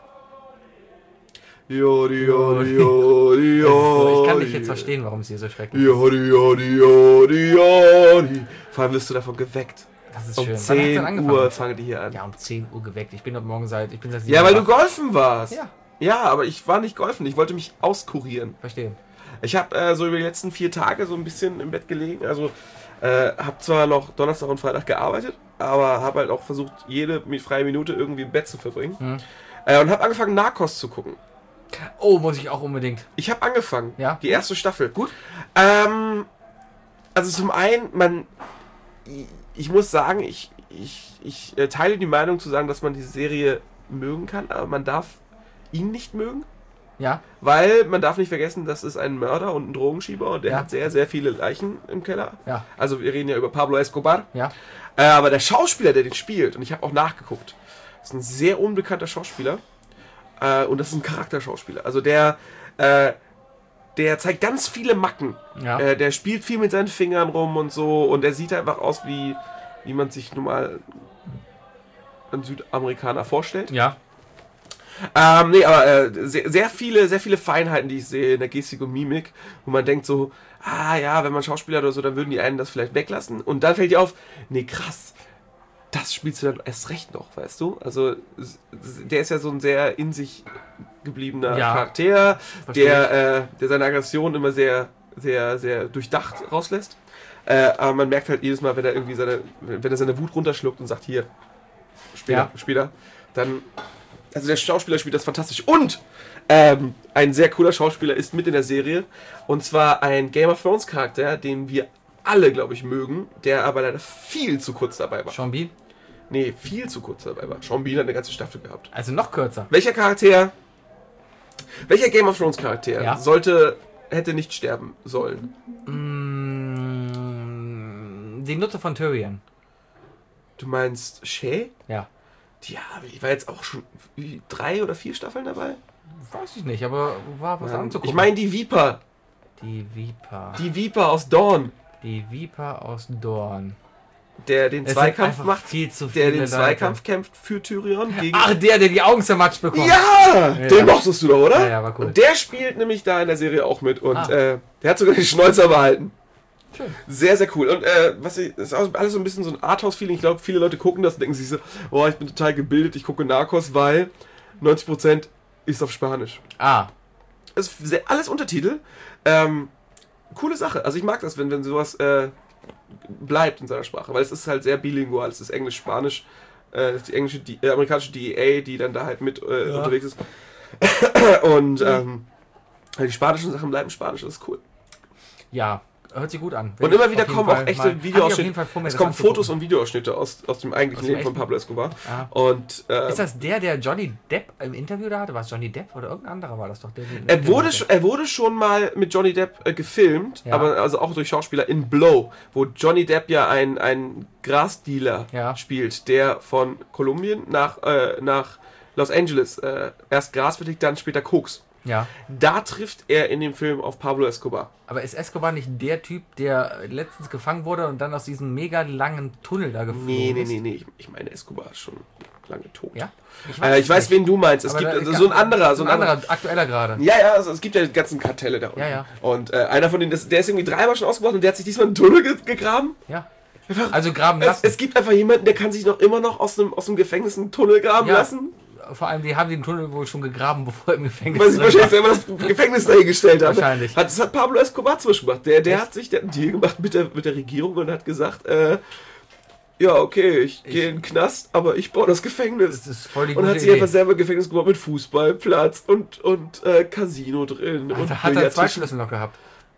Jodi, jodi, jodi, so, ich kann dich jetzt verstehen, warum es hier so schrecklich jodi, ist. Jodi, jodi, jodi. Vor allem wirst du davon geweckt. Das ist um schön. zehn Uhr fangen die hier an. Ja, um zehn Uhr geweckt. Ich bin heute Morgen seit... Ich bin seit ja, weil du golfen warst. Ja. Ja, aber ich war nicht golfen. Ich wollte mich auskurieren. Verstehe. Ich habe äh, so über die letzten vier Tage so ein bisschen im Bett gelegen. Also äh, habe zwar noch Donnerstag und Freitag gearbeitet, aber habe halt auch versucht, jede freie Minute irgendwie im Bett zu verbringen. Hm. Äh, und habe angefangen, Narcos zu gucken. Oh, muss ich auch unbedingt. Ich habe angefangen. Ja. Die erste Staffel. Gut. Ähm, also zum einen, man, ich, ich muss sagen, ich, ich, ich äh, teile die Meinung zu sagen, dass man diese Serie mögen kann, aber man darf ihn nicht mögen. Ja. Weil man darf nicht vergessen, das ist ein Mörder und ein Drogenschieber und der Ja. hat sehr, sehr viele Leichen im Keller. Ja. Also wir reden ja über Pablo Escobar. Ja. Äh, aber der Schauspieler, der den spielt, und ich habe auch nachgeguckt, ist ein sehr unbekannter Schauspieler. Äh, und das ist ein Charakterschauspieler. Also der, äh, der zeigt ganz viele Macken. Ja. Äh, der spielt viel mit seinen Fingern rum und so und er sieht einfach aus wie, wie man sich normal einen Südamerikaner vorstellt. Ja. Ähm, nee, aber äh, sehr, sehr viele, sehr viele Feinheiten, die ich sehe in der Gestik und Mimik, wo man denkt so, ah ja, wenn man Schauspieler oder so, dann würden die einen das vielleicht weglassen. Und dann fällt dir auf, nee, krass, das spielst du dann erst recht noch, weißt du? Also der ist ja so ein sehr in sich gebliebener Ja, Charakter, verstehe der, äh, der seine Aggression immer sehr, sehr, sehr durchdacht rauslässt. Äh, aber man merkt halt jedes Mal, wenn er irgendwie seine, wenn er seine Wut runterschluckt und sagt, hier, Spieler, Ja. Spieler, dann, also der Schauspieler spielt das fantastisch. Und ähm, ein sehr cooler Schauspieler ist mit in der Serie. Und zwar ein Game of Thrones Charakter, den wir alle, glaube ich, mögen, der aber leider viel zu kurz dabei war. Sean Bean? Nee, viel zu kurz dabei war. Sean Bean hat eine ganze Staffel gehabt. Also noch kürzer. Welcher Charakter, welcher Game of Thrones Charakter Ja. sollte, hätte nicht sterben sollen? Mm, die Nutte von Tyrion. Du meinst Shay? Ja. Ja, die war jetzt auch schon wie, drei oder vier Staffeln dabei. Weiß ich nicht, aber war was Ähm, anzugucken. ich meine die Viper. Die Viper. Die Viper aus Dawn. Die Viper aus Dorn. Der den Es sind Zweikampf einfach macht. viel zu Der viele den Leute. Zweikampf kämpft für Tyrion gegen. Ach, der, der die Augen zermatscht bekommt. Ja, Ja. den mochtest du doch, oder? Ja, ja, war cool. Und der spielt nämlich da in der Serie auch mit und Ah. äh, der hat sogar den Schnäuzer behalten. Schön. Sehr, sehr cool. Und äh, was ich, das ist auch alles so ein bisschen so ein Arthouse-Feeling. Ich glaube, viele Leute gucken das und denken sich so, oh, ich bin total gebildet, ich gucke Narcos, weil neunzig Prozent ist auf Spanisch. Ah, Es ist sehr, alles Untertitel. Ähm, coole Sache. Also ich mag das, wenn, wenn sowas äh, bleibt in seiner Sprache, weil es ist halt sehr bilingual. Es ist Englisch, Spanisch, äh, die englische, die äh, amerikanische D E A, die dann da halt mit äh, Ja. unterwegs ist. Und ähm, die spanischen Sachen bleiben spanisch, das ist cool. ja. Hört sich gut an. Und immer wieder kommen auch echte Videoausschnitte. Es kommen Fotos und und Videoausschnitte aus, aus dem eigentlichen Aus dem Leben von echten? Pablo Escobar. Ah. Und äh, Ist das der, der Johnny Depp im Interview da hatte? War es Johnny Depp oder irgendein anderer war das doch? Der, der er, wurde, sch- er wurde schon mal mit Johnny Depp äh, gefilmt, Ja. aber also auch durch Schauspieler in Blow, wo Johnny Depp ja ein, ein Grasdealer Ja. spielt, der von Kolumbien nach, äh, nach Los Angeles äh, erst Gras vertickt, dann später Koks. Ja. Da trifft er in dem Film auf Pablo Escobar. Aber ist Escobar nicht der Typ, der letztens gefangen wurde und dann aus diesem mega langen Tunnel da geflogen Nee, nee, ist? nee, nee. Ich, ich meine, Escobar ist schon lange tot. Ja? Äh, ich weiß, nicht. wen du meinst. Es Aber gibt da- also so ein anderer, so ein anderer. anderer, aktueller gerade. Ja, ja, also es gibt ja die ganzen Kartelle da unten. Ja, ja. Und äh, einer von denen, das, der ist irgendwie dreimal schon ausgebrochen und der hat sich diesmal einen Tunnel ge gegraben. Ja. Einfach, Also graben es, lassen. es gibt einfach jemanden, der kann sich noch immer noch aus dem, aus dem Gefängnis einen Tunnel graben Ja. lassen, Vor allem, die haben den Tunnel wohl schon gegraben, bevor er im Gefängnis weil sie drin wahrscheinlich war. selber das Gefängnis dahingestellt haben. Wahrscheinlich. Hat, das hat Pablo Escobar zum Beispiel gemacht. Der, der Echt? hat sich der hat einen Deal gemacht mit der, mit der Regierung und hat gesagt, äh, ja, okay, ich, Ich- gehe in den Knast, aber ich baue das Gefängnis. Das ist voll die Und gute hat sich Idee. einfach selber ein Gefängnis gebaut mit Fußballplatz und, und äh, Casino drin. und Alter, hat er zwei Billardtischen. Schlüssel noch gehabt.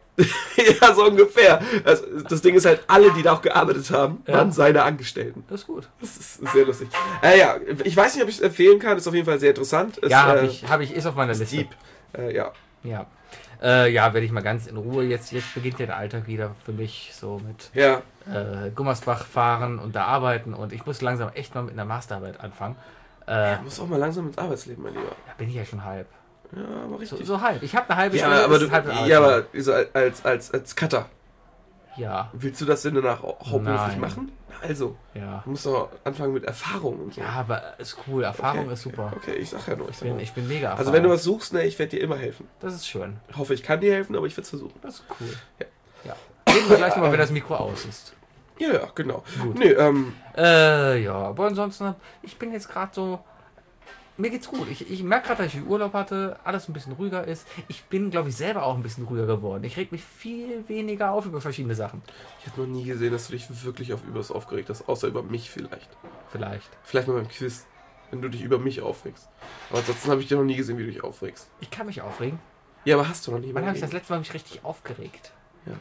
Ja, so ungefähr. Also, das Ding ist halt, alle, die da auch gearbeitet haben, Ja. waren seine Angestellten. Das ist gut. Das ist sehr lustig. Äh, ja, ich weiß nicht, ob ich es empfehlen kann. Ist auf jeden Fall sehr interessant. Es, Ja, habe äh, ich, hab ich, ist auf meiner Liste. Deep. Äh, ja. Ja. Äh, ja, werde ich mal ganz in Ruhe. Jetzt, jetzt beginnt ja der Alltag wieder für mich, so mit Ja. äh, Gummersbach fahren und da arbeiten und ich muss langsam echt mal mit einer Masterarbeit anfangen. Äh, Du musst auch mal langsam ins Arbeitsleben, mein Lieber. da bin ich ja schon halb. Ja, aber So, richtig. so halb. Ich habe eine halbe ja, Stelle. aber, es du, ist halb eine ja, Arbeitszeit. aber so als, als, als Cutter, Ja, willst du das denn danach auch hauptberuflich Nein. machen? Also, ja. du musst doch anfangen mit Erfahrung und so. Ja, aber ist cool. Erfahrung Okay, ist super. Okay, ich sag ja nur. Ich Ich sag bin, nur. ich bin mega erfahren. Also wenn du was suchst, ne, ich werde dir immer helfen. Das ist schön. Ich hoffe, ich kann dir helfen, aber ich werde es versuchen. Das ist cool. Ja. Ja. Reden wir gleich nochmal, wenn das Mikro aus ist. Ja, ja, genau. Gut. Nee, ähm, Äh, ja, aber ansonsten, ich bin jetzt gerade so. Mir geht's gut. Ich, ich merke gerade, dass ich Urlaub hatte, alles ein bisschen ruhiger ist. Ich bin, glaube ich, selber auch ein bisschen ruhiger geworden. Ich reg mich viel weniger auf über verschiedene Sachen. ich habe noch nie gesehen, dass du dich wirklich auf übers aufgeregt hast, außer über mich vielleicht. Vielleicht. Vielleicht mal beim Quiz, wenn du dich über mich aufregst. Aber ansonsten habe ich dir noch nie gesehen, wie du dich aufregst. Ich kann mich aufregen. Ja, aber hast du noch nie. Wann mal habe ich das gesehen. letzte Mal mich richtig aufgeregt? Ja.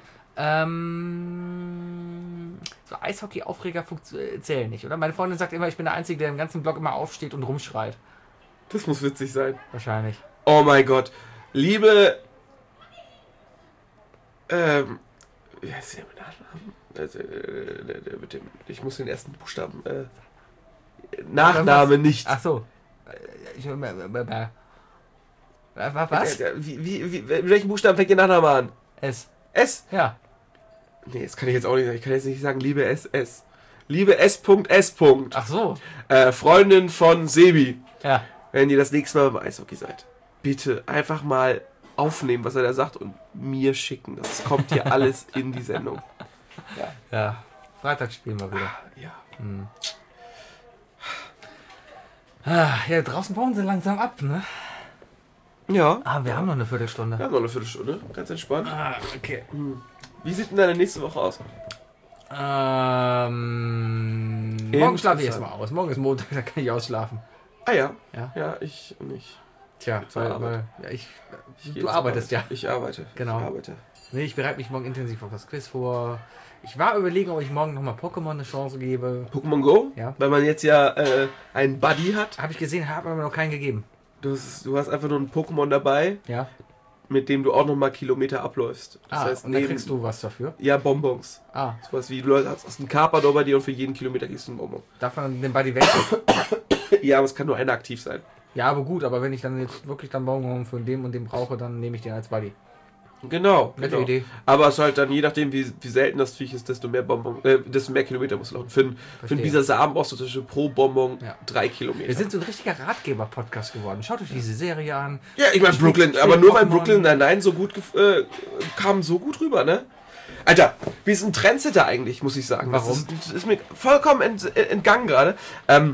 Ähm, so Eishockey-Aufreger funkt- äh, zählen nicht, oder? Meine Freundin sagt immer, ich bin der Einzige, der im ganzen Blog immer aufsteht und rumschreit. Das muss witzig sein. Wahrscheinlich. Oh mein Gott. Liebe. Ähm. Wie heißt der mit Nachnamen? Also, äh, der, der mit dem. Ich muss den ersten Buchstaben. Äh, Nachname nicht. Ach so. Äh, Ich, äh, äh, äh, Was? Wie, wie, wie, mit welchen Buchstaben fängt ihr Nachname an? S. S? Ja. Nee, das kann ich jetzt auch nicht sagen. Ich kann jetzt nicht sagen, liebe S S. Liebe S S. Ach so. Äh, Freundin von Sebi. Ja. Wenn ihr das nächste Mal beim Eishockey seid, bitte einfach mal aufnehmen, was er da sagt und mir schicken. Das kommt hier alles in die Sendung. Ja. Ja. Freitag spielen wir wieder. Ja. Hm. Ah, ja, draußen bauen sie langsam ab, ne? Ja. Ah, wir haben noch eine Viertelstunde. Wir haben noch eine Viertelstunde. Ganz entspannt. Ah, okay. Hm. Wie sieht denn deine nächste Woche aus? Ähm, morgen schlafe ich erstmal aus. Morgen ist Montag, da kann ich ausschlafen. Ah ja. Ja, Ja, ich nicht. Tja, Zur weil, Arbeit. weil ja, ich, Ich gehe du zur arbeitest Arbeit. ja. Ich arbeite. Genau. Ich arbeite. Nee, ich bereite mich morgen intensiv auf das Quiz vor. Ich war überlegen, ob ich morgen nochmal Pokémon eine Chance gebe. Pokémon Go? Ja. Weil man jetzt ja äh, einen Buddy hat. Habe ich gesehen, habe aber noch keinen gegeben. Du hast, du hast einfach nur ein Pokémon dabei, Ja. mit dem du auch nochmal Kilometer abläufst. Das Ah, heißt, und dann neben- kriegst du was dafür. Ja, Bonbons. Ah, Sowas wie, du hast hast einen Carpador bei dir und für jeden Kilometer kriegst du einen Bonbon. darf man den Buddy wechseln? Ja, aber es kann nur einer aktiv sein. Ja, aber gut, aber wenn ich dann jetzt wirklich dann Bonbon von dem und dem brauche, dann nehme ich den als Buddy. Genau. Nette genau. Idee. Aber es ist halt dann, je nachdem, wie, wie selten das Viech ist, desto mehr Bonbon, äh, desto mehr Kilometer musst du laufen. Für, einen- für Verstehe. einen dieser Samen brauchst du zum Beispiel pro Bonbon Ja. drei Kilometer. Wir sind so ein richtiger Ratgeber-Podcast geworden. Schaut euch diese Serie an. ja, ich meine Ich Brooklyn, spiel- aber spiel nur weil Pokémon. Brooklyn Nine-Nine so gut gef- äh, kam so gut rüber, ne? Alter, wir sind Trendsetter eigentlich, muss ich sagen. Warum? Das ist, das ist mir vollkommen ent, entgangen gerade. Ähm,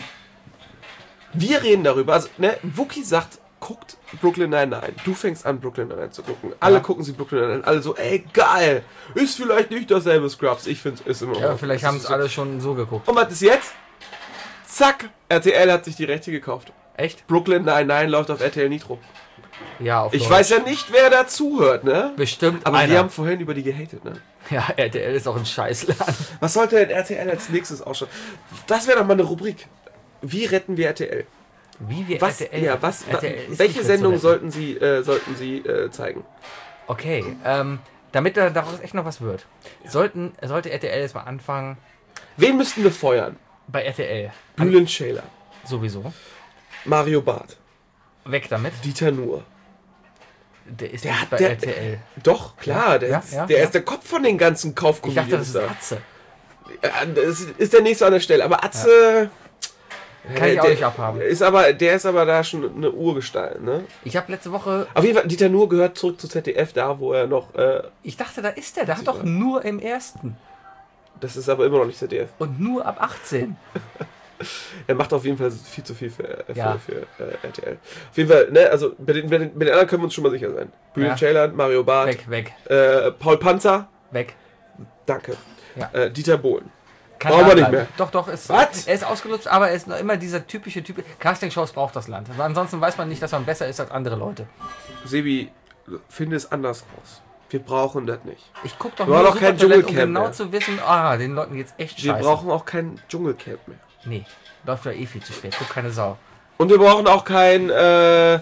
wir reden darüber, also, ne, Wookie sagt, guckt Brooklyn Nine-Nine. Du fängst an, Brooklyn Nine-Nine zu gucken. Alle Ja. gucken sie Brooklyn Nine-Nine. Alle so, ey, geil. Ist vielleicht nicht dasselbe Scrubs. Ich finde es immer Ja, noch. vielleicht Das haben ist es so. alle schon so geguckt. Und was ist jetzt? Zack, R T L hat sich die Rechte gekauft. Echt? Brooklyn Nine-Nine läuft auf R T L Nitro. Ja, auf Ich Deutsch. weiß ja nicht, wer da zuhört, ne? Bestimmt Aber einer. wir haben vorhin über die gehatet, ne? Ja, R T L ist auch ein Scheißladen. Was sollte denn R T L als nächstes ausschauen? Das wäre doch mal eine Rubrik. Wie retten wir R T L? Wie wir Was, R T L? ja, was, R T L ist welche nicht mehr Sendung zu retten. sollten Sie, äh, sollten Sie äh, zeigen? Okay, ähm, damit da daraus echt noch was wird, sollten, sollte R T L jetzt mal anfangen Wen müssten wir feuern? bei R T L. Bülent Ceylan, Sowieso. Mario Barth, Weg damit. Dieter Nuhr. Der ist Der nicht hat- bei der- R T L. Doch, klar, Ja, der, ja, ist, ja, der ja. ist der Kopf von den ganzen Ich dachte, das Kaufkomödien. ist Atze. Das ist der nächste an der Stelle. Aber Atze... Kann äh, ich auch der nicht abhaben. Ist aber, der ist aber da schon eine Urgestalt, ne? Ich habe letzte Woche, Auf jeden Fall, Dieter Nuhr gehört zurück zu Z D F, da wo er noch... Äh, ich dachte, da ist der. Der hat doch nur im ersten. das ist aber immer noch nicht Z D F. Und nur ab achtzehn. Er macht auf jeden Fall viel zu viel für, äh, für, Ja. für äh, R T L. Auf jeden Fall, ne, also bei den, bei den, bei den anderen können wir uns schon mal sicher sein. Bülent Ja. Ceylan, Mario Barth, Weg, weg, äh, Paul Panzer, weg. danke. Ja. Äh, Dieter Bohlen. Kann Brauchen da wir nicht bleiben. mehr. Doch, doch, ist, Was? er ist ausgelutscht, aber er ist noch immer dieser typische Typ. Castingshows braucht das Land. Aber ansonsten weiß man nicht, dass man besser ist als andere Leute. Sebi, finde es anders raus. Wir brauchen das nicht. Ich guck doch Wir brauchen nur auch kein Supertalent, um Dschungelcamp genau mehr. zu wissen, ah, den Leuten geht's echt Wir scheiße. brauchen auch kein Dschungelcamp mehr. Nee, läuft ja eh viel zu spät. Guck keine Sau. Und wir brauchen auch kein äh,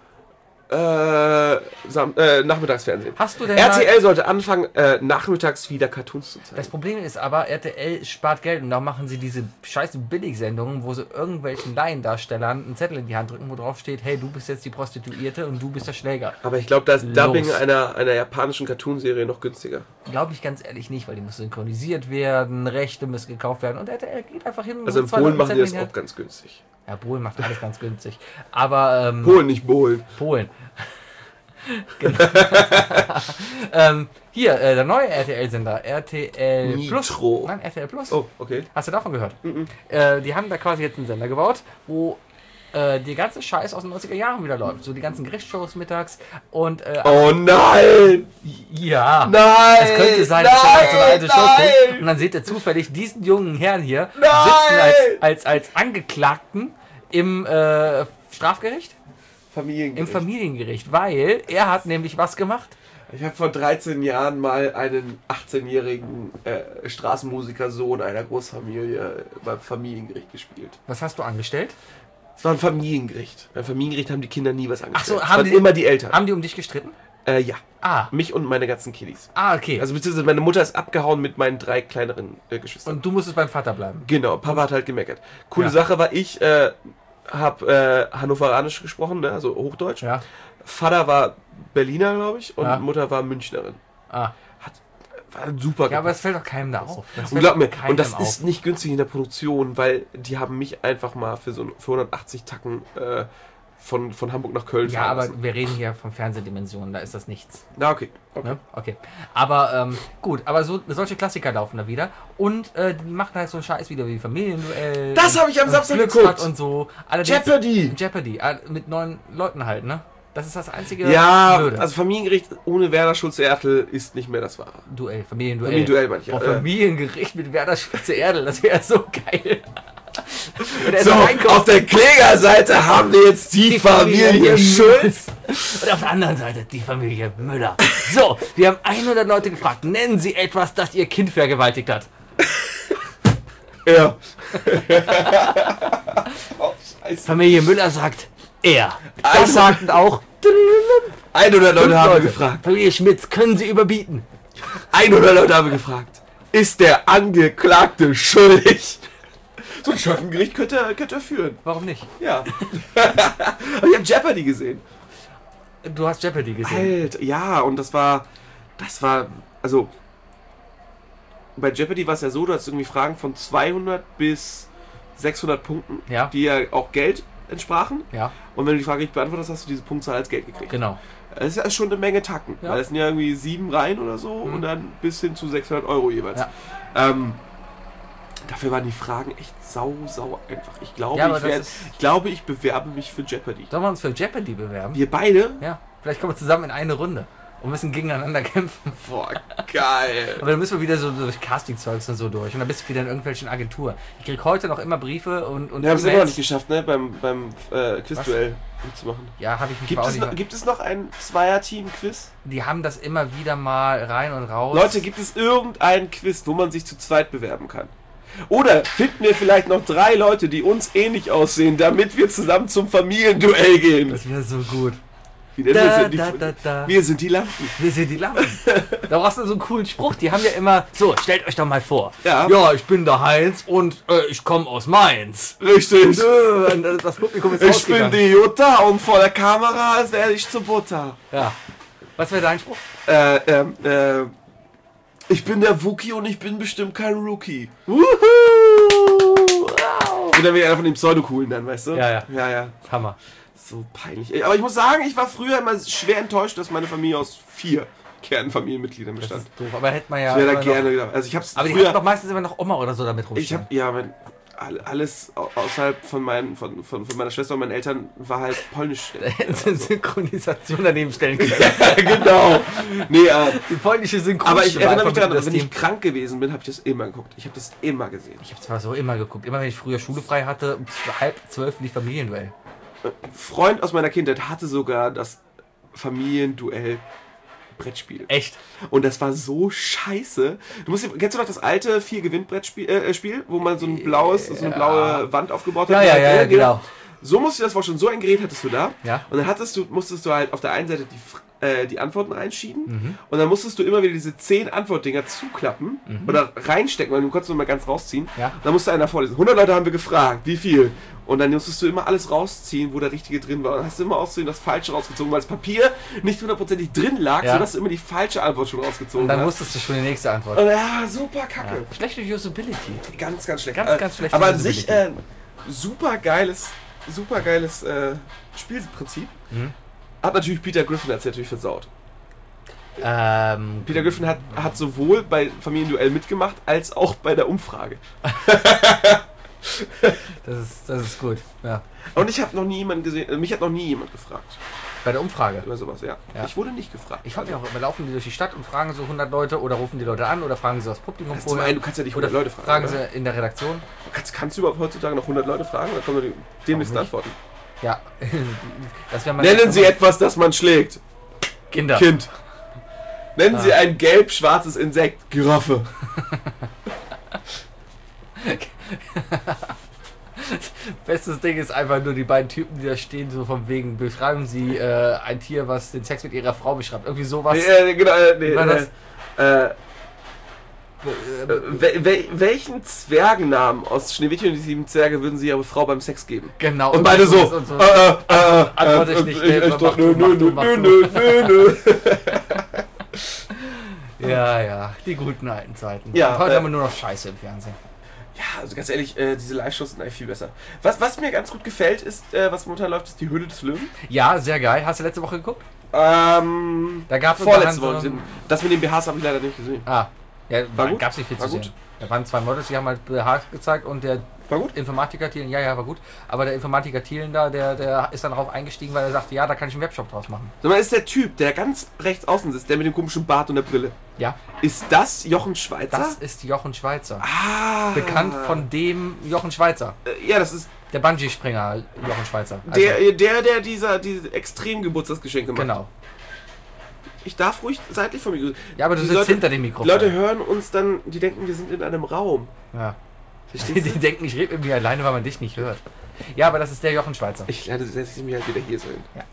äh, Sam äh, Nachmittagsfernsehen. Hast du denn R mal, T L sollte anfangen, äh, nachmittags wieder Cartoons zu zeigen. das Problem ist aber, R T L spart Geld und da machen sie diese scheiße Billigsendungen, wo sie irgendwelchen Laiendarstellern einen Zettel in die Hand drücken, wo drauf steht, hey, du bist jetzt die Prostituierte und du bist der Schläger. Aber ich glaube, da ist Dubbing Los. einer, einer japanischen Cartoonserie noch günstiger. Glaube ich ganz ehrlich nicht, weil die muss synchronisiert werden, Rechte müssen gekauft werden und R T L geht einfach hin und Also in so zwei Polen Leuten machen die Zettel das in die auch ganz günstig. Hand. Ja, Polen macht alles ganz günstig. Aber, ähm, Polen, nicht Bohlen. Polen. Genau. ähm, hier, äh, der neue R T L-Sender, R T L Plus. Nitro. Nein, R T L Plus. Oh, okay. Hast du davon gehört? Mhm. Äh, die haben da quasi jetzt einen Sender gebaut, wo äh, die ganze Scheiß aus den neunziger Jahren wieder läuft. So die ganzen Gerichtsshows mittags und äh, Oh nein! ja. Nein! Es könnte sein, dass ihr so eine alte Show guckt und dann seht ihr zufällig diesen jungen Herrn hier Nein! sitzen als, als, als Angeklagten im äh, Strafgericht, Familiengericht. im Familiengericht, weil er hat nämlich was gemacht. Ich habe vor dreizehn Jahren mal einen achtzehnjährigen äh, Straßenmusiker-Sohn einer Großfamilie beim Familiengericht gespielt. Was hast du angestellt? Es war ein Familiengericht. Beim Familiengericht haben die Kinder nie was angestellt. so, Es haben waren die- immer die Eltern. Haben die um dich gestritten? Äh, ja. Ah, Mich und meine ganzen Kiddies. ah, okay. Also beziehungsweise meine Mutter ist abgehauen mit meinen drei kleineren äh, Geschwistern. Und du musstest beim Vater bleiben. Genau, Papa hat halt gemeckert. Coole Ja. Sache war, ich äh, habe äh, Hannoveranisch gesprochen, ne? Also Hochdeutsch. Ja. Vater war Berliner, glaube ich, und Ja. Mutter war Münchnerin. Ah. War super. Ja, aber es fällt doch keinem da auf. Das und fällt glaub mir, keinem und das auf. ist nicht günstig in der Produktion, weil die haben mich einfach mal für so für hundertachtzig Tacken äh, von, von Hamburg nach Köln Ja, fahren aber lassen. wir reden hier von Fernsehdimensionen, da ist das nichts. Na, okay. okay. Ne? Okay. Aber ähm, gut, aber so, solche Klassiker laufen da wieder. Und äh, die machen halt so einen Scheiß wieder wie Familienduell. Das habe ich am und Samstag Glücksrad geguckt. und so. Allerdings, Jeopardy! Jeopardy. äh, Mit neun Leuten halt, ne? Das ist das einzige Ja, Blöde. also Familiengericht ohne Werner Schulze-Ertl ist nicht mehr das Wahre. Duell, Familienduell. Familienduell meine ich, ja. Oh, Familiengericht mit Werner Schulze-Erdl, das wäre so geil. Und er So, reinkommt, auf der Klägerseite haben wir jetzt die, die Familie, Familie Schulz. und auf der anderen Seite die Familie Müller. So, wir haben hundert Leute gefragt, nennen Sie etwas, das Ihr Kind vergewaltigt hat. Ja. Oh, scheiße. Familie Müller sagt, er. Also- Das sagten auch hundert Leute fünf haben wir Leute. gefragt. Familie Schmitz, können Sie überbieten? hundert Leute haben wir gefragt. Ist der Angeklagte schuldig? So ein Schöffengericht könnte er, könnte er führen. Warum nicht? Ja. Aber ich habe Jeopardy gesehen. Du hast Jeopardy gesehen. Alter, ja, und das war, das war, also, bei Jeopardy war es ja so, du hast irgendwie Fragen von zweihundert bis sechshundert Punkten, Ja. die ja auch Geld entsprachen. Ja, Und wenn du die Frage nicht beantwortest, hast du diese Punktzahl als Geld gekriegt. genau. Das ist ja schon eine Menge Tacken, Ja. weil es sind ja irgendwie sieben Reihen oder so Mhm. und dann bis hin zu sechshundert Euro jeweils. Ja. Ähm, dafür waren die Fragen echt sau, sau einfach. Ich glaube, Ja, aber ich, das werd, ist- ich glaube, ich bewerbe mich für Jeopardy. Sollen wir uns für Jeopardy bewerben? Wir beide? Ja, vielleicht kommen wir zusammen in eine Runde und müssen gegeneinander kämpfen. Boah, geil. Aber dann müssen wir wieder so durch Casting-Zeugs und so durch. Und dann bist du wieder in irgendwelchen Agenturen. Ich krieg heute noch immer Briefe und, und Wir haben es immer noch E-Mails. nicht geschafft, ne, beim, beim äh, Quizduell mitzumachen. Ja, habe ich mich Gibt auch es, nicht noch, gibt es noch ein Zweier-Team-Quiz? Die haben das immer wieder mal rein und raus. Leute, gibt es irgendein Quiz, wo man sich zu zweit bewerben kann? Oder finden wir vielleicht noch drei Leute, die uns ähnlich aussehen, damit wir zusammen zum Familienduell gehen? Das wäre so gut. Wie nennen Da, wir, die, da, da, da. wir sind die Lampen. Wir sind die Lampen. Da brauchst du so einen coolen Spruch. Die haben ja immer, so, stellt euch doch mal vor. Ja. Ja, ich bin der Heinz und äh, ich komme aus Mainz. Richtig. Äh, und das Publikum ist Ich bin rausgegangen. die Jutta und vor der Kamera werde ich zu Butter. Ja. Was wäre dein Spruch? Äh, ähm, äh, ich bin der Wookie und ich bin bestimmt kein Rookie. Wuhu! Wow. Und dann wäre einer von den Pseudocoolen dann, weißt du? Ja, ja. Ja, ja. Hammer. So peinlich. Aber ich muss sagen, ich war früher immer schwer enttäuscht, dass meine Familie aus vier Kernfamilienmitgliedern Das bestand. ist doof. Aber hätte man ja. Ich wäre da immer noch- gerne gedacht. Also ich hab's Aber die früher. hatten doch meistens immer noch Oma oder so damit rumstehen. Ich hab, ja, mein, all- alles au- außerhalb von, meinen, von, von, von meiner Schwester und meinen Eltern war halt polnisch. Hätten sie Synchronisation daneben stellen können. Genau. Nee, äh, Die polnische Synchron. aber ich erinnere mich daran, das wenn Team. ich krank gewesen bin, habe ich das immer geguckt. Ich habe das immer gesehen. Ich habe zwar so immer geguckt. Immer wenn ich früher Schule frei hatte, um halb zwölf lief Familienduell. Freund aus meiner Kindheit hatte sogar das Familienduell Brettspiel. Echt? Und das war so scheiße. Du musst, kennst du noch das alte vier gewinn Brettspiel, äh, Spiel, wo man so ein blaues, so eine Ja. blaue Wand aufgebaut Ja, hat? ja, ja, ja, genau. So musst du das vorstellen. So ein Gerät hattest du da. Ja. Und dann hattest du, musstest du halt auf der einen Seite die, F- äh, die Antworten reinschieben. Mhm. Und dann musstest du immer wieder diese zehn Antwortdinger zuklappen oder reinstecken, weil du konntest nur mal ganz rausziehen. Ja. Und dann musste einer vorlesen. hundert Leute haben wir gefragt. Wie viel? Und dann musstest du immer alles rausziehen, wo der Richtige drin war. Und dann hast du immer auszusehen das Falsche rausgezogen, weil das Papier nicht hundertprozentig drin lag, Ja. sodass du immer die falsche Antwort schon rausgezogen Und dann hast. wusstest du schon die nächste Antwort. Und ja, super kacke. Schlechte Usability. Ganz, ganz schlecht. Ganz, Äh, ganz schlechte Aber an Usability. sich äh, super geiles, super geiles äh, Spielprinzip. Mhm. Hat natürlich Peter Griffin hat's natürlich versaut. Ähm, Peter Griffin hat, hat sowohl bei Familienduell mitgemacht, als auch bei der Umfrage. das ist, das ist gut. Ja. Und ich habe noch nie jemanden gesehen, äh, mich hat noch nie jemand gefragt Bei der Umfrage. über sowas, ja. Ja. Ich wurde nicht gefragt. Ich frage mich auch immer, laufen die durch die Stadt und fragen so hundert Leute oder rufen die Leute an oder fragen sie das Publikum Also zum einen, du kannst ja nicht oder hundert Leute fragen. fragen oder? sie in der Redaktion. Kannst, kannst du überhaupt heutzutage noch hundert Leute fragen? Oder kommen die demnächst nicht? antworten? Ja. Das wäre mal Nennen Sie etwas, das man schlägt. Kinder. Kind. Nennen Ah. Sie ein gelb-schwarzes Insekt. Giraffe. Bestes Ding ist einfach nur die beiden Typen, die da stehen, so von wegen, beschreiben sie äh, ein Tier, was den Sex mit ihrer Frau beschreibt. Irgendwie sowas. Nee, äh, genau, äh, nee, Wie war das? äh, äh, wel, wel, welchen Zwergennamen aus Schneewittchen und die sieben Zwerge würden sie ihre Frau beim Sex geben? Genau. Und beide so. Und so. Äh, äh, äh, Antworte ich nicht. äh, Nee, ich mach doch, du, nö, mach nö, du, nö, mach nö, du. nö, nö. Ja, ja, die guten alten Zeiten. Ja, Und heute äh, haben wir nur noch Scheiße im Fernsehen. Ja, also ganz ehrlich, äh, diese Live-Shows sind eigentlich viel besser. Was, was mir ganz gut gefällt, ist, äh, was momentan läuft, ist die Höhle des Löwen. Ja, sehr geil. Hast du letzte Woche geguckt? Ähm, Da gab's vorletzte unter Woche. anderem- Das mit den B Hs habe ich leider nicht gesehen. Ah, ja, War war gut? gab's nicht viel War zu gut? sehen. Da waren zwei Models, die haben halt B H gezeigt und der War gut? Informatiker Thielen, ja, ja, war gut. Aber der Informatiker Thielen da, der, der ist dann darauf eingestiegen, weil er sagte, ja, da kann ich einen Webshop draus machen. Sag mal, ist der Typ, der ganz rechts außen sitzt, der mit dem komischen Bart und der Brille, Ja, ist das Jochen Schweizer? das ist Jochen Schweizer. ah. Bekannt von dem Jochen Schweizer. Äh, ja, das ist Der Bungee-Springer Jochen Schweizer. Also, der, der, der dieser, diese extremen Geburtstagsgeschenke macht. Genau. Ich darf ruhig seitlich von mir. Ja, aber du Die sitzt Leute- hinter dem Die Mikrofon. Leute hören uns dann, die denken, wir sind in einem Raum. Ja. Verstehst Die du? denken, ich rede mit mir alleine, weil man dich nicht hört. Ja, aber das ist der Jochen Schweizer. Ich lerne, setze ich mich halt wieder hier so hin. Ja.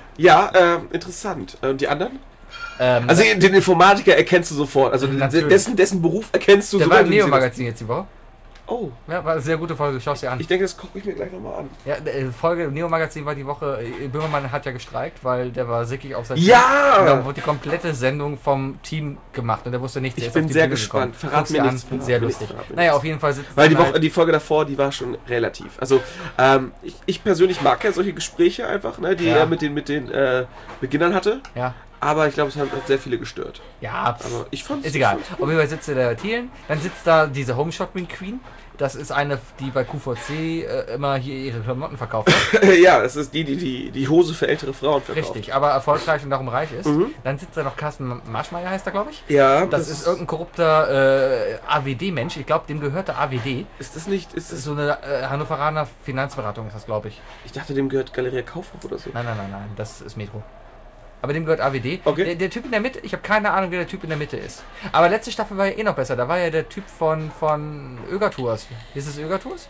Ja, äh, interessant. Und die anderen? Ähm, Also den Informatiker erkennst du sofort. Also Natürlich. dessen, dessen Beruf erkennst du der so. war im Neo-Magazin jetzt die Woche. Oh, Ja, war eine sehr gute Folge, schau dir an. ich denke, das gucke ich mir gleich nochmal an. Ja, die Folge im Neo-Magazin war die Woche, äh, Böhmermann hat ja gestreikt, weil der war sickig auf sein Ja! Und dann wurde die komplette Sendung vom Team gemacht und der wusste nichts. Ich der ist bin auf die sehr Bühne gespannt. gekommen. Verrat Guck's mir dir nichts, an, verrat sehr mir lustig. nichts, verrat mir Naja, nichts. auf jeden Fall sitzt Weil die, dann Woche, halt, die Folge davor, die war schon relativ. Also ähm, ich, ich persönlich mag ja solche Gespräche einfach, ne, die Ja. er mit den, mit den äh, Beginnern hatte. ja, Aber ich glaube, es hat sehr viele gestört. ja, pff, Aber ich fand ist egal. Auf jeden Fall sitzt der Thielen, dann sitzt da diese Home Shopping Queen. Das ist eine, die bei Q V C äh, immer hier ihre Klamotten verkauft hat. Ja, das ist die, die die, die Hose für ältere Frauen verkauft. Richtig, aber erfolgreich und darum reich ist. Mhm. Dann sitzt da noch Carsten Marschmeier, heißt er, glaube ich. Ja, Das, ist irgendein korrupter äh, A W D-Mensch. Ich glaube, dem gehört der A W D. Ist das nicht. Ist Das ist das, so eine äh, Hannoveraner Finanzberatung, ist das, glaube ich. ich dachte, dem gehört Galeria Kaufhof oder so. Nein, nein, nein, nein, das ist Metro. Aber dem gehört A W D. Okay. Der, der Typ in der Mitte, ich habe keine Ahnung, wer der Typ in der Mitte ist. Aber letzte Staffel war ja eh noch besser. Da war ja der Typ von, von Ögertours. Ist es Ögertours?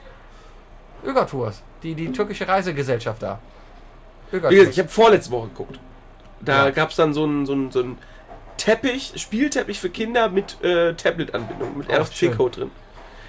Ögertours. Die, die türkische Reisegesellschaft da. Wie gesagt, Ögertours. ich habe vorletzte Woche geguckt. Da Ja. gab es dann so einen so einen- so einen Teppich, Spielteppich für Kinder mit äh, Tablet-Anbindung, mit Oh, R F C-Code drin.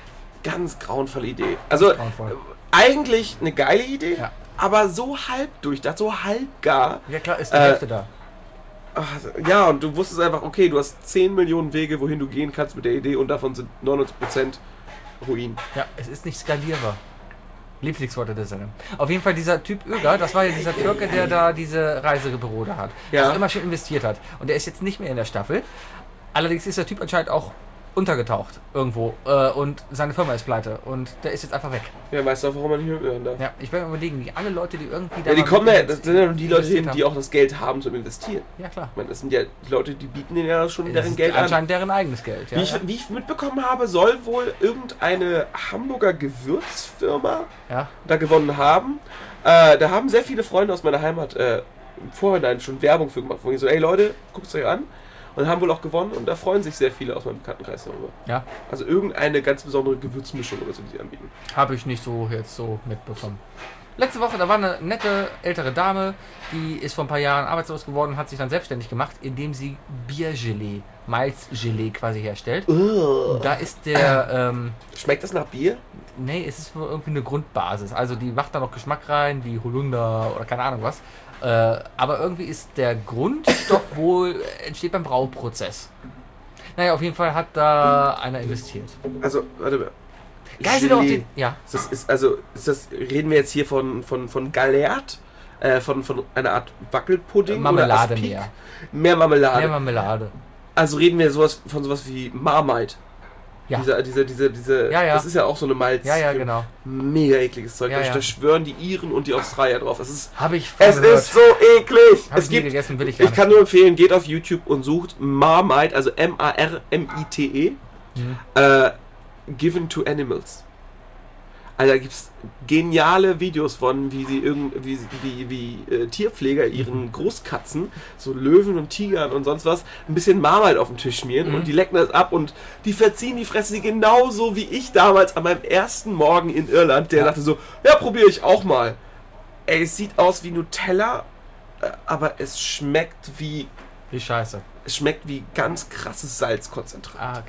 Ganz grauenvolle Idee. Also grauenvoll. äh, eigentlich eine geile Idee, Ja. aber so halb durchdacht, so halb gar. Ja klar, ist die Äh, Hälfte da. Ach, ja, und du wusstest einfach, okay, du hast zehn Millionen Wege, wohin du gehen kannst mit der Idee und davon sind neunundneunzig Prozent Ruin. Ja, es ist nicht skalierbar. Lieblingsworte der Sendung. Auf jeden Fall dieser Typ Öger, das war ja dieser Türke, der da diese Reisebüro da hat. Ja. Der auch immer schön investiert hat. Und der ist jetzt nicht mehr in der Staffel. Allerdings ist der Typ anscheinend auch untergetaucht irgendwo. Äh, und seine Firma ist pleite. Und der ist jetzt einfach weg. Ja, weißt du auch, warum man nicht mehr hören darf? Ja, ich werde mir überlegen, die alle Leute, die irgendwie Ja, die mal kommen mit ja, das sind ja nur die Leute, investiert hin, die haben. auch das Geld haben zum Investieren. Ja, klar. Ich meine, das sind ja die Leute, die bieten denen ja schon Das deren ist Geld an. anscheinend deren eigenes Geld. Ja, Wie ich, ja. wie ich mitbekommen habe, soll wohl irgendeine Hamburger Gewürzfirma ja. da gewonnen haben. Äh, da haben sehr viele Freunde aus meiner Heimat äh, im Vorhinein schon Werbung für gemacht. Wo ich so, ey Leute, guckt es euch an. Und haben wohl auch gewonnen und da freuen sich sehr viele aus meinem Bekanntenkreis darüber. ja. Also irgendeine ganz besondere Gewürzmischung oder so, die sie anbieten. Habe ich nicht so jetzt so mitbekommen. Letzte Woche, da war eine nette ältere Dame, die ist vor ein paar Jahren arbeitslos geworden und hat sich dann selbstständig gemacht, indem sie Biergelee, Malzgelee quasi herstellt. Und da ist der, ähm, Schmeckt das nach Bier? nee, es ist wohl irgendwie eine Grundbasis. Also die macht da noch Geschmack rein, wie Holunder oder keine Ahnung was. Äh, aber irgendwie ist der Grundstoff wohl, äh, entsteht beim Brauprozess. Naja, auf jeden Fall hat da einer investiert. Also, warte mal. Geil sind auch Gelee. die, ja. Ist das, ist, also, ist das, reden wir jetzt hier von, von, von Galert? Äh, von, von einer Art Wackelpudding? Marmelade oder Aspik? mehr. Mehr Marmelade. Mehr Marmelade. Also reden wir sowas von sowas wie Marmite. Ja. Diese, diese, diese, diese, Ja, ja. Das ist ja auch so eine Malz. Ja, ja, genau. Mega ekliges Zeug. Ja, da, ja. da schwören die Iren und die Australier drauf. Es ist, Habe ich von es gehört. ist so eklig. Hab Es ich nie gibt, gegessen, will ich gar ich kann nur empfehlen, geht auf YouTube und sucht Marmite, also M A R M I T E, Mhm. äh, Given to Animals. Also da gibt es geniale Videos von, wie sie irgend, wie, wie, wie äh, Tierpfleger ihren Großkatzen, so Löwen und Tigern und sonst was, ein bisschen Marmite auf den Tisch schmieren Mhm. und die lecken das ab und die verziehen die Fresse genauso wie ich damals an meinem ersten Morgen in Irland, der Ja. dachte so, ja, probiere ich auch mal. Ey, es sieht aus wie Nutella, äh, aber es schmeckt wie, Wie scheiße. es schmeckt wie ganz krasses Salzkonzentrat. Ah, okay.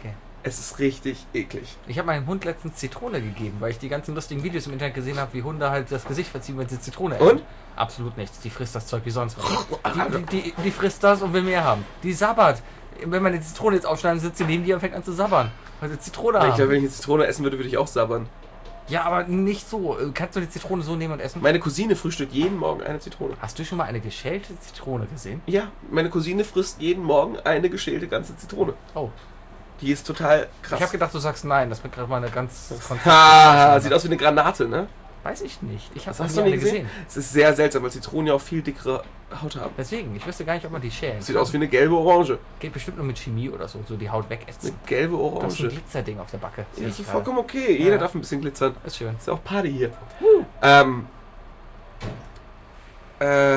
Es ist richtig eklig. Ich habe meinem Hund letztens Zitrone gegeben, weil ich die ganzen lustigen Videos im Internet gesehen habe, wie Hunde halt das Gesicht verziehen, wenn sie Zitrone essen. Und? Absolut nichts. Die frisst das Zeug wie sonst was. Die, die, die, die frisst das und will mehr haben. Die sabbert. Wenn man die Zitrone jetzt aufschneiden, sitzt sie neben dir und fängt an zu sabbern. Weil sie Zitrone Ich haben. glaube, wenn ich eine Zitrone essen würde, würde ich auch sabbern. Ja, aber nicht so. Kannst du die Zitrone so nehmen und essen? Meine Cousine frühstückt jeden Morgen eine Zitrone. Hast du schon mal eine geschälte Zitrone gesehen? Ja, meine Cousine frisst jeden Morgen eine geschälte ganze Zitrone. Oh. Die ist total krass. Ich habe gedacht, du sagst nein. Das wird gerade mal eine ganz... Ha, sieht aus wie eine Granate, ne? Weiß ich nicht. Ich habe Das hast noch du nie nicht eine gesehen? gesehen. Es ist sehr seltsam, weil Zitronen ja auch viel dickere Haut haben. Deswegen, ich wüsste gar nicht, ob man die schälen Sieht kann. aus wie eine gelbe Orange. Geht bestimmt nur mit Chemie oder so, so die Haut Eine wegätzen. gelbe Das ist ein Orange. Glitzerding auf der Backe. Ja, Sehe ist ich doch gerade. vollkommen okay. Jeder Ja. darf ein bisschen glitzern. Ist schön. Ist ja auch Party hier. Ähm. Äh.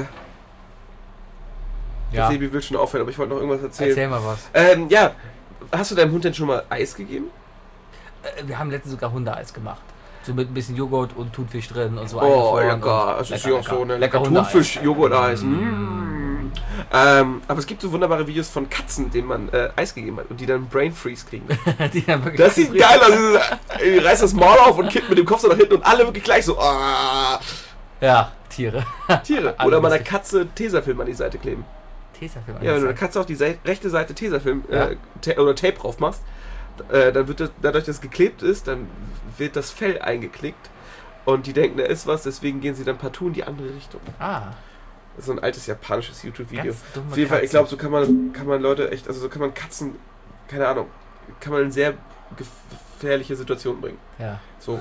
Ja. Sebi will schon aufhören, aber ich wollte noch irgendwas erzählen. Erzähl mal was. Ähm, ja. Hast du deinem Hund denn schon mal Eis gegeben? Äh, Wir haben letztens sogar Hundeeis gemacht. So mit ein bisschen Joghurt und Thunfisch drin und so. Oh, eingefroren lecker. und Das ist lecker, ja auch so eine lecker Hundeeis. Thunfisch-Joghurt-Eis. Mm. Ähm, aber es gibt so wunderbare Videos von Katzen, denen man äh, Eis gegeben hat und die dann Brain Freeze kriegen. Die dann wirklich Das sieht geil aus. Die reißt das Maul auf und kippt mit dem Kopf so nach hinten und alle wirklich gleich so. Ah, Ja, Tiere. Tiere. Alle Oder mal einer lustig. Katze Tesafilm an die Seite kleben. Tesafilm. Ja, wenn du einer Katze auf die Seite, rechte Seite Tesafilm Ja. äh, ta oder Tape drauf machst, äh, dann wird das, dadurch, dass es geklebt ist, dann wird das Fell eingeklickt und die denken, da ist was, deswegen gehen sie dann partout in die andere Richtung. Ah, Das ist so ein altes japanisches YouTube-Video. ganz dumme Auf jeden Fall, ich Katzen. glaube, so kann man, kann man Leute echt, also so kann man Katzen, keine Ahnung, kann man in sehr gefährliche Situationen bringen. Ja. So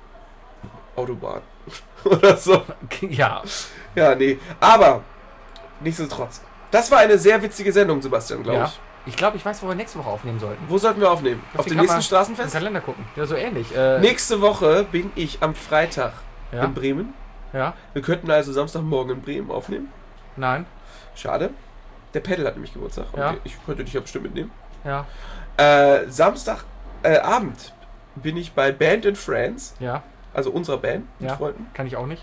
Autobahn oder so. Ja. Ja, nee. Aber nichtsdestotrotz. Das war eine sehr witzige Sendung, Sebastian, glaube Ja. ich. Ich glaube, ich weiß, wo wir nächste Woche aufnehmen sollten. Wo sollten wir aufnehmen? Auf Ich dem kann nächsten mal Straßenfest? Im Kalender gucken. Ja, so ähnlich. Äh, Nächste Woche bin ich am Freitag Ja. in Bremen. Ja. Wir könnten also Samstagmorgen in Bremen aufnehmen. Nein. Schade. Der Pedal hat nämlich Geburtstag. Und Ja. ich könnte dich ja bestimmt mitnehmen. Ja. Äh, Samstagabend äh, Abend bin ich bei Band in France. Ja. Also unserer Band mit Ja. Freunden. Kann ich auch nicht.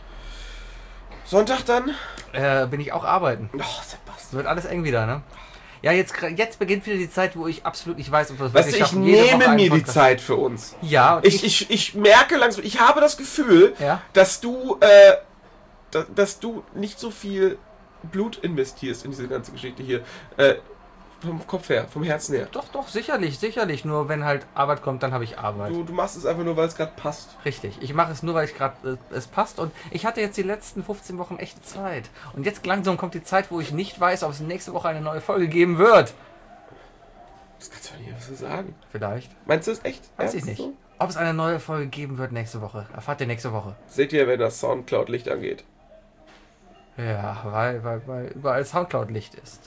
Sonntag dann. Äh, bin ich auch arbeiten. Oh, Es Sebastian. wird alles eng wieder, ne? Ja, jetzt, gra- jetzt beginnt wieder die Zeit, wo ich absolut nicht weiß, ob wir es Weißt du, wirklich ich schaffen, jede Woche nehme einen mir die Podcast- Zeit für uns. Ja, und Ich, ich, ich merke langsam, ich habe das Gefühl, Ja. dass du, äh, da, dass du nicht so viel Blut investierst in diese ganze Geschichte hier. Äh, vom Kopf her, vom Herzen her. Doch, doch, sicherlich, sicherlich. Nur wenn halt Arbeit kommt, dann habe ich Arbeit. Du, du machst es einfach nur, weil es gerade passt. Richtig. Ich mache es nur, weil ich gerade äh, es passt. Und ich hatte jetzt die letzten fünfzehn Wochen echt Zeit. Und jetzt langsam kommt die Zeit, wo ich nicht weiß, ob es nächste Woche eine neue Folge geben wird. Das kannst du doch nicht was so sagen. Vielleicht. Meinst du es echt? Weiß ich Ernst nicht. so? Ob es eine neue Folge geben wird nächste Woche. Erfahrt ihr nächste Woche. Seht ihr, wenn das Soundcloud-Licht angeht. Ja, weil, weil, weil überall Soundcloud-Licht ist.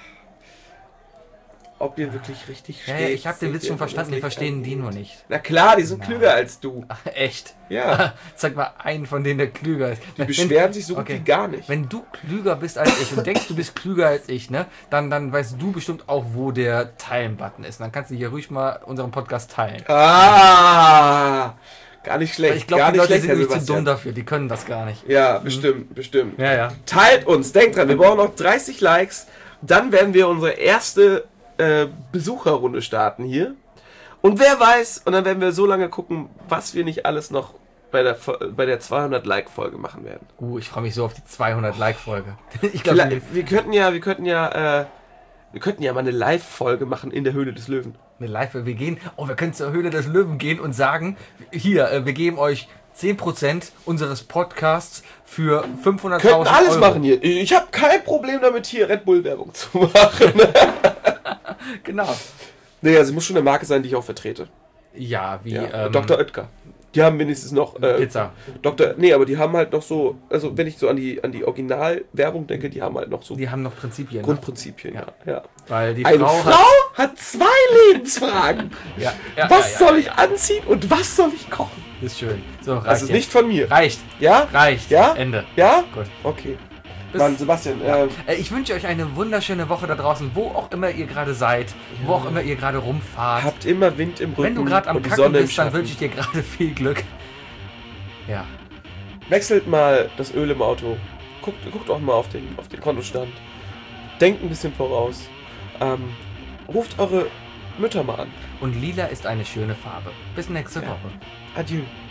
Ob ihr wirklich richtig Ja, steht. ja, ich habe den seht Witz ihr, schon wenn verstanden, das die Licht verstehen die angeht. nur nicht. Na klar, die sind Nein. klüger als du. Echt? Ja, Zeig mal einen von denen, der klüger ist. die beschweren sich so gut okay. wie gar nicht. Wenn du klüger bist als ich und denkst, du bist klüger als ich, ne, dann, dann weißt du bestimmt auch, wo der Teilen-Button ist. Dann kannst du hier ruhig mal unseren Podcast teilen. Ah, gar nicht schlecht. Weil ich glaube, gar die nicht Leute schlecht, sind Herr nämlich zu Sebastian. dumm dafür. Die können das gar nicht. Ja, bestimmt, bestimmt. Ja, ja. Teilt uns, denkt dran, wir brauchen noch dreißig Likes. Dann werden wir unsere erste äh, Besucherrunde starten hier. Und wer weiß, und dann werden wir so lange gucken, was wir nicht alles noch bei der, bei der zweihundert-Like-Folge machen werden. Uh, ich freue mich so auf die zweihundert-Like-Folge. Ich glaube, Vielleicht- Wir könnten ja, wir könnten ja, äh, wir könnten ja mal eine Live-Folge machen in der Höhle des Löwen. eine Live, wir gehen, oh, wir können zur Höhle des Löwen gehen und sagen, hier, äh, wir geben euch zehn Prozent unseres Podcasts für fünfhunderttausend Könnten alles Euro. machen hier. Ich habe kein Problem damit, hier Red Bull-Werbung zu machen. Genau. Nee, also es muss schon eine Marke sein, die ich auch vertrete. Ja, wie Ja. ähm, Doktor Oetker. Die haben wenigstens noch äh, Pizza. Doktor, nee, aber die haben halt noch so, also wenn ich so an die an die Originalwerbung denke, die haben halt noch so Die haben noch Prinzipien. Ne? Grundprinzipien. Ja. Ja. Weil die Eine Frau, Frau, hat. hat, zwei Lebensfragen. Ja, ja, was ja, ja, soll ich ja. anziehen und was soll ich kochen? Ist schön. So, reicht. Das ist jetzt. nicht von mir. Reicht. Ja? Reicht. Ja? Ende. Ja? Gut. Okay. Bis- Mann, Sebastian, äh, Äh, Ich wünsche euch eine wunderschöne Woche da draußen, wo auch immer ihr gerade seid, wo auch immer ihr gerade rumfahrt. habt immer Wind im Rücken. Wenn du gerade am und die Kacken Sonne im bist, dann Schatten. wünsche ich dir gerade viel Glück. Ja. Wechselt mal das Öl im Auto. Guckt, guckt auch mal auf den, auf den Kontostand. Denkt ein bisschen voraus. Ähm, ruft eure Mütter mal an. Und lila ist eine schöne Farbe. Bis nächste Ja. Woche. Adieu.